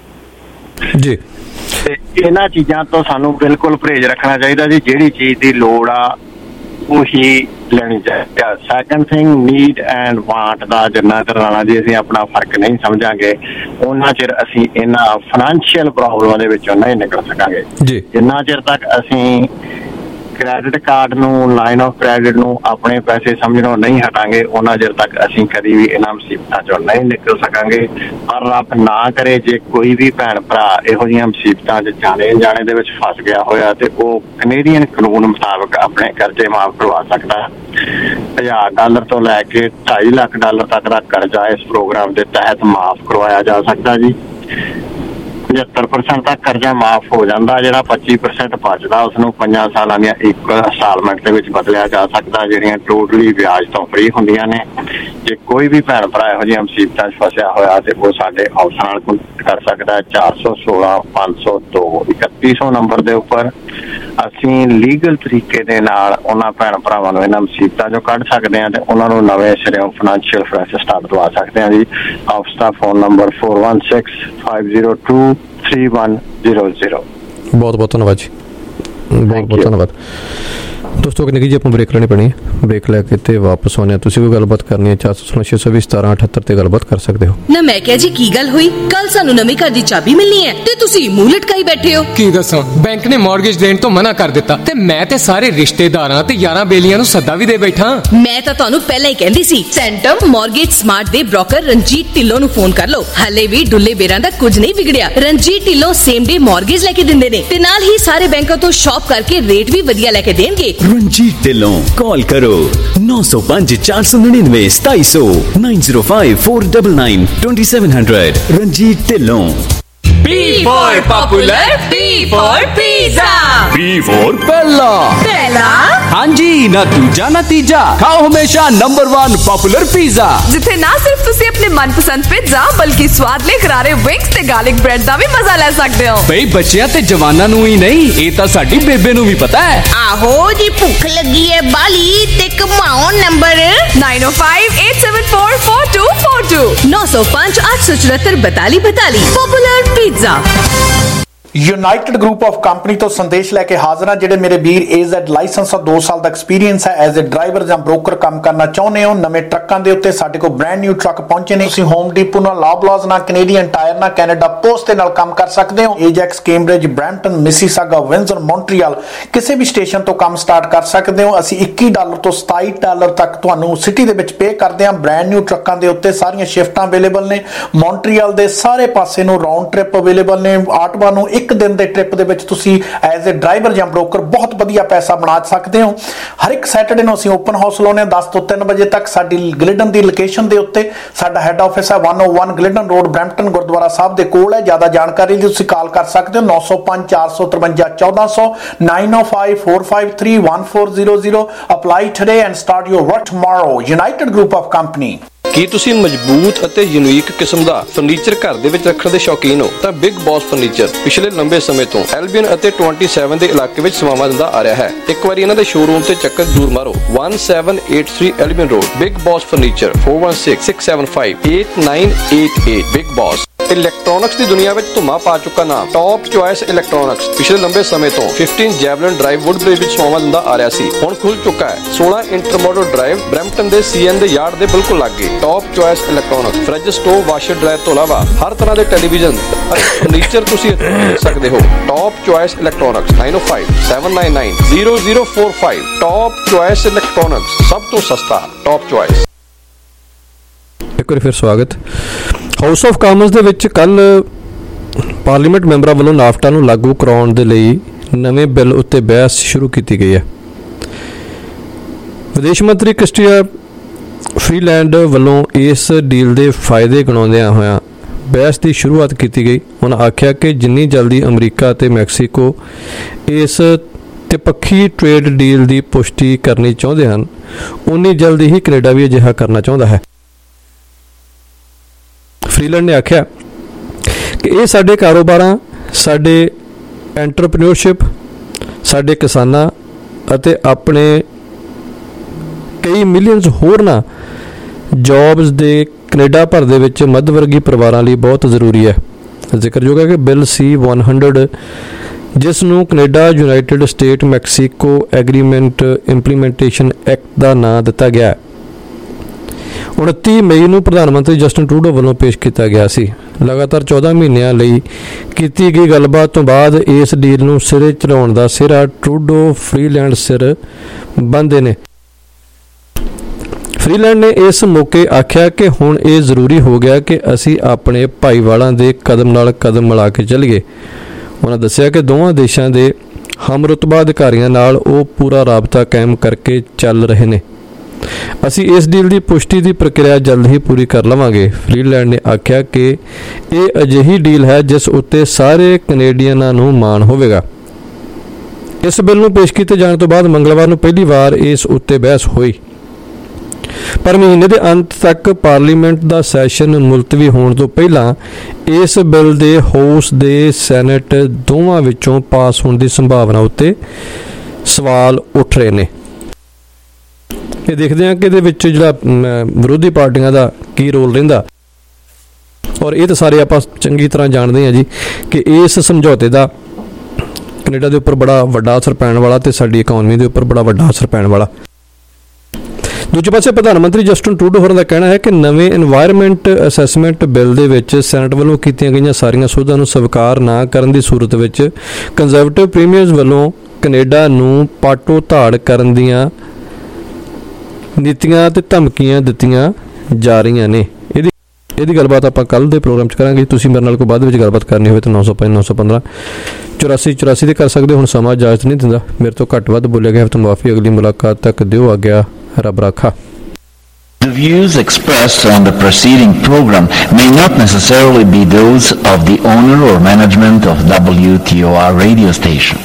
ਜੀ। ਤੇ ਇਹਨਾਂ ਚੀਜ਼ਾਂ ਤੋਂ ਸਾਨੂੰ ਬਿਲਕੁਲ ਪਰਹੇਜ਼ ਰੱਖਣਾ ਚਾਹੀਦਾ ਜੀ। ਜਿਹੜੀ ਚੀਜ਼ ਦੀ ਲੋੜ ਆ ਉਹੀ ਲੈਣੀ ਚਾਹੀਦੀ ਆ। Second thing, need and want ਦਾ ਜਿੰਨਾ ਚਿਰ ਰਾਣਾ ਜੀ ਅਸੀਂ ਆਪਣਾ ਫਰਕ ਨਹੀਂ ਸਮਝਾਂਗੇ ਉਹਨਾਂ ਚਿਰ ਅਸੀਂ ਇਹਨਾਂ ਫਾਈਨੈਂਸ਼ੀਅਲ ਪ੍ਰੋਬਲਮਾਂ ਦੇ ਵਿੱਚੋਂ ਨਹੀਂ ਨਿਕਲ ਸਕਾਂਗੇ ਜੀ। ਜਿੰਨਾ ਚਿਰ ਤੱਕ ਅਸੀਂ ਕ੍ਰੈਡਿਟ ਕਾਰਡ ਨੂੰ, ਲਾਈਨ ਆਫ ਕ੍ਰੈਡਿਟ ਨੂੰ ਆਪਣੇ ਪੈਸੇ ਸਮਝਣੋਂ ਨਹੀਂ ਹਟਾਂਗੇ ਉਹਨਾਂ ਚਿਰ ਤੱਕ ਅਸੀਂ ਕਦੀ ਵੀ ਇਹਨਾਂ ਮੁਸੀਬਤਾਂ ਚੋਂ ਨਹੀਂ ਨਿਕਲ ਸਕਾਂਗੇ। ਪਰ ਰੱਬ ਨਾ ਕਰੇ ਜੇ ਕੋਈ ਵੀ ਭੈਣ ਭਰਾ ਇਹੋ ਜਿਹੀਆਂ ਮੁਸੀਬਤਾਂ 'ਚ ਜਾਣੇ ਜਾਣੇ ਦੇ ਵਿੱਚ ਫਸ ਗਿਆ ਹੋਇਆ ਤੇ ਉਹ ਕੈਨੇਡੀਅਨ ਕਾਨੂੰਨ ਮੁਤਾਬਕ ਆਪਣੇ ਕਰਜ਼ੇ ਮਾਫ਼ ਕਰਵਾ ਸਕਦਾ। ਹਜ਼ਾਰ ਡਾਲਰ ਤੋਂ ਲੈ ਕੇ ਢਾਈ ਲੱਖ ਡਾਲਰ ਤੱਕ ਦਾ ਕਰਜ਼ਾ ਇਸ ਪ੍ਰੋਗਰਾਮ ਦੇ ਤਹਿਤ ਮਾਫ਼ ਕਰਵਾਇਆ ਜਾ ਸਕਦਾ ਜੀ। ਪਝੱਤਰ ਪਰਸੈਂਟ ਤੱਕ ਕਰਜ਼ਾ ਮਾਫ਼ ਹੋ ਜਾਂਦਾ, ਜਿਹੜਾ ਪੱਚੀ ਪਰਸੈਂਟ ਬਚਦਾ ਉਸਨੂੰ ਪੰਜਾਂ ਸਾਲਾਂ ਦੀਆਂ ਇੱਕ ਇੰਸਟਾਲਮੈਂਟ ਦੇ ਵਿੱਚ ਬਦਲਿਆ ਜਾ ਸਕਦਾ, ਜਿਹੜੀਆਂ ਟੋਟਲੀ ਵਿਆਜ ਤੋਂ ਫਰੀ ਹੁੰਦੀਆਂ ਨੇ। ਜੇ ਕੋਈ ਵੀ ਭੈਣ ਭਰਾ ਇਹੋ ਜਿਹੀਆਂ ਮੁਸੀਬਤਾਂ 'ਚ ਫਸਿਆ ਹੋਇਆ ਤੇ ਉਹ ਸਾਡੇ ਅਫਸਰਾਂ ਨਾਲ ਕੰਟੈਕਟ ਕਰ ਸਕਦਾ। ਚਾਰ ਸੌ ਸੋਲਾਂ ਪੰਜ ਸੌ ਦੋ ਇਕੱਤੀ ਸੌ ਨੰਬਰ ਦੇ ਉੱਪਰ ਅਸੀਂ ਲੀਗਲ ਤਰੀਕੇ ਦੇ ਨਾਲ ਉਹਨਾਂ ਭੈਣ ਭਰਾਵਾਂ ਨੂੰ ਇਹਨਾਂ ਮੁਸੀਬਤਾਂ 'ਚੋਂ ਕੱਢ ਸਕਦੇ ਹਾਂ ਤੇ ਉਹਨਾਂ ਨੂੰ ਨਵੇਂ ਸਿਰਿਓਂ ਫਾਈਨੈਂਸ਼ੀਅਲ ਫਰੈਸ਼ ਸਟਾਰਟ ਦਵਾ ਸਕਦੇ ਹਾਂ ਜੀ। ਆਫਿਸ ਦਾ phone number four one six five zero two three one zero zero। ਬਹੁਤ ਬਹੁਤ ਧੰਨਵਾਦ ਜੀ, ਬਹੁਤ ਬਹੁਤ ਧੰਨਵਾਦ ਦੋਸਤੋ। ਕਿੰਨੀ ਜੀ ਆਪਾਂ ਬ੍ਰੇਕ ਲੈਣੀ ਪੈਣੀ ਹੈ, ਬ੍ਰੇਕ ਲੈ ਕੇ ਤੇ ਵਾਪਸ ਆਉਂਦੇ ਹਾਂ। ਤੁਸੀਂ ਕੋਈ ਗੱਲਬਾਤ ਕਰਨੀ ਹੈ ਚਾਰ ਸੌ ਸੋਲਾਂ ਛੇ ਸੌ ਵੀਹ ਸਤਾਰਾਂ ਅਠੱਤਰ ਤੇ ਗੱਲਬਾਤ ਕਰ ਸਕਦੇ ਹੋ ਨਾ। ਮੈਂ ਕਿਹਾ ਜੀ ਕੀ ਗੱਲ ਹੋਈ, ਕੱਲ ਸਾਨੂੰ ਨਵੇਂ ਘਰ ਦੀ ਚਾਬੀ ਮਿਲਣੀ ਹੈ ਤੇ ਤੁਸੀਂ ਮੂੰਹ ਲਟਕਾਈ ਬੈਠੇ ਹੋ। ਕੀ ਦੱਸਾਂ, ਬੈਂਕ ਨੇ ਮਾਰਗੇਜ ਦੇਣ ਤੋਂ ਮਨਾ ਕਰ ਦਿੱਤਾ ਤੇ ਮੈਂ ਤੇ ਸਾਰੇ ਰਿਸ਼ਤੇਦਾਰਾਂ ਤੇ ਯਾਰਾਂ ਬੇਲੀਆਂ ਨੂੰ ਸੱਦਾ ਵੀ ਦੇ ਬੈਠਾ। ਮੈਂ ਤਾਂ ਤੁਹਾਨੂੰ ਪਹਿਲਾਂ ਹੀ ਕਹਿੰਦੀ ਸੀ, ਸੈਂਟਮ ਮਾਰਗੇਜ ਸਮਾਰਟ ਦੇ ਬ੍ਰੋਕਰ ਰਣਜੀਤ ਢਿੱਲੋਂ ਨੂੰ ਫੋਨ ਕਰ ਲਓ। ਹਲੇ ਵੀ ਡੁੱਲੇ ਬੇਰਾਂ ਦਾ ਕੁਝ ਨਹੀਂ ਵਿਗੜਿਆ। Ranjit Dhillon same day mortgage ਲੈ ਕੇ ਦਿੰਦੇ ਨੇ ਤੇ ਨਾਲ ਹੀ ਸਾਰੇ ਬੈਂਕਾਂ ਤੋਂ ਸ਼ਾਪ ਕਰਕੇ ਰੇਟ ਵੀ ਵਧੀਆ ਲੈ ਕੇ ਦੇਣਗੇ। ਰਣਜੀਤ ਢਿੱਲੋਂ कॉल करो नौ सौ पांच चार सौ निन्यानवे सताई सौ nine zero five four double nine twenty seven hundred. Ranjit Dhillon. P for popular, P for pizza, P for पहला पहला हाँ जी ना दूजा ना तीजा, खाओ हमेशा नंबर वन पॉपुलर पिज़्ज़ा, जिथे ना सिर्फ तुसी अपने मनपसंद पिज़्ज़ा बल्कि स्वादले करारे विंग्स ते गार्लिक ब्रेड दा भी मजा ले सकते हो। भाई बच्चियां ते जवानां नूं ही नहीं, ये तां साडी बेबे नूं भी पता है। आहो जी भुख लगी है बाली ते कमाओ number nine oh five eight seven four four two four two नौ सौ पाँच आठ सौ चौहत्तर बताली बताली popular pizza. United Group of Company ਤੋਂ ਸੰਦੇਸ਼ ਲੈ ਕੇ ਹਾਜ਼ਰ ਹਾਂ। ਜਿਹੜੇ ਮੇਰੇ ਵੀਰ ਏਜ਼ੈਡ ਲਾਇਸੈਂਸ ਆ, ਦੋ ਸਾਲ ਦਾ ਐਕਸਪੀਰੀਅੰਸ ਹੈ, ਐਜ਼ ਅ ਡਰਾਈਵਰ ਜਾਂ ਬ੍ਰੋਕਰ ਕੰਮ ਕਰਨਾ ਚਾਹੁੰਦੇ ਹੋ। ਨਵੇਂ ਟਰੱਕਾਂ ਦੇ ਉੱਤੇ ਸਾਡੇ ਕੋਲ ਬ੍ਰੈਂਡ ਨਿਊ ਟਰੱਕ ਪਹੁੰਚੇ ਨੇ। ਤੁਸੀਂ ਹੋਮ ਡੀਪੋ ਨਾਲ, ਲੌਬਲਾਜ਼ ਨਾਲ, ਕੈਨੇਡੀਅਨ ਟਾਇਰ ਨਾਲ, ਕੈਨੇਡਾ ਪੋਸਟ ਦੇ ਨਾਲ ਕੰਮ ਕਰ ਸਕਦੇ ਹੋ। Ajax, Cambridge, Brampton, Mississauga, Windsor, Montreal ਕਿਸੇ ਵੀ ਸਟੇਸ਼ਨ ਤੋਂ ਕੰਮ ਸਟਾਰਟ ਕਰ ਸਕਦੇ ਹੋ। ਅਸੀਂ ਇੱਕੀ ਡਾਲਰ ਤੋਂ ਸਤਾਈ ਡਾਲਰ ਤੱਕ ਤੁਹਾਨੂੰ ਸਿਟੀ ਦੇ ਵਿੱਚ ਪੇ ਕਰਦੇ ਹਾਂ। ਬ੍ਰੈਂਡ ਨਿਊ ਟਰੱਕਾਂ ਦੇ ਉੱਤੇ ਸਾਰੀਆਂ ਸ਼ਿਫਟਾਂ ਅਵੇਲੇਬਲ ਨੇ। ਮੌਂਟਰੀਅਲ ਦੇ ਸਾਰੇ ਪਾਸੇ ਨੂੰ ਰਾਉਂਡ ਟ੍ਰਿਪ ਅਵੇਲੇਬਲ ਨੇ। ਆਟਵਾ ਨੂੰ ਇੱਕ ਦਿਨ ਦੇ ਟ੍ਰਿਪ ਦੇ ਵਿੱਚ ਤੁਸੀਂ ਐਜ਼ ਅ ਡਰਾਈਵਰ ਜਾਂ ਬ੍ਰੋਕਰ ਬਹੁਤ ਵਧੀਆ ਪੈਸਾ ਬਣਾ ਸਕਦੇ ਹੋ। ਹਰ ਇੱਕ ਸੈਟਰਡੇ ਨੂੰ ਅਸੀਂ ਓਪਨ ਹਾਊਸ ਲਾਉਂਦੇ ਹਾਂ ਦਸ ਤੋਂ ਤਿੰਨ ਵਜੇ ਤੱਕ। ਸਾਡੀ ਗਲਿਡਨ ਦੀ ਲੋਕੇਸ਼ਨ ਦੇ ਉੱਤੇ ਸਾਡਾ ਹੈੱਡ ਆਫਿਸ ਹੈ one oh one Glidden road, Brampton Gurdwara Sahib ਦੇ ਕੋਲ ਹੈ। ਜ਼ਿਆਦਾ ਜਾਣਕਾਰੀ ਲਈ ਤੁਸੀਂ ਕਾਲ ਕਰ ਸਕਦੇ ਹੋ ਨੌ ਸੌ ਪੰਜ ਚਾਰ ਸੌ ਤਰਵੰਜਾ ਚੌਦਾਂ ਸੌ nine oh five four five three one four zero zero। Apply today and start your work tomorrow. United Group of Company. ਕੀ ਤੁਸੀਂ ਮਜ਼ਬੂਤ ਅਤੇ ਯੂਨੀਕ ਕਿਸਮ ਦਾ ਫਰਨੀਚਰ ਘਰ ਦੇ ਵਿੱਚ ਰੱਖਣ ਦੇ ਸ਼ੌਕੀਨ ਹੋ ਤਾਂ ਬਿਗ ਬੌਸ ਫਰਨੀਚਰ ਪਿਛਲੇ ਲੰਬੇ ਸਮੇਂ ਤੋਂ ਐਲਬੀਅਨ ਅਤੇ ਸੱਤਾਈ ਦੇ ਇਲਾਕੇ ਵਿੱਚ ਸੇਵਾਵਾਂ ਦਿੰਦਾ ਆ ਰਿਹਾ ਹੈ। ਇੱਕ ਵਾਰੀ ਇਹਨਾਂ ਦੇ ਸ਼ੋਰੂਮ ਤੇ ਚੱਕਰ ਜ਼ਰੂਰ ਮਾਰੋ। one seven eight three Albion road, Big Boss furniture four one six six seven five eight nine eight eight। Big Boss electronics ਦੀ ਦੁਨੀਆ ਵਿੱਚ ਧੁੰਮਾ ਪਾ ਚੁੱਕਾ ਨਾਮ ਟੌਪ ਚੁਆਇਸ ਇਲੈਕਟ੍ਰੋਨਿਕਸ ਪਿਛਲੇ ਲੰਬੇ ਸਮੇਂ ਤੋਂ ਪੰਦਰਾਂ ਜੈਵਲਿਨ ਡਰਾਈਵ ਵੁੱਡਬ੍ਰਿਜ ਵਿੱਚ ਸੇਵਾ ਦਿੰਦਾ ਆ ਰਿਹਾ ਸੀ, ਹੁਣ ਖੁੱਲ ਚੁੱਕਾ ਹੈ। ਸੋਲਾਂ ਇੰਟਰਮੋਡਲ ਡਰਾਈਵ ਬਰੈਂਪਟਨ ਦੇ ਸੀਐਨ ਦੇ ਯਾਰਡ ਦੇ ਬਿਲਕੁਲ ਲਾਗੇ। Top choice electronics fridge, stove, washer dryer ਤੋਂ ਇਲਾਵਾ ਹਰ ਤਰ੍ਹਾਂ ਦੇ ਟੈਲੀਵਿਜ਼ਨ ਅਤੇ ਫਰਨੀਚਰ ਤੁਸੀਂ ਇੱਥੇ ਦੇਖ ਸਕਦੇ ਹੋ। Top choice electronics nine O five seven nine nine zero zero four five. Top choice electronics, ਸਭ ਤੋਂ ਸਸਤਾ ਟੌਪ ਚੁਆਇਸ। ਇੱਕ ਵਾਰ ਫਿਰ ਸਵਾਗਤ। ਹਾਊਸ ਆਫ ਕਾਮਨਸ ਦੇ ਵਿੱਚ ਕੱਲ ਪਾਰਲੀਮੈਂਟ ਮੈਂਬਰਾਂ ਵੱਲੋਂ ਨਾਫਟਾ ਨੂੰ ਲਾਗੂ ਕਰਾਉਣ ਦੇ ਲਈ ਨਵੇਂ ਬਿੱਲ ਉੱਤੇ ਬਹਿਸ ਸ਼ੁਰੂ ਕੀਤੀ ਗਈ ਹੈ। ਵਿਦੇਸ਼ ਮੰਤਰੀ ਕ੍ਰਿਸਟੀਆ ਫਰੀਲੈਂਡ ਵੱਲੋਂ ਇਸ ਡੀਲ ਦੇ ਫਾਇਦੇ ਗਿਣਾਉਂਦਿਆਂ ਹੋਇਆਂ ਬਹਿਸ ਦੀ ਸ਼ੁਰੂਆਤ ਕੀਤੀ ਗਈ। ਉਹਨਾਂ ਆਖਿਆ ਕਿ ਜਿੰਨੀ ਜਲਦੀ ਅਮਰੀਕਾ ਅਤੇ ਮੈਕਸੀਕੋ ਇਸ ਤਿਪੱਖੀ ਟ੍ਰੇਡ ਡੀਲ ਦੀ ਪੁਸ਼ਟੀ ਕਰਨੀ ਚਾਹੁੰਦੇ ਹਨ, ਉਨੀ ਜਲਦੀ ਹੀ ਕੈਨੇਡਾ ਵੀ ਅਜਿਹਾ ਕਰਨਾ ਚਾਹੁੰਦਾ ਹੈ। ਫਰੀਲੈਂਡ ਨੇ ਆਖਿਆ ਕਿ ਇਹ ਸਾਡੇ ਕਾਰੋਬਾਰਾਂ, ਸਾਡੇ ਐਂਟਰਪ੍ਰੀਨਿਓਰਸ਼ਿਪ, ਸਾਡੇ ਕਿਸਾਨਾਂ ਅਤੇ ਆਪਣੇ ਕਈ ਮਿਲੀਅਨਸ ਹੋਰਨਾਂ ਜੌਬਸ ਦੇ ਕੈਨੇਡਾ ਭਰ ਦੇ ਵਿੱਚ ਮੱਧ ਵਰਗੀ ਪਰਿਵਾਰਾਂ ਲਈ ਬਹੁਤ ਜ਼ਰੂਰੀ ਹੈ। ਜ਼ਿਕਰਯੋਗ ਹੈ ਕਿ ਬਿੱਲ ਸੀ ਇੱਕ ਸੌ ਜਿਸ ਨੂੰ Canada United State Mexico agreement implementation act ਦਾ ਨਾਂ ਦਿੱਤਾ ਗਿਆ ਹੈ, ਉਨੱਤੀ ਮਈ ਨੂੰ ਪ੍ਰਧਾਨ ਮੰਤਰੀ ਜਸਟਿਨ ਟਰੂਡੋ ਵੱਲੋਂ ਪੇਸ਼ ਕੀਤਾ ਗਿਆ ਸੀ। ਲਗਾਤਾਰ ਚੌਦਾਂ ਮਹੀਨਿਆਂ ਲਈ ਕੀਤੀ ਗਈ ਗੱਲਬਾਤ ਤੋਂ ਬਾਅਦ ਇਸ ਡੀਲ ਨੂੰ ਸਿਰੇ ਚੜਾਉਣ ਦਾ ਸਿਰਾ ਟਰੂਡੋ ਫਰੀਲੈਂਡ ਸਿਰ ਬੰਦੇ ਨੇ। ਫਰੀਲੈਂਡ ਨੇ ਇਸ ਮੌਕੇ ਆਖਿਆ ਕਿ ਹੁਣ ਇਹ ਜ਼ਰੂਰੀ ਹੋ ਗਿਆ ਕਿ ਅਸੀਂ ਆਪਣੇ ਭਾਈਵਾਲਾਂ ਦੇ ਕਦਮ ਨਾਲ ਕਦਮ ਮਿਲਾ ਕੇ ਚੱਲੀਏ। ਉਹਨਾਂ ਦੱਸਿਆ ਕਿ ਦੋਵਾਂ ਦੇਸ਼ਾਂ ਦੇ ਹਮਰੁਤਬਾ ਅਧਿਕਾਰੀਆਂ ਨਾਲ ਉਹ ਪੂਰਾ ਰਾਬਤਾ ਕਾਇਮ ਕਰਕੇ ਚੱਲ ਰਹੇ ਨੇ। ਅਸੀਂ ਇਸ ਡੀਲ ਦੀ ਪੁਸ਼ਟੀ ਦੀ ਪ੍ਰਕਿਰਿਆ ਜਲਦ ਹੀ ਪੂਰੀ ਕਰ ਲਵਾਂਗੇ। ਫਰੀਲੈਂਡ ਨੇ ਆਖਿਆ ਕਿ ਇਹ ਅਜਿਹੀ ਡੀਲ ਹੈ ਜਿਸ ਉੱਤੇ ਸਾਰੇ ਕੈਨੇਡੀਅਨਾਂ ਨੂੰ ਮਾਣ ਹੋਵੇਗਾ। ਇਸ ਬਿੱਲ ਨੂੰ ਪੇਸ਼ ਕੀਤੇ ਜਾਣ ਤੋਂ ਬਾਅਦ ਮੰਗਲਵਾਰ ਨੂੰ ਪਹਿਲੀ ਵਾਰ ਇਸ ਉੱਤੇ ਬਹਿਸ ਹੋਈ, ਪਰ ਮਹੀਨੇ ਦੇ ਅੰਤ ਤੱਕ ਪਾਰਲੀਮੈਂਟ ਦਾ ਸੈਸ਼ਨ ਮੁਲਤਵੀ ਹੋਣ ਤੋਂ ਪਹਿਲਾਂ ਇਸ ਬਿੱਲ ਦੇ ਹਾਊਸ ਦੇ ਸੈਨੇਟ ਦੋਵਾਂ ਵਿੱਚੋਂ ਪਾਸ ਹੋਣ ਦੀ ਸੰਭਾਵਨਾ ਉੱਤੇ ਸਵਾਲ ਉੱਠ ਰਹੇ ਨੇ। ਇਹ ਦੇਖਦੇ ਹਾਂ ਕਿ ਇਹਦੇ ਵਿੱਚ ਜਿਹੜਾ ਵਿਰੋਧੀ ਪਾਰਟੀਆਂ ਦਾ ਕੀ ਰੋਲ ਰਹਿੰਦਾ, ਔਰ ਇਹ ਤਾਂ ਸਾਰੇ ਆਪਾਂ ਚੰਗੀ ਤਰ੍ਹਾਂ ਜਾਣਦੇ ਹਾਂ ਜੀ ਕਿ ਇਸ ਸਮਝੌਤੇ ਦਾ ਕੈਨੇਡਾ ਦੇ ਉੱਪਰ ਬੜਾ ਵੱਡਾ ਅਸਰ ਪੈਣ ਵਾਲਾ ਤੇ ਸਾਡੀ ਇਕਨੋਮੀ ਦੇ ਉੱਪਰ ਬੜਾ ਵੱਡਾ ਅਸਰ ਪੈਣ ਵਾਲਾ। ਦੂਜੇ ਪਾਸੇ ਪ੍ਰਧਾਨ ਮੰਤਰੀ ਜਸਟਿਨ ਟਰੂਡੋ ਹੋਰਾਂ ਦਾ ਕਹਿਣਾ ਹੈ ਕਿ ਨਵੇਂ এনवायरमेंट ਅਸੈਸਮੈਂਟ ਬਿੱਲ ਦੇ ਵਿੱਚ ਸੈਨੇਟ ਵੱਲੋਂ ਕੀਤੀਆਂ ਗਈਆਂ ਸਾਰੀਆਂ ਸੋਧਾਂ ਨੂੰ ਸਵੀਕਾਰ ਨਾ ਕਰਨ ਦੀ ਸੂਰਤ ਵਿੱਚ ਕੰਜ਼ਰਵੇਟਿਵ ਪ੍ਰੀਮੀਅਰਸ ਵੱਲੋਂ ਕੈਨੇਡਾ ਨੂੰ ਪਾਟੋ ਧਾੜ ਕਰਨ ਦੀਆਂ ਨੀਤੀਆਂ ਤੇ ਧਮਕੀਆਂ ਦਿੱਤੀਆਂ ਜਾ ਰਹੀਆਂ ਨੇ। ਇਹਦੀ ਇਹਦੀ ਗੱਲਬਾਤ ਆਪਾਂ ਕੱਲ ਦੇ ਪ੍ਰੋਗਰਾਮ 'ਚ ਕਰਾਂਗੇ। ਤੁਸੀਂ ਮੇਰੇ ਨਾਲ ਕੋਈ ਬਾਅਦ ਵਿੱਚ ਗੱਲਬਾਤ ਕਰਨੀ ਹੋਵੇ ਤਾਂ ਨੌ ਸੌ ਪੰਜ ਨੌ ਸੌ ਪੰਦਰਾਂ ਚੁਰਾਸੀ ਚੁਰਾਸੀ 'ਤੇ ਕਰ ਸਕਦੇ। ਹੁਣ ਸਮਾਂ ਇਜਾਜ਼ਤ ਨਹੀਂ ਦਿੰਦਾ, ਮੇਰੇ ਤੋਂ ਘੱਟ ਵੱਧ ਬੋਲਿਆ ਗਿਆ ਤਾਂ ਮਾਫੀ। ਅਗਲੀ ਮੁਲਾਕਾਤ ਤੱਕ ਦਿਓ ਆਗਿਆ, ਰੱਬ ਰਾਖਾ। The views expressed on the preceding program may not necessarily be those of the owner or management of W T O R radio station.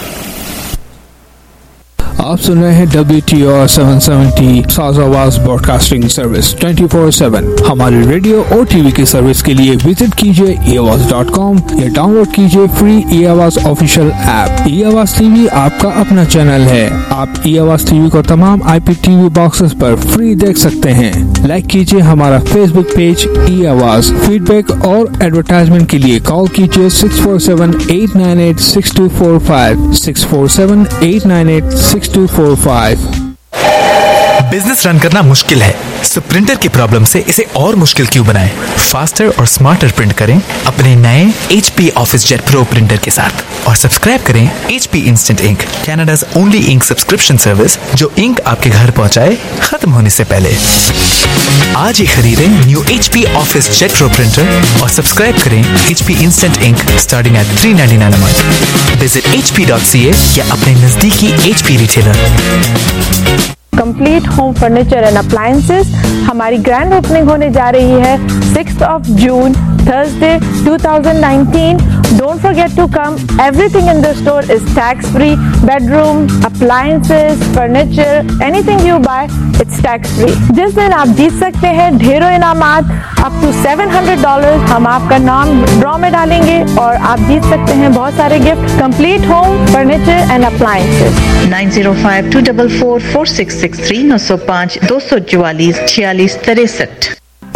आप सुन रहे हैं W T O R seven seventy Saaj Awaaz broadcasting service twenty four seven. हमारी radio और TV की service के लिए visit कीजिए ई आवाज डॉट कॉम या डाउनलोड कीजिए free E Awaaz official app. ई आवाज टीवी आपका अपना चैनल है। आप ई आवाज टीवी को तमाम आई पी टीवी बॉक्सेस पर फ्री देख सकते हैं। लाइक कीजिए हमारा फेसबुक पेज ई आवाज। फीडबैक और एडवर्टाइजमेंट के लिए कॉल कीजिए six four seven eight nine eight six two four five six four seven eight nine eight six two four five. Business run करना मुश्किल है, सो प्रिंटर की प्रॉब्लम से इसे और मुश्किल क्यों बनाएं? फास्टर और स्मार्टर प्रिंट करें अपने नए H P office jet pro printer के साथ और सब्सक्राइब करें H P instant ink, Canada's only ink subscription service जो इंक आपके घर पहुंचाए खत्म होने से पहले। आज ही खरीदें new H P office jet pro printer और सब्सक्राइब करें H P instant ink starting at three ninety nine a month. Visit H P dot C A या अपने नजदीकी H P retailer. Complete home furniture and appliances हमारी grand opening होने जा रही है sixth of June Thursday two thousand nineteen. Don't forget to come. Everything in the store is tax free. Bedroom, appliances, furniture, anything you buy, it's tax free. जिस दिन आप जीत सकते हैं ढेरों इनामात up to seven hundred dollars। हम आपका नाम draw में डालेंगे और आप जीत सकते हैं बहुत सारे gift. Complete home furniture and appliances। Nine zero five two four four four six six three नौ सौ पाँच दो सौ चौवालीस छियालीस तिरसठ। T four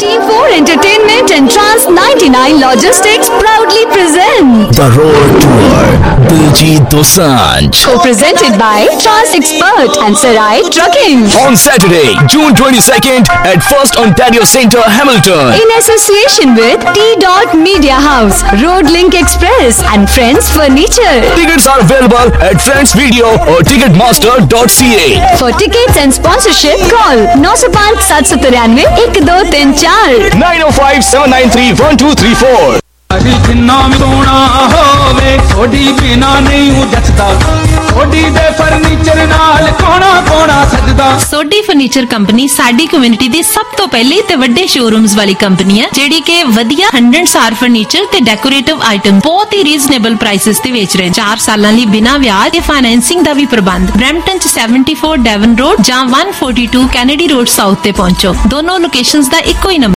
Tour Entertainment and Trans ninety-nine Logistics proudly present The Road Tour, Diljit Dosanjh. Co-presented by Trans Expert and Sarai Trucking. On Saturday, June twenty-second at First Ontario Centre, Hamilton. In association with T-Dot Media House, Road Link Express and Friends Furniture. Tickets are available at Friends Video or ticketmaster dot c a. For tickets and sponsorship, call nine zero five seven three nine one two three four. nine oh five, seven nine three, one two three four. जिन्ना भी सोना होवे थोड़ी बिना नहीं हूँ जचदा थोड़ी दे furniture नाल कोना कोना सजदा सोडी फर्नीचर कंपनी साडी कम्युनिटी दी सब तो पहली ते वड्डे शोरूम्स वाली कंपनी है जेडी के वधिया हंड्रेड स्टार फर्नीचर ते डेकोरेटिव आइटम बहुत ही रीजनेबल प्राइसेस ते बेच रहे हैं। चार सालां लई बिना ब्याज ते फाइनेंसिंग दा भी प्रबंध। ब्रैम्पटन च चौहत्तर डेवन रोड जां एक सौ बयालीस कैनेडी रोड साउथ ते पहुंचो। दोनों लोकेशंस दा इक्को ही नंबर